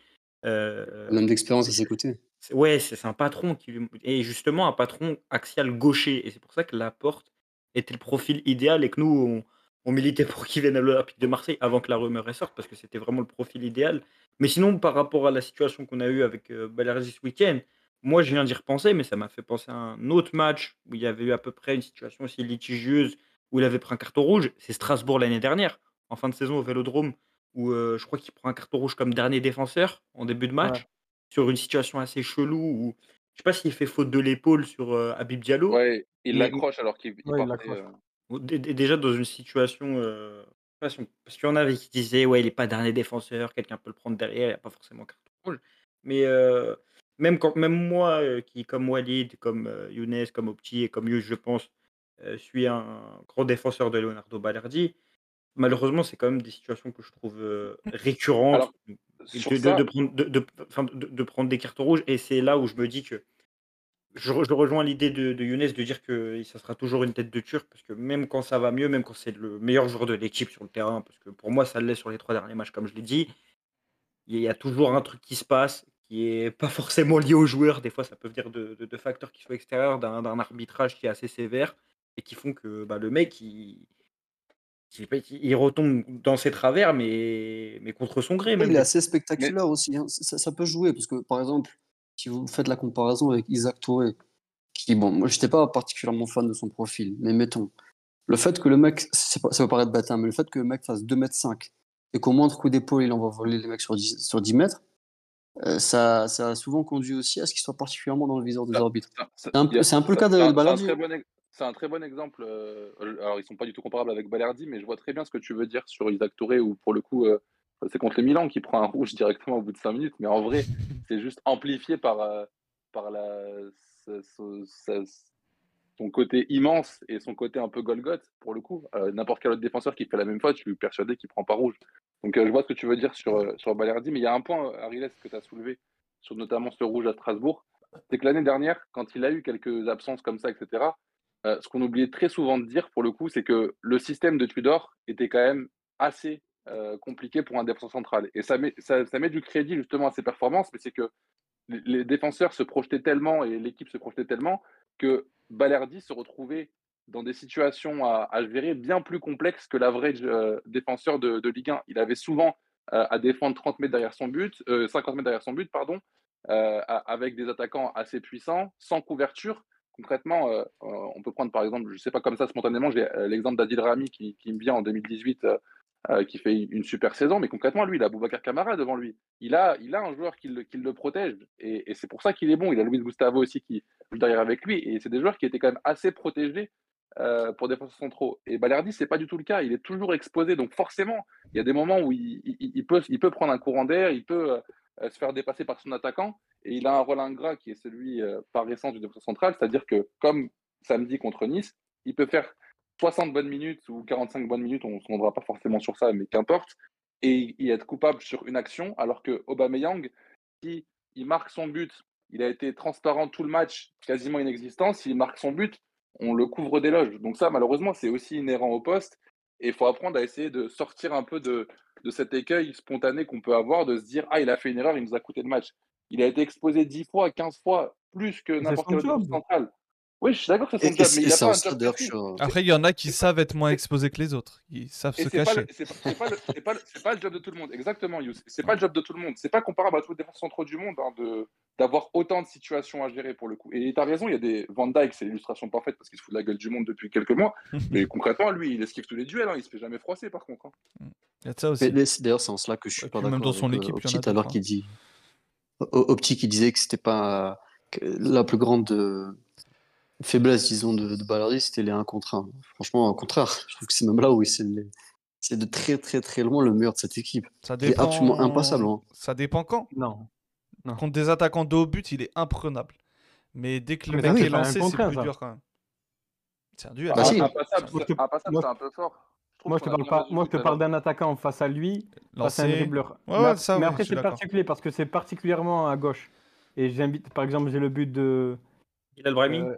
Speaker 2: Un homme d'expérience
Speaker 5: c'est
Speaker 2: à ses côtés.
Speaker 5: ouais, c'est un patron et justement un patron axial gaucher. Et c'est pour ça que Laporte était le profil idéal et que nous, on militait pour qu'il vienne à l'Olympique de Marseille avant que la rumeur sorte, parce que c'était vraiment le profil idéal. Mais sinon, par rapport à la situation qu'on a eue avec Balerdi ce week-end, moi, je viens d'y repenser, mais ça m'a fait penser à un autre match où il y avait eu à peu près une situation aussi litigieuse, où il avait pris un carton rouge. C'est Strasbourg l'année dernière, en fin de saison au Vélodrome, où je crois qu'il prend un carton rouge comme dernier défenseur en début de
Speaker 3: Ouais,
Speaker 5: match, sur une situation assez chelou où je sais pas s'il fait faute de l'épaule sur Habib Diallo,
Speaker 4: Ouais, il
Speaker 5: mais
Speaker 4: l'accroche alors qu'il
Speaker 3: ouais, il
Speaker 4: partait.
Speaker 3: l'accroche.
Speaker 5: déjà dans une situation, je sais pas parce qu'il y en avait qui disaient: «Ouais, il est pas dernier défenseur, quelqu'un peut le prendre derrière, il y a pas forcément carton rouge». Mais même moi, qui comme Walid, comme Younes, comme Opti et comme Younes, je pense, suis un grand défenseur de Leonardo Balerdi, malheureusement, c'est quand même des situations que je trouve récurrentes,
Speaker 4: Alors, sur ça,
Speaker 5: de prendre des cartons rouges. Et c'est là où je me dis que je rejoins l'idée de Younes de dire que ça sera toujours une tête de Turc, parce que même quand ça va mieux, même quand c'est le meilleur joueur de l'équipe sur le terrain, parce que pour moi, ça l'est sur les 3 derniers matchs, comme je l'ai dit, il y a toujours un truc qui se passe, qui est pas forcément lié aux joueurs. Des fois, ça peut venir de facteurs qui sont extérieurs, d'un arbitrage qui est assez sévère et qui font que, bah, le mec, il retombe dans ses travers, mais contre son gré
Speaker 2: Et
Speaker 5: même
Speaker 2: il est
Speaker 5: des fois.
Speaker 2: assez
Speaker 4: mais
Speaker 2: spectaculaire aussi. Hein. Ça peut jouer parce que, par exemple, si vous faites la comparaison avec Isaac Touré, qui, bon, moi, j'étais pas particulièrement fan de son profil, mais mettons, le fait que le mec, ça peut paraître bâtard, mais le fait que le mec fasse 2,5 m et qu'au moindre coup d'épaule, il envoie voler les mecs sur 10 mètres, ça a souvent conduit aussi à ce qu'il soit particulièrement dans le viseur des
Speaker 4: ça
Speaker 2: arbitres. C'est un peu le cas
Speaker 4: c'est
Speaker 2: d'Ariel
Speaker 4: un
Speaker 2: Baladji.
Speaker 4: très
Speaker 2: Hein.
Speaker 4: bon, c'est un très bon exemple. Alors, ils sont pas du tout comparables avec Balerdi, mais je vois très bien ce que tu veux dire sur Isaac Touré, où pour le coup, c'est contre le Milan qui prend un rouge directement au bout de 5 minutes. Mais en vrai, c'est juste amplifié par son côté immense et son côté un peu Golgoth, pour le coup. N'importe quel autre défenseur qui fait la même faute, je suis persuadé qu'il prend pas rouge. Donc, je vois ce que tu veux dire sur Balerdi, mais il y a un point, Ariel, que tu as soulevé sur notamment ce rouge à Strasbourg, c'est que l'année dernière, quand il a eu quelques absences comme ça, etc., ce qu'on oubliait très souvent de dire, pour le coup, c'est que le système de Tudor était quand même assez compliqué pour un défenseur central. Et ça met du crédit justement à ses performances, mais c'est que les défenseurs se projetaient tellement et l'équipe se projetait tellement que Balerdi se retrouvait dans des situations à gérer bien plus complexes que l'average défenseur de Ligue 1. Il avait souvent à défendre 30 mètres derrière son but, 50 mètres derrière son but, pardon, avec des attaquants assez puissants, sans couverture. Concrètement, on peut prendre par exemple, je ne sais pas comme ça spontanément, j'ai l'exemple d'Adil Rami qui me vient en 2018, qui fait une super saison, mais concrètement, lui, il a Boubacar Kamara devant lui. Il a un joueur qui le protège, et c'est pour ça qu'il est bon. Il a Luis Gustavo aussi qui joue derrière avec lui, et c'est des joueurs qui étaient quand même assez protégés pour défenseurs centraux. Et Balerdi, c'est pas du tout le cas. Il est toujours exposé, donc forcément, il y a des moments où il peut prendre un courant d'air, il peut se faire dépasser par son attaquant, et il a un rôle ingrat qui est celui par essence du défenseur central, c'est-à-dire que comme samedi contre Nice, il peut faire 60 bonnes minutes ou 45 bonnes minutes, on ne se rendra pas forcément sur ça, mais qu'importe, et être coupable sur une action, alors que Aubameyang, si il marque son but, il a été transparent tout le match, quasiment inexistant. S'il marque son but, on le couvre d'éloges. Donc ça, malheureusement, c'est aussi inhérent au poste, et il faut apprendre à essayer de sortir un peu de cet écueil spontané qu'on peut avoir, de se dire « Ah, il a fait une erreur, il nous a coûté le match ». Il a été exposé 10 fois, 15 fois, plus que
Speaker 3: C'est
Speaker 4: n'importe
Speaker 3: son
Speaker 4: quel autre
Speaker 3: job.
Speaker 4: central. Oui, je suis d'accord que c'est son
Speaker 2: Et
Speaker 4: job, mais il n'a
Speaker 2: c'est
Speaker 4: pas
Speaker 2: en
Speaker 4: un
Speaker 2: ça,
Speaker 4: job
Speaker 2: d'ailleurs,
Speaker 4: précis.
Speaker 1: Après, il y en a qui savent être moins exposés que les autres. Ils savent
Speaker 4: Et
Speaker 1: se
Speaker 4: c'est pas,
Speaker 1: cacher.
Speaker 4: c'est pas le job de tout le monde. Exactement, Youss. C'est pas le job de tout le monde. C'est pas comparable à tous les défenseurs centraux du monde d'avoir autant de situations à gérer pour le coup. Et tu as raison, il y a des Van Dijk, c'est l'illustration parfaite parce qu'il se fout de la gueule du monde depuis quelques mois. Mais concrètement, lui, il esquive tous les duels. Hein. Il se fait jamais froisser par contre. Hein.
Speaker 1: Il y a de ça
Speaker 2: Mais
Speaker 1: aussi.
Speaker 2: d'ailleurs, c'est en cela que je suis
Speaker 1: Et
Speaker 2: pas
Speaker 1: puis même dans
Speaker 2: d'accord
Speaker 1: son
Speaker 2: avec
Speaker 1: équipe, il y en
Speaker 2: Opti
Speaker 1: a
Speaker 2: tout à l'heure
Speaker 1: d'autres.
Speaker 2: qui dit Opti qui disait que c'était pas que la plus grande faiblesse, disons, de Balerdi, c'était les 1 contre 1. Franchement, au contraire, je trouve que c'est même là où c'est de très très très loin le meilleur de cette équipe.
Speaker 1: Ça
Speaker 2: Il est absolument
Speaker 1: dépend.
Speaker 2: impassable. Hein.
Speaker 1: Ça dépend quand.
Speaker 3: Non. Non.
Speaker 1: Contre des attaquants de haut but, il est imprenable. Mais dès que le
Speaker 3: Mais
Speaker 1: mec
Speaker 3: ça,
Speaker 1: est
Speaker 3: c'est pas un
Speaker 1: lancé, c'est
Speaker 3: contre un,
Speaker 1: plus
Speaker 3: ça.
Speaker 1: dur quand même. C'est un duel.
Speaker 2: Bah si.
Speaker 4: Impassable,
Speaker 3: Moi, je te-
Speaker 4: impassable,
Speaker 3: moi,
Speaker 4: c'est un peu fort. Je trouve
Speaker 3: Moi, je te
Speaker 4: qu'on a
Speaker 3: parle
Speaker 4: bien
Speaker 3: pas.
Speaker 4: résumé
Speaker 3: Moi, je te
Speaker 4: tout à
Speaker 3: parle
Speaker 4: l'heure.
Speaker 3: d'un attaquant face à lui, face à un
Speaker 1: Lancé.
Speaker 3: dribbleur.
Speaker 1: Ouais, ça,
Speaker 3: Mais
Speaker 1: oui,
Speaker 3: après,
Speaker 1: je suis
Speaker 3: c'est
Speaker 1: d'accord.
Speaker 3: particulier parce que c'est particulièrement à gauche. Et j'invite, par exemple, j'ai le but de
Speaker 5: Bilal Brahimi.
Speaker 3: euh,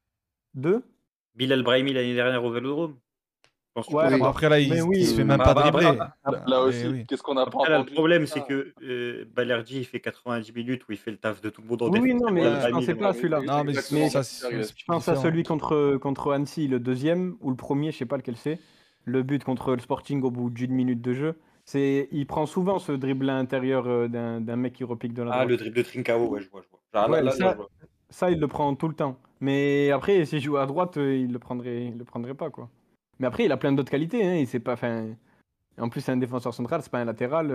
Speaker 3: de.
Speaker 5: Bilal Brahimi l'année dernière au Vélodrome. Je pense que tu
Speaker 3: Ouais,
Speaker 5: parles
Speaker 2: Oui.
Speaker 1: Bon,
Speaker 5: pas.
Speaker 1: après, là,
Speaker 3: mais
Speaker 1: il se fait
Speaker 3: oui.
Speaker 1: même
Speaker 5: Bah,
Speaker 1: pas
Speaker 5: après,
Speaker 1: dribbler.
Speaker 4: Là
Speaker 1: Mais
Speaker 4: aussi,
Speaker 1: oui.
Speaker 4: qu'est-ce qu'on n'a pas
Speaker 5: Après, là, le
Speaker 4: entendu
Speaker 5: problème,
Speaker 4: ça
Speaker 5: c'est que Balerdi, il fait 90 minutes où il fait le taf de tout le monde en
Speaker 3: Oui,
Speaker 5: défense.
Speaker 3: non,
Speaker 5: Et
Speaker 3: mais
Speaker 5: Bilal
Speaker 1: Ouais.
Speaker 3: je
Speaker 5: Brahimi, il est
Speaker 3: pensais pas à celui-là.
Speaker 1: Non, mais
Speaker 4: exactement
Speaker 3: Mais
Speaker 1: ça,
Speaker 4: mon petit
Speaker 1: c'est
Speaker 4: Ariel.
Speaker 3: je pense à
Speaker 1: différent.
Speaker 3: celui contre Annecy, le deuxième, ou le premier, je sais pas lequel c'est. Le but contre le Sporting au bout d'une minute de jeu. Il prend souvent ce dribble à l'intérieur d'un mec qui repique de la
Speaker 5: Ah, le
Speaker 3: droite.
Speaker 5: dribble de Trincao, ouais, je vois. Ah,
Speaker 3: Ouais,
Speaker 5: là, je vois.
Speaker 3: ça, il le prend tout le temps. Mais après, s'il joue à droite, il le prendrait pas, quoi. Mais après, il a plein d'autres qualités, hein. Il sait pas, enfin, en plus, c'est un défenseur central, c'est pas un latéral.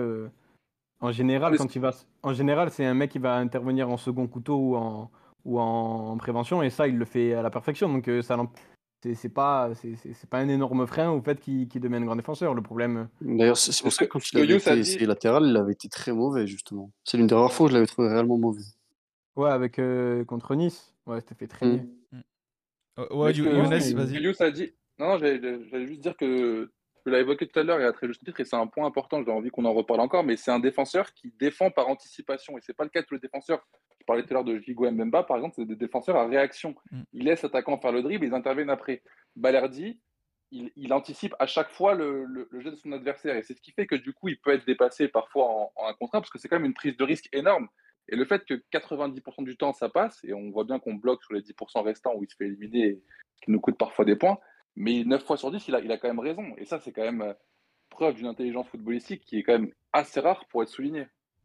Speaker 3: En général,
Speaker 4: Mais
Speaker 3: en général, c'est un mec qui va intervenir en second couteau ou en prévention, et ça, il le fait à la perfection. Donc, c'est pas un énorme frein au fait qu'il devienne grand défenseur. Le problème,
Speaker 2: D'ailleurs, c'est
Speaker 4: c'est
Speaker 2: pour ça que quand
Speaker 4: ce
Speaker 2: il
Speaker 4: que
Speaker 2: avait
Speaker 4: Youss a
Speaker 2: été
Speaker 4: dit.
Speaker 2: essayé latéral, il avait été très mauvais, justement. C'est l'une des rares fois où je l'avais trouvé réellement mauvais.
Speaker 3: ouais, avec contre Nice, ouais, c'était fait traîner.
Speaker 2: Hmm.
Speaker 1: Ouais,
Speaker 4: Mais ce que,
Speaker 3: Ouais,
Speaker 1: Younes,
Speaker 4: ce que
Speaker 1: vas-y.
Speaker 4: Youss a dit, non, j'allais juste dire que tu l'as évoqué tout à l'heure et à très juste titre, et c'est un point important, j'ai envie qu'on en reparle encore, mais c'est un défenseur qui défend par anticipation, et c'est pas le cas de tous les défenseurs. Je parlais tout à l'heure de Gigo Mbemba, par exemple, c'est des défenseurs à réaction.
Speaker 1: Mm.
Speaker 4: Ils laissent l'attaquant faire le dribble, ils interviennent après. Balerdi, il anticipe à chaque fois le jeu de son adversaire, et c'est ce qui fait que du coup, il peut être dépassé parfois en un contre un, parce que c'est quand même une prise de risque énorme. Et le fait que 90% du temps ça passe, et on voit bien qu'on bloque sur les 10% restants où il se fait éliminer, ce qui nous coûte parfois des points, mais 9 fois sur 10, il a quand même raison. Et ça, c'est quand même preuve d'une intelligence footballistique qui est quand même assez rare pour être soulignée.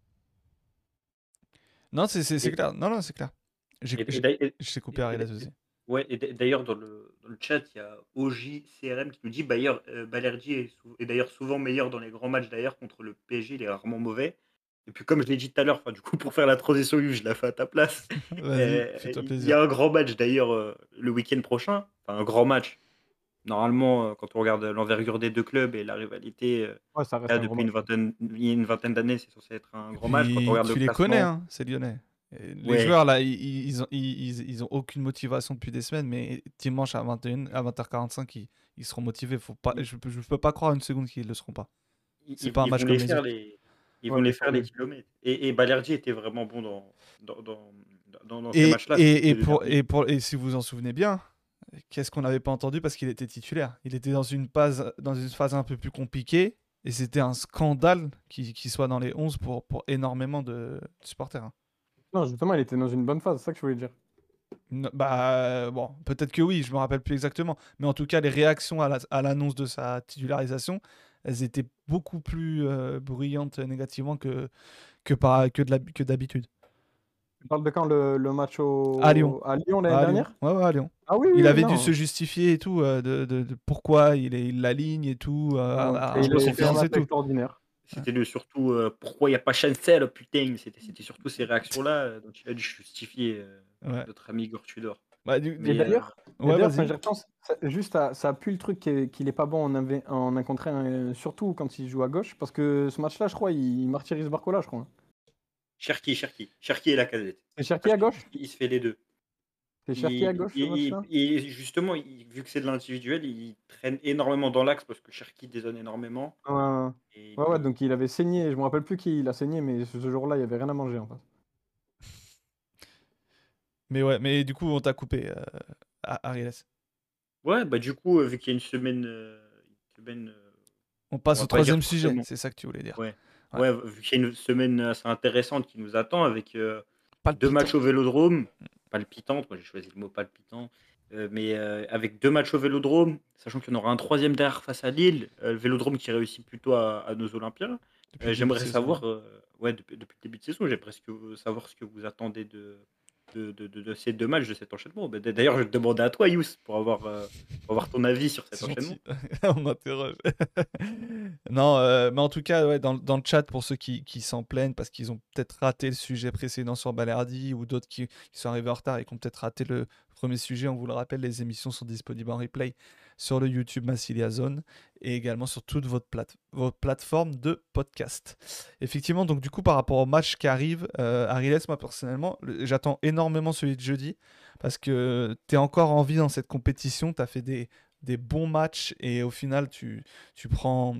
Speaker 1: Non, c'est
Speaker 5: Et-
Speaker 1: clair. Non, c'est clair.
Speaker 5: Et- et d'ailleurs-
Speaker 1: Je t'ai coupé Ariel aussi.
Speaker 5: Ouais, et d'ailleurs, dans le chat, il y a OJCRM qui nous dit Balerdi est d'ailleurs souvent meilleur dans les grands matchs. D'ailleurs, contre le PSG, il est rarement mauvais. Et puis, comme je l'ai dit tout à l'heure, du coup, pour faire la transition, je la fais à ta place.
Speaker 1: Vas-y, fais-toi
Speaker 5: Il y
Speaker 1: plaisir.
Speaker 5: a un grand match d'ailleurs le week-end prochain. Enfin, un grand match. Normalement, quand on regarde l'envergure des deux clubs et la rivalité
Speaker 3: Ouais, ça reste
Speaker 5: là,
Speaker 3: un gros
Speaker 5: depuis
Speaker 3: match.
Speaker 5: une vingtaine d'années, c'est censé être un grand match. Quand on
Speaker 1: Puis,
Speaker 5: regarde
Speaker 1: tu
Speaker 5: le
Speaker 1: les connais,
Speaker 5: classement,
Speaker 1: hein, c'est lyonnais. Et les
Speaker 5: Ouais.
Speaker 1: joueurs, là, ils ont aucune motivation depuis des semaines, mais dimanche à 20h45, ils seront motivés. Faut pas, je peux pas croire une seconde qu'ils le seront pas. C'est pas un match
Speaker 5: vont
Speaker 1: comme
Speaker 5: les
Speaker 1: les
Speaker 5: faire
Speaker 1: autres.
Speaker 5: les Ils
Speaker 3: Ouais,
Speaker 5: voulaient
Speaker 3: bien sûr,
Speaker 5: faire les
Speaker 3: oui.
Speaker 5: kilomètres. Et Balerdi était vraiment bon dans ces
Speaker 1: Et,
Speaker 5: matchs-là, surtout
Speaker 1: et,
Speaker 5: les
Speaker 1: et,
Speaker 5: deux
Speaker 1: pour,
Speaker 5: derniers.
Speaker 1: et, pour, et si vous vous en souvenez bien, qu'est-ce qu'on n'avait pas entendu parce qu'il était titulaire? Il était dans une phase un peu plus compliquée et c'était un scandale qu'il soit dans les 11 pour énormément de supporters, hein.
Speaker 3: Non, justement, il était dans une bonne phase, c'est ça que je voulais dire.
Speaker 1: Bah, bon, peut-être que oui, je me rappelle plus exactement. Mais en tout cas, les réactions à l'annonce de sa titularisation, elles étaient beaucoup plus bruyantes négativement que d'habitude.
Speaker 3: Tu parles de quand le match
Speaker 1: À Lyon.
Speaker 3: à Lyon l'année
Speaker 1: À Lyon.
Speaker 3: dernière?
Speaker 1: Ouais, ouais, à Lyon.
Speaker 3: Ah oui,
Speaker 1: Il
Speaker 3: oui, oui,
Speaker 1: avait dû
Speaker 3: non.
Speaker 1: se justifier et tout de pourquoi il l'aligne et tout,
Speaker 3: Non.
Speaker 1: en
Speaker 3: Et il avait fait un
Speaker 1: conférence et
Speaker 3: match
Speaker 1: tout.
Speaker 3: extraordinaire.
Speaker 1: Ouais.
Speaker 5: C'était surtout pourquoi il n'y a pas Chancel, putain. C'était surtout ces réactions-là dont il a dû justifier
Speaker 1: Ouais.
Speaker 5: notre ami Igor Tudor.
Speaker 1: Bah,
Speaker 3: Et
Speaker 5: Mais
Speaker 3: d'ailleurs,
Speaker 1: ouais,
Speaker 3: quand
Speaker 1: vas-y.
Speaker 3: j'y repense, ça appuie le truc qu'il est pas bon en un contre un, surtout quand il joue à gauche, parce que ce match-là, je crois, il martyrise Barcola, je crois, hein.
Speaker 5: Cherki et Lacazette.
Speaker 3: C'est Cherki à gauche?
Speaker 5: Il se fait les deux.
Speaker 3: C'est Cherki à gauche, ce match-là?
Speaker 5: Et justement, vu que c'est de l'individuel, il traîne énormément dans l'axe parce que Cherki dézone énormément.
Speaker 3: Ouais,
Speaker 5: Et
Speaker 3: ouais, donc il avait saigné. Je me rappelle plus qui il a saigné, mais ce jour-là, il y avait rien à manger en fait.
Speaker 1: Mais ouais, mais du coup, on t'a coupé, Ariel.
Speaker 5: ouais, bah du coup, vu qu'il y a une semaine,
Speaker 1: On
Speaker 5: on
Speaker 1: passe
Speaker 5: va
Speaker 1: au
Speaker 5: pas dire
Speaker 1: troisième sujet,
Speaker 5: forcément.
Speaker 1: c'est ça que tu voulais dire.
Speaker 5: Ouais.
Speaker 1: Ouais.
Speaker 5: Ouais, vu qu'il y a une semaine assez intéressante qui nous attend avec 2
Speaker 1: Palpitant.
Speaker 5: matchs au Vélodrome, palpitante, moi j'ai choisi le mot palpitant, mais avec 2 matchs au Vélodrome, sachant qu'il y en aura un troisième derrière face à Lille, le Vélodrome qui réussit plutôt à nos Olympiens.
Speaker 1: Depuis le début de
Speaker 5: J'aimerais
Speaker 1: saison.
Speaker 5: savoir, ouais, depuis le début de saison, j'aimerais savoir ce que vous attendez de ces 2 matchs, de cet enchaînement. Bah, d'ailleurs, je vais te demander à toi, Yous, pour avoir ton avis sur cet
Speaker 1: C'est
Speaker 5: enchaînement.
Speaker 1: gentil. On m'interroge. Non, mais en tout cas, ouais, dans le chat, pour ceux qui s'en plaignent parce qu'ils ont peut-être raté le sujet précédent sur Balerdi ou d'autres qui sont arrivés en retard et qui ont peut-être raté le premier sujet, on vous le rappelle, les émissions sont disponibles en replay sur le YouTube Massilia Zone et également sur toutes vos plateformes de podcast. Effectivement, donc du coup, par rapport au match qui arrive, Ariles, moi personnellement, j'attends énormément celui de jeudi parce que tu es encore en vie dans cette compétition, tu as fait des bons matchs et au final prends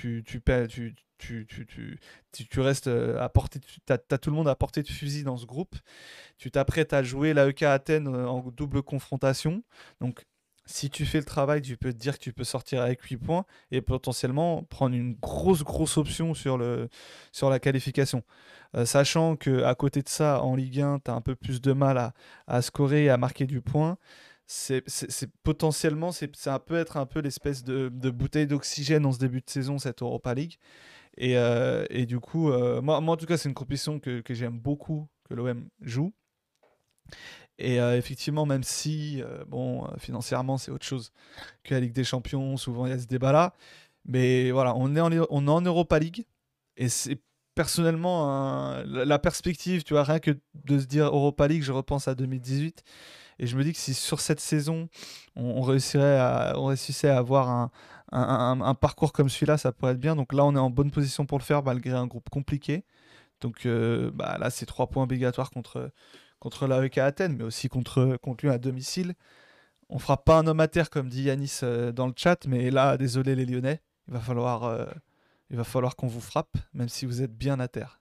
Speaker 1: tu restes à portée t'as tout le monde à portée de fusil dans ce groupe. Tu t'apprêtes à jouer l'AEK Athènes en double confrontation. Donc si tu fais le travail, tu peux te dire que tu peux sortir avec 8 points et potentiellement prendre une grosse option sur la qualification. Sachant qu'à côté de ça, en Ligue 1, tu as un peu plus de mal à scorer et à marquer du point. Potentiellement, ça peut être un peu l'espèce de bouteille d'oxygène en ce début de saison, cette Europa League. Et du coup, moi, en tout cas, c'est une compétition que j'aime beaucoup que l'OM joue. Et effectivement, même si, bon, financièrement, c'est autre chose que la Ligue des Champions, souvent il y a ce débat-là. Mais voilà, on est en Europa League. Et c'est personnellement la perspective, tu vois, rien que de se dire Europa League, je repense à 2018. Et je me dis que si sur cette saison, on réussissait à avoir un parcours comme celui-là, ça pourrait être bien. Donc là, on est en bonne position pour le faire malgré un groupe compliqué. Donc bah, là, c'est 3 points obligatoires contre l'AEK Athènes, mais aussi contre lui à domicile. On fera pas un homme à terre, comme dit Yanis dans le chat, mais là, désolé les Lyonnais, il va falloir qu'on vous frappe, même si vous êtes bien à terre.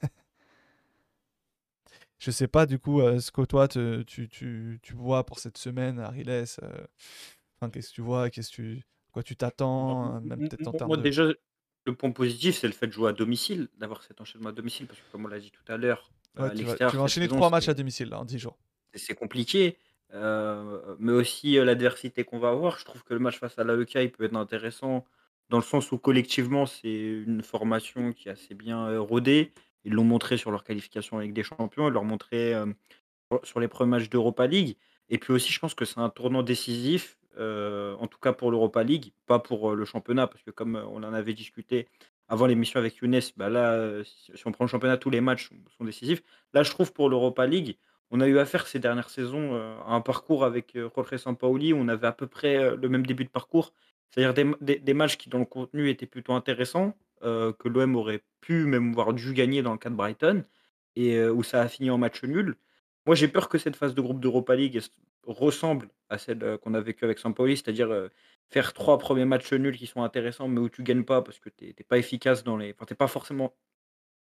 Speaker 1: Je sais pas du coup ce que toi tu vois pour cette semaine, Ariles. Enfin, qu'est-ce que tu vois, quoi tu t'attends, même peut-être en termes
Speaker 5: Moi,
Speaker 1: de.
Speaker 5: déjà, le point positif, c'est le fait de jouer à domicile, d'avoir cet enchaînement à domicile, parce que comme on l'a dit tout à l'heure,
Speaker 1: Ouais,
Speaker 5: à
Speaker 1: tu
Speaker 5: l'extérieur,
Speaker 1: vas
Speaker 5: cette
Speaker 1: enchaîner
Speaker 5: saison,
Speaker 1: 3 matchs à domicile là, en 10 jours.
Speaker 5: c'est compliqué. Mais aussi l'adversité qu'on va avoir. Je trouve que le match face à l'AEK, il peut être intéressant dans le sens où collectivement, c'est une formation qui est assez bien rodée. Ils l'ont montré sur leur qualification avec des champions, ils l'ont montré sur les premiers matchs d'Europa League. Et puis aussi, je pense que c'est un tournant décisif, en tout cas pour l'Europa League, pas pour le championnat, parce que comme on en avait discuté avant l'émission avec Younes, bah là, si on prend le championnat, tous les matchs sont décisifs. Là, je trouve pour l'Europa League, on a eu affaire ces dernières saisons à un parcours avec Jorge Sampaoli, où on avait à peu près le même début de parcours, c'est-à-dire des matchs qui, dans le contenu, étaient plutôt intéressants, que l'OM aurait pu, même voire dû gagner dans le cas de Brighton, et où ça a fini en match nul. Moi, j'ai peur que cette phase de groupe d'Europa League ressemble à celle qu'on a vécue avec Sampaoli, c'est-à-dire faire 3 premiers matchs nuls qui sont intéressants, mais où tu gagnes pas parce que tu pas efficace dans les. Enfin, tu pas forcément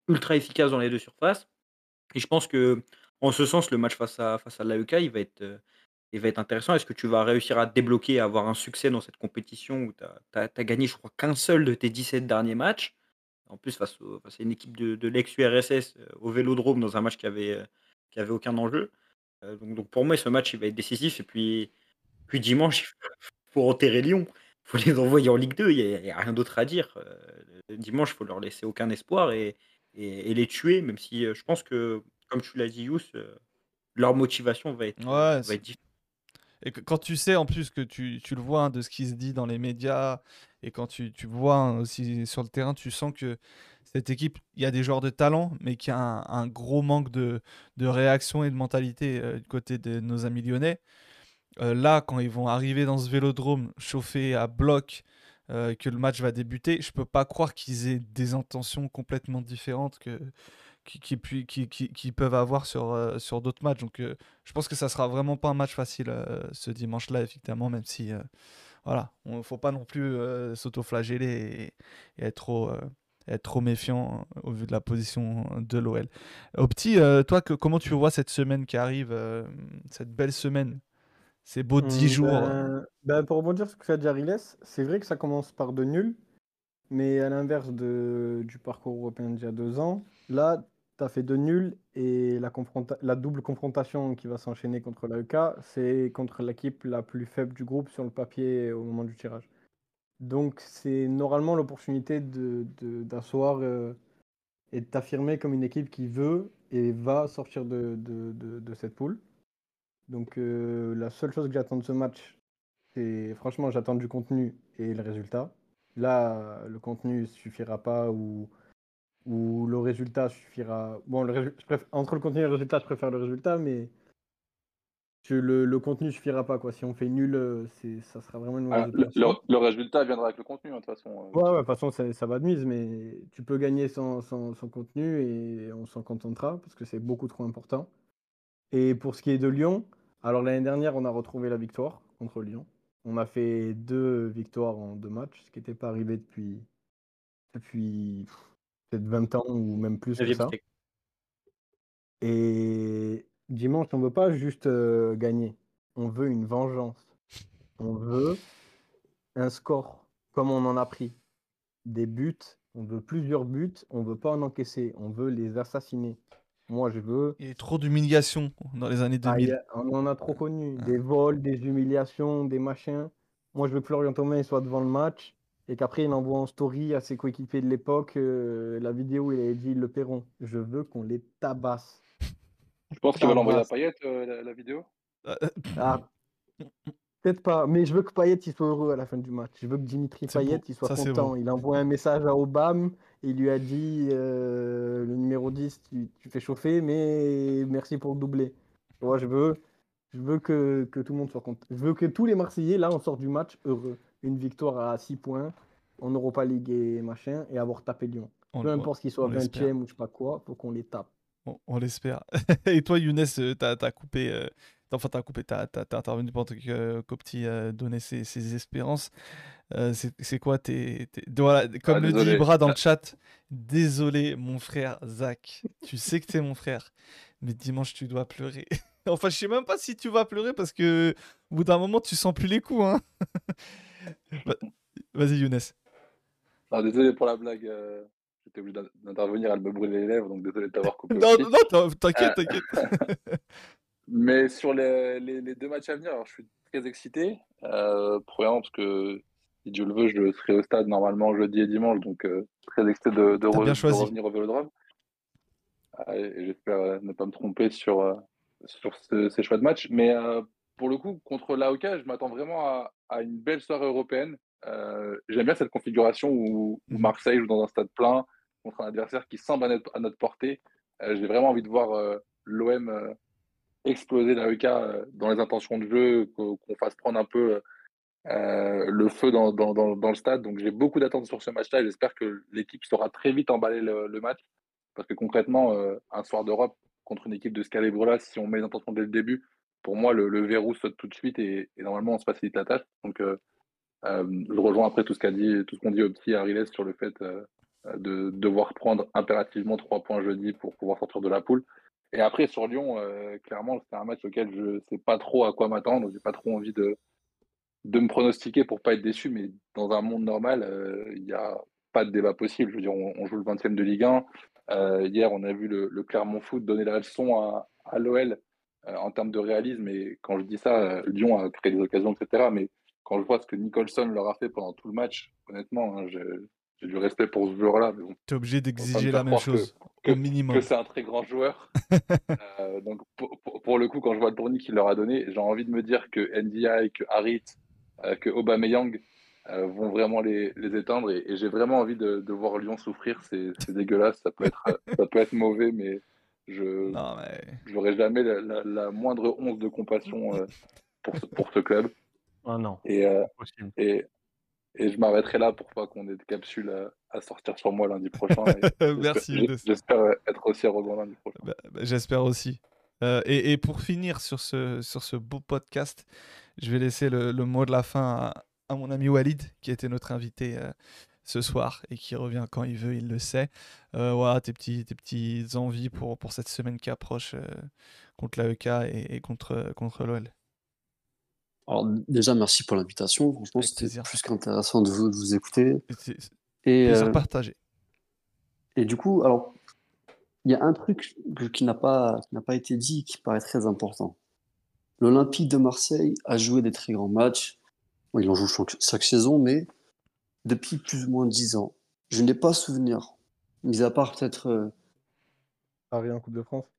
Speaker 5: ultra efficace dans les 2 surfaces et je pense que en ce sens, le match face à l'AEK, il va être intéressant. Est-ce que tu vas réussir à te débloquer, à avoir un succès dans cette compétition où tu as gagné, je crois, qu'un seul de tes 17 derniers matchs? En plus, face à une équipe de l'ex-URSS, au Vélodrome dans un match qui avait aucun enjeu. Donc pour moi, ce match, il va être décisif et puis dimanche, il faut enterrer Lyon. Il faut les envoyer en Ligue 2, il y a rien d'autre à dire. Dimanche, il faut leur laisser aucun espoir et les tuer, même si, je pense que, comme tu l'as dit Youss, leur motivation
Speaker 1: Ouais,
Speaker 5: va être difficile.
Speaker 1: et quand tu sais en plus que tu le vois, hein, de ce qui se dit dans les médias, et quand tu vois, hein, aussi sur le terrain, tu sens que cette équipe, il y a des joueurs de talent, mais qu'il y a un gros manque de réaction et de mentalité, du côté de nos amis lyonnais. Là, quand ils vont arriver dans ce vélodrome chauffé à bloc, que le match va débuter, je peux pas croire qu'ils aient des intentions complètement différentes qui peuvent avoir sur d'autres matchs. Donc, je pense que ça sera vraiment pas un match facile, ce dimanche-là, effectivement, même si, voilà, faut pas non plus, s'auto-flageller et être trop méfiant, au vu de la position de l'OL. Au petit, toi, comment tu vois cette semaine qui arrive, cette belle semaine, ces beaux 10 jours?
Speaker 3: Pour rebondir sur ce que tu as dit, Ariles, c'est vrai que ça commence par de nul, mais à l'inverse du parcours européen d'il y a 2 ans, là, tu as fait de nul et la double confrontation qui va s'enchaîner contre l'AEK, c'est contre l'équipe la plus faible du groupe sur le papier au moment du tirage. Donc, c'est normalement l'opportunité d'asseoir et de t'affirmer comme une équipe qui veut et va sortir de cette poule. Donc, la seule chose que j'attends de ce match, c'est franchement, j'attends du contenu et le résultat. Là, le contenu suffira pas ou le résultat suffira. Bon, entre le contenu et le résultat, je préfère le résultat, mais le contenu suffira pas, quoi. Si on fait nul, ça sera vraiment une
Speaker 4: Ah,
Speaker 3: mauvaise
Speaker 4: le,
Speaker 3: opposition.
Speaker 4: le résultat viendra avec le contenu, hein, de toute façon.
Speaker 3: Ouais, de toute façon, ça va de mise, mais tu peux gagner sans contenu et on s'en contentera parce que c'est beaucoup trop important. Et pour ce qui est de Lyon, alors l'année dernière, on a retrouvé la victoire contre Lyon. On a fait 2 victoires en 2 matchs, ce qui n'était pas arrivé depuis peut-être 20 ans ou même plus que
Speaker 5: 9e
Speaker 3: ça.
Speaker 5: siècle.
Speaker 3: Et dimanche, on ne veut pas juste gagner, on veut une vengeance. On veut un score comme on en a pris. Des buts, on veut plusieurs buts, on veut pas en encaisser, on veut les assassiner. Moi, je veux.
Speaker 1: Il y a eu trop d'humiliation dans les années 2000.
Speaker 3: On en a trop connu.
Speaker 1: Ah.
Speaker 3: Des vols, des humiliations, des machins. Moi, je veux que Florian Thauvin soit devant le match et qu'après, il envoie en story à ses coéquipiers de l'époque la vidéo où il avait dit ils le paieront. Je veux qu'on les tabasse.
Speaker 4: Je pense qu'il va l'envoyer à
Speaker 3: Tabasse.
Speaker 4: Payet, la vidéo.
Speaker 3: Ah, peut-être pas, mais je veux que Payet il soit heureux à la fin du match. Je veux que Dimitri
Speaker 1: C'est
Speaker 3: Payet
Speaker 1: beau,
Speaker 3: il soit
Speaker 1: ça c'est
Speaker 3: content.
Speaker 1: beau.
Speaker 3: Il envoie un message à Obama et il lui a dit le numéro 10, tu fais chauffer, mais merci pour le doublé. Tu vois, je veux que tout le monde soit content. Je veux que tous les Marseillais, là, on sort du match heureux. Une victoire à 6 points en Europa League et machin, et avoir tapé Lyon.
Speaker 1: On,
Speaker 3: Peu
Speaker 1: on-
Speaker 3: importe qu'ils soient
Speaker 1: on l'espère.
Speaker 3: 20e ou je sais pas quoi, faut qu'on les tape.
Speaker 1: On l'espère. Et toi, Younes, t'as coupé. Enfin, t'as coupé, t'as intervenu pendant que Copti donnait ses espérances. C'est quoi voilà,
Speaker 4: Ah,
Speaker 1: comme le dit
Speaker 4: désolé.
Speaker 1: Ibra dans le chat, désolé, mon frère Zach. Tu sais que t'es mon frère, mais dimanche, tu dois pleurer. Enfin, je sais même pas si tu vas pleurer parce que au bout d'un moment, tu sens plus les coups, hein. Va- Vas-y, Younes.
Speaker 4: Non, désolé pour la blague. J'étais obligé d'intervenir, elle me brûle les lèvres, donc désolé de t'avoir coupé
Speaker 1: Non,
Speaker 4: aussi.
Speaker 1: non,
Speaker 4: Euh,
Speaker 1: t'inquiète, t'inquiète.
Speaker 4: mais sur les 2 matchs à venir, alors je suis très excité. Premièrement, parce que si Dieu le veut, je serai au stade normalement jeudi et dimanche, donc très excité
Speaker 1: T'as bien
Speaker 4: de
Speaker 1: choisi.
Speaker 4: revenir au Vélodrome. Et j'espère ne pas me tromper sur ces choix de match. Mais pour le coup, contre l'AOK, je m'attends vraiment à une belle soirée européenne. J'aime bien cette configuration où
Speaker 1: Mhm.
Speaker 4: Marseille joue dans un stade plein contre un adversaire qui semble à notre portée. J'ai vraiment envie de voir l'OM exploser l'AOK dans les intentions de jeu, qu'on fasse prendre un peu le feu dans le stade. Donc j'ai beaucoup d'attentes sur ce match-là et j'espère que l'équipe saura très vite emballer le match. Parce que concrètement, un soir d'Europe contre une équipe de ce calibre-là, si on met les intentions dès le début, pour moi, le verrou saute tout de suite et normalement, on se facilite la tâche. Donc, je rejoins après tout ce qu'on dit au petit Ariles sur le fait de devoir prendre impérativement 3 points jeudi pour pouvoir sortir de la poule. Et après, sur Lyon, clairement, c'est un match auquel je ne sais pas trop à quoi m'attendre. J'ai pas trop envie de me pronostiquer pour pas être déçu, mais dans un monde normal, il n'y a pas de débat possible. Je veux dire, on joue le 20e de Ligue 1. Hier, on a vu le Clermont Foot donner la leçon à l'OL en termes de réalisme. Et quand je dis ça, Lyon a créé des occasions, etc. Mais quand je vois ce que Nicholson leur a fait pendant tout le match, honnêtement, hein, j'ai du respect pour ce joueur-là. Mais bon,
Speaker 1: T'es obligé
Speaker 4: on va pas me
Speaker 1: d'exiger
Speaker 4: faire
Speaker 1: la même
Speaker 4: croire
Speaker 1: chose,
Speaker 4: que,
Speaker 1: au
Speaker 4: que
Speaker 1: minimum.
Speaker 4: c'est un très grand joueur. Donc pour le coup, quand je vois le tournis qu'il leur a donné, j'ai envie de me dire que NDI, que Harit, que Aubameyang vont vraiment les éteindre. Et j'ai vraiment envie de voir Lyon souffrir. C'est dégueulasse, ça peut être mauvais, mais je
Speaker 1: Non, mais.
Speaker 4: n'aurai jamais la moindre once de compassion pour ce club.
Speaker 3: Ah non,
Speaker 4: Et, euh,
Speaker 3: possible.
Speaker 4: et, et je m'arrêterai là pour pas qu'on ait de capsule à sortir sur moi lundi prochain. Et
Speaker 1: Merci, Younes.
Speaker 4: j'espère être aussi arrogant lundi prochain.
Speaker 1: J'espère aussi. Et pour finir sur ce beau podcast, je vais laisser le mot de la fin à mon ami Walid, qui était notre invité ce soir et qui revient quand il veut, il le sait. Voilà, tes petites envies pour cette semaine qui approche contre l'AEK et contre l'OL.
Speaker 2: Alors déjà, merci pour l'invitation. Franchement,
Speaker 1: Avec
Speaker 2: c'était
Speaker 1: plaisir.
Speaker 2: plus qu'intéressant de vous écouter.
Speaker 1: C'est
Speaker 2: Et,
Speaker 1: plaisir partagé.
Speaker 2: et du coup, alors, il y a un truc qui n'a pas été dit, qui paraît très important. L'Olympique de Marseille a joué des très grands matchs. Bon, il en joue chaque saison, mais depuis plus ou moins 10 ans, je n'ai pas souvenir, mis à part peut-être
Speaker 3: Paris en Coupe de France.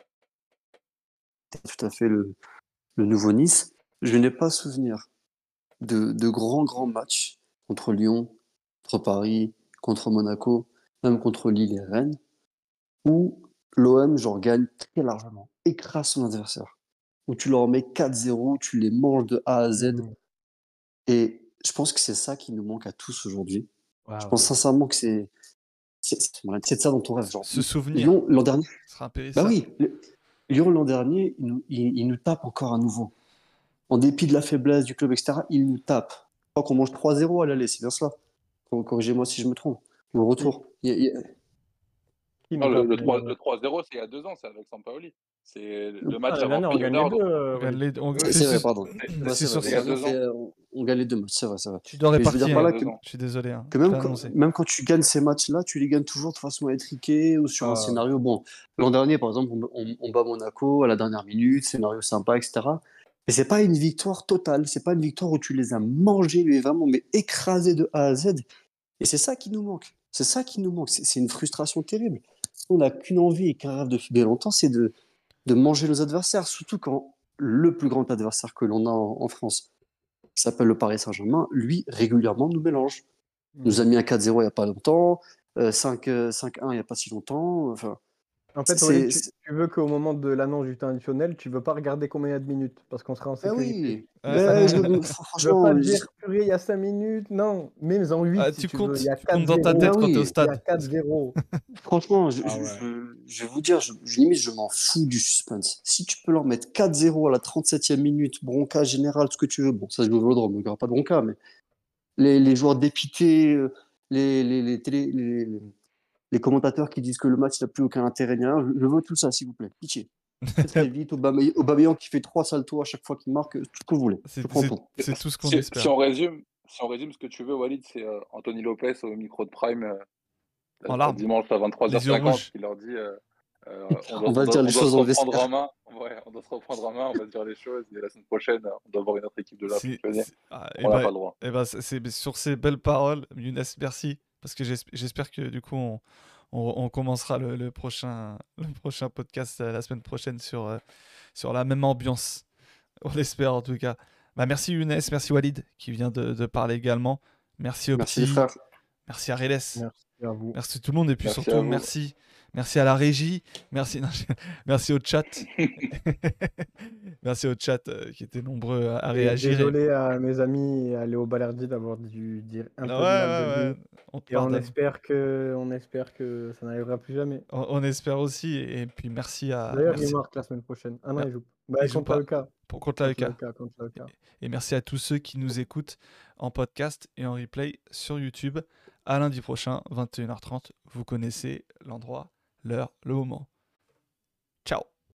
Speaker 2: tout à fait le nouveau Nice, je n'ai pas souvenir de grands matchs contre Lyon, contre Paris, contre Monaco, même contre Lille et Rennes, où l'OM genre gagne très largement, écrase son adversaire, où tu leur mets 4-0, tu les manges de A à Z. Et je pense que c'est ça qui nous manque à tous aujourd'hui. Je pense sincèrement que c'est de ça dont on rêve. Genre,
Speaker 1: Se souvenir
Speaker 2: Lyon, l'an dernier,
Speaker 1: sera
Speaker 2: bah
Speaker 1: impérissable.
Speaker 2: oui, Lyon, l'an dernier, il nous tape encore à nouveau. En dépit de la faiblesse du club, etc., il nous tape. Je crois qu'on mange 3-0 à l'aller, c'est bien cela. Corrigez-moi si je me trompe. Au retour.
Speaker 4: Non, le 3-0, c'est il y a 2 ans, c'est avec Sampaoli. C'est le match avant
Speaker 3: on gagne les deux.
Speaker 1: On gagne les- on-
Speaker 4: Ouais,
Speaker 2: C'est vrai, pardon.
Speaker 1: C'est
Speaker 2: Ouais, c'est
Speaker 1: sur
Speaker 2: vrai.
Speaker 4: il y a
Speaker 2: L'an dernier,
Speaker 4: 2 ans.
Speaker 2: on gagne les deux matchs, c'est vrai.
Speaker 1: Tu dois
Speaker 2: Mais je veux
Speaker 1: répartir.
Speaker 2: dire par là
Speaker 4: Il y a
Speaker 2: que,
Speaker 4: 2 ans.
Speaker 1: Je suis désolé. Hein,
Speaker 2: que
Speaker 1: je l'ai annoncé.
Speaker 2: même quand tu gagnes ces matchs-là, tu les gagnes toujours de façon étriquée ou sur un scénario. Bon, l'an dernier, par exemple, on bat Monaco à la dernière minute, scénario sympa, etc. Mais c'est pas une victoire totale. C'est pas une victoire où tu les as mangés, mais vraiment, mais écrasés de A à Z. Et c'est ça qui nous manque. C'est ça qui nous manque. C'est une frustration terrible. On n'a qu'une envie et qu'un rêve depuis bien longtemps, c'est de manger nos adversaires, surtout quand le plus grand adversaire que l'on a en France, qui s'appelle le Paris Saint-Germain, lui, régulièrement nous mélange. Il nous a mis un 4-0 il n'y a pas longtemps, 5-1 il n'y a pas si longtemps. Enfin,
Speaker 3: En fait, Walid, tu veux qu'au moment de l'annonce du temps additionnel, tu veux pas regarder combien il y a de minutes, parce qu'on sera en
Speaker 2: ah
Speaker 3: sécurité.
Speaker 2: oui,
Speaker 3: Tu veux
Speaker 2: franchement,
Speaker 3: pas dire, purée, il y a 5 minutes. Non, même en 8, si tu veux. Il y a
Speaker 1: tu comptes dans ta
Speaker 3: 4-0.
Speaker 1: tête
Speaker 2: Ah
Speaker 1: quand t'es au
Speaker 2: oui,
Speaker 1: stade.
Speaker 3: Il y a 4-0.
Speaker 2: franchement, je
Speaker 3: Ah ouais.
Speaker 2: vais vous dire, limite, je m'en fous du suspense. Si tu peux leur mettre 4-0 à la 37e minute, bronca général, ce que tu veux, bon, ça je me vaudra, il n'y aura pas de bronca, mais les joueurs dépités, les commentateurs qui disent que le match n'a plus aucun intérêt, ni rien, je veux tout ça, s'il vous plaît. Pitié. Très vite, Aubameyang qui fait 3 saltos à chaque fois qu'il marque, tout ce que vous voulez. Je prends tout.
Speaker 1: C'est tout ce qu'on
Speaker 4: Si
Speaker 1: espère.
Speaker 4: on résume ce que tu veux, Walid, c'est Anthony Lopez au micro de Prime
Speaker 1: En larmes.
Speaker 4: dimanche à
Speaker 1: Les yeux
Speaker 4: 23h50
Speaker 1: rouges.
Speaker 4: qui leur dit
Speaker 2: On va dire les choses en vestiaire.
Speaker 4: on doit se reprendre en main, on va se dire les choses et la semaine prochaine, on doit avoir une autre équipe de l'Olympique Lyonnais. On n'a pas le droit.
Speaker 1: C'est sur ces belles paroles, Younes, merci. Parce que j'espère que du coup, on commencera le prochain podcast la semaine prochaine sur la même ambiance. On l'espère en tout cas. Merci Younes, merci Walid qui vient de parler également. Merci aux
Speaker 2: Merci
Speaker 1: petits.
Speaker 2: les frères.
Speaker 1: Merci à Reles.
Speaker 3: Merci à vous.
Speaker 1: Merci tout le monde et puis
Speaker 4: Merci à
Speaker 1: surtout
Speaker 4: vous.
Speaker 1: merci à la régie, merci au chat, merci au chat qui étaient nombreux à réagir.
Speaker 3: Désolé à mes amis et à Léo Balerdi d'avoir dû dire un peu de mal de lui.
Speaker 1: On te
Speaker 3: Et on
Speaker 1: pardonne.
Speaker 3: espère que ça n'arrivera plus jamais.
Speaker 1: On espère aussi et puis merci à.
Speaker 3: D'ailleurs,
Speaker 1: merci.
Speaker 3: il marque la semaine prochaine. Ah non, il joue.
Speaker 1: Il joue pas. Contre l'AEK.
Speaker 3: Contre l'AEK.
Speaker 1: Et merci à tous ceux qui nous écoutent en podcast et en replay sur YouTube. À lundi prochain, 21h30. Vous connaissez l'endroit, l'heure, le moment. Ciao.